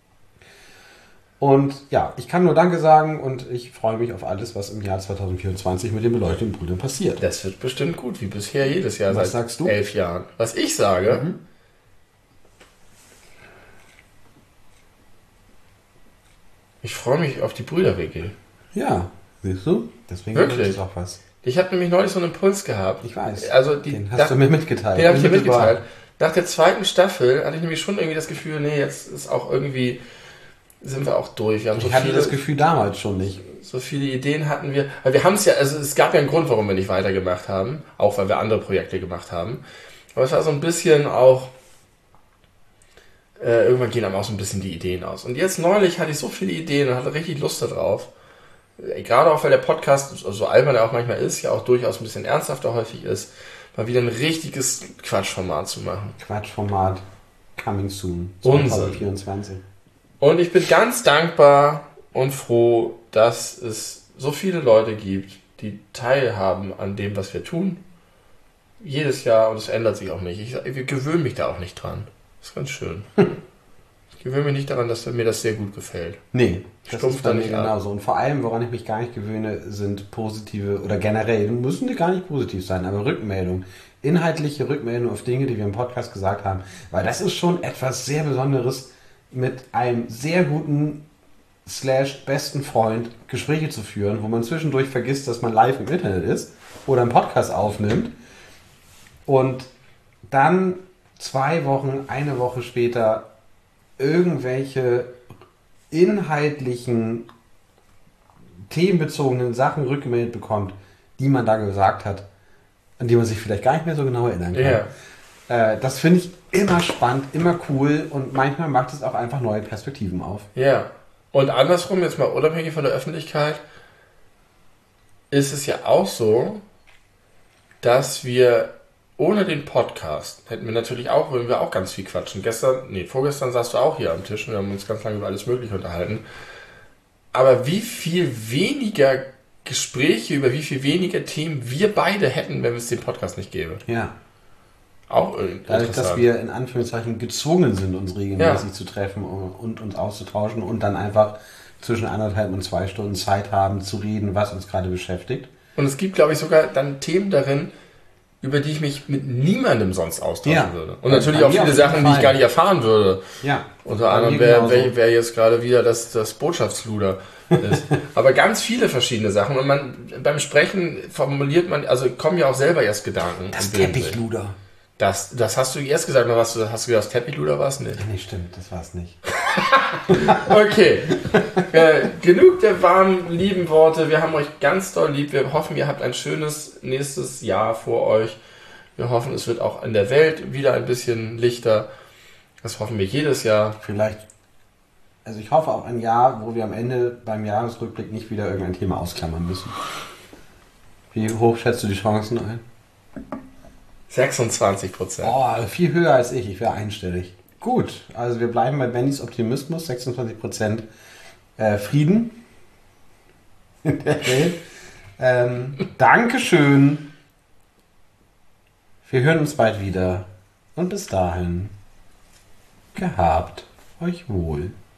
Und ja, ich kann nur Danke sagen und ich freue mich auf alles, was im Jahr zwanzig vierundzwanzig mit den beleuchteten Brüdern passiert. Das wird bestimmt gut, wie bisher jedes Jahr Was seit sagst du? elf Jahren. Was ich sage, Mhm. ich freue mich auf die Brüder-W G. Ja, siehst du? Deswegen Wirklich? ist es auch was. Ich habe nämlich neulich so einen Impuls gehabt. Ich weiß. Also die, Den hast nach- du mir mitgeteilt. Den habe ich dir Unmittelbar. mitgeteilt. Nach der zweiten Staffel hatte ich nämlich schon irgendwie das Gefühl, nee, jetzt ist auch irgendwie, sind wir auch durch. Wir haben so Ich hatte viele, das Gefühl damals schon nicht. so viele Ideen hatten wir. Weil wir haben es ja, also es gab ja einen Grund, warum wir nicht weitergemacht haben. Auch weil wir andere Projekte gemacht haben. Aber es war so ein bisschen auch, äh, irgendwann gehen einem auch so ein bisschen die Ideen aus. Und jetzt neulich hatte ich so viele Ideen und hatte richtig Lust darauf. Äh, Gerade auch, weil der Podcast, so albern er auch manchmal ist, ja auch durchaus ein bisschen ernsthafter häufig ist, mal wieder ein richtiges Quatschformat zu machen. Quatschformat coming soon. Unsinn. zwanzig vierundzwanzig. Und ich bin ganz dankbar und froh, dass es so viele Leute gibt, die teilhaben an dem, was wir tun. Jedes Jahr, und es ändert sich auch nicht. Ich, ich gewöhne mich da auch nicht dran. Das ist ganz schön. Ich gewöhne mich nicht daran, dass mir das sehr gut gefällt. Nee, das Stumpf ist bei da mir nicht ab. genauso. Und vor allem, woran ich mich gar nicht gewöhne, sind positive oder generell, müssen die gar nicht positiv sein, aber Rückmeldungen. Inhaltliche Rückmeldungen auf Dinge, die wir im Podcast gesagt haben. Weil das ist schon etwas sehr Besonderes, mit einem sehr guten slash besten Freund Gespräche zu führen, wo man zwischendurch vergisst, dass man live im Internet ist oder einen Podcast aufnimmt und dann zwei Wochen, eine Woche später irgendwelche inhaltlichen, themenbezogenen Sachen rückgemeldet bekommt, die man da gesagt hat, an die man sich vielleicht gar nicht mehr so genau erinnern kann. Ja. Äh, das finde ich immer spannend, immer cool und manchmal macht es auch einfach neue Perspektiven auf. Ja. Und andersrum, jetzt mal unabhängig von der Öffentlichkeit, ist es ja auch so, dass wir ohne den Podcast hätten wir natürlich auch, würden wir auch ganz viel quatschen. Gestern, nee, vorgestern saßt du auch hier am Tisch und wir haben uns ganz lange über alles Mögliche unterhalten. Aber wie viel weniger Gespräche über wie viel weniger Themen wir beide hätten, wenn es den Podcast nicht gäbe. Ja. Auch irgendwie Dadurch, dass interessant. wir in Anführungszeichen gezwungen sind, uns regelmäßig Ja. zu treffen und uns auszutauschen und dann einfach zwischen anderthalb und zwei Stunden Zeit haben zu reden, was uns gerade beschäftigt. Und es gibt, glaube ich, sogar dann Themen darin, über die ich mich mit niemandem sonst austauschen Ja. würde. Und Ja, natürlich bei auch mir viele auf jeden Sachen, die ich Fall. gar nicht erfahren würde. Ja. Unter Bei anderem, mir wer, genauso. wer, wer jetzt gerade wieder das, das Botschaftsluder ist. Aber ganz viele verschiedene Sachen. Und man beim Sprechen formuliert man, also kommen ja auch selber erst Gedanken. Das und bilden sich. Teppichluder. Das, das hast du erst gesagt, oder hast du, hast du gesagt, das Teppichluder war es nicht? Nee, stimmt, das war's nicht. Okay, äh, genug der warmen, lieben Worte. Wir haben euch ganz doll lieb. Wir hoffen, ihr habt ein schönes nächstes Jahr vor euch. Wir hoffen, es wird auch in der Welt wieder ein bisschen lichter. Das hoffen wir jedes Jahr. Vielleicht, also ich hoffe auch ein Jahr, wo wir am Ende beim Jahresrückblick nicht wieder irgendein Thema ausklammern müssen. Wie hoch schätzt du die Chancen ein? sechsundzwanzig Prozent. Oh, viel höher als ich. Ich wäre einstellig. Gut, also wir bleiben bei Bennys Optimismus. sechsundzwanzig Prozent äh, Frieden in der Welt. Ähm, Dankeschön. Wir hören uns bald wieder. Und bis dahin, gehabt euch wohl.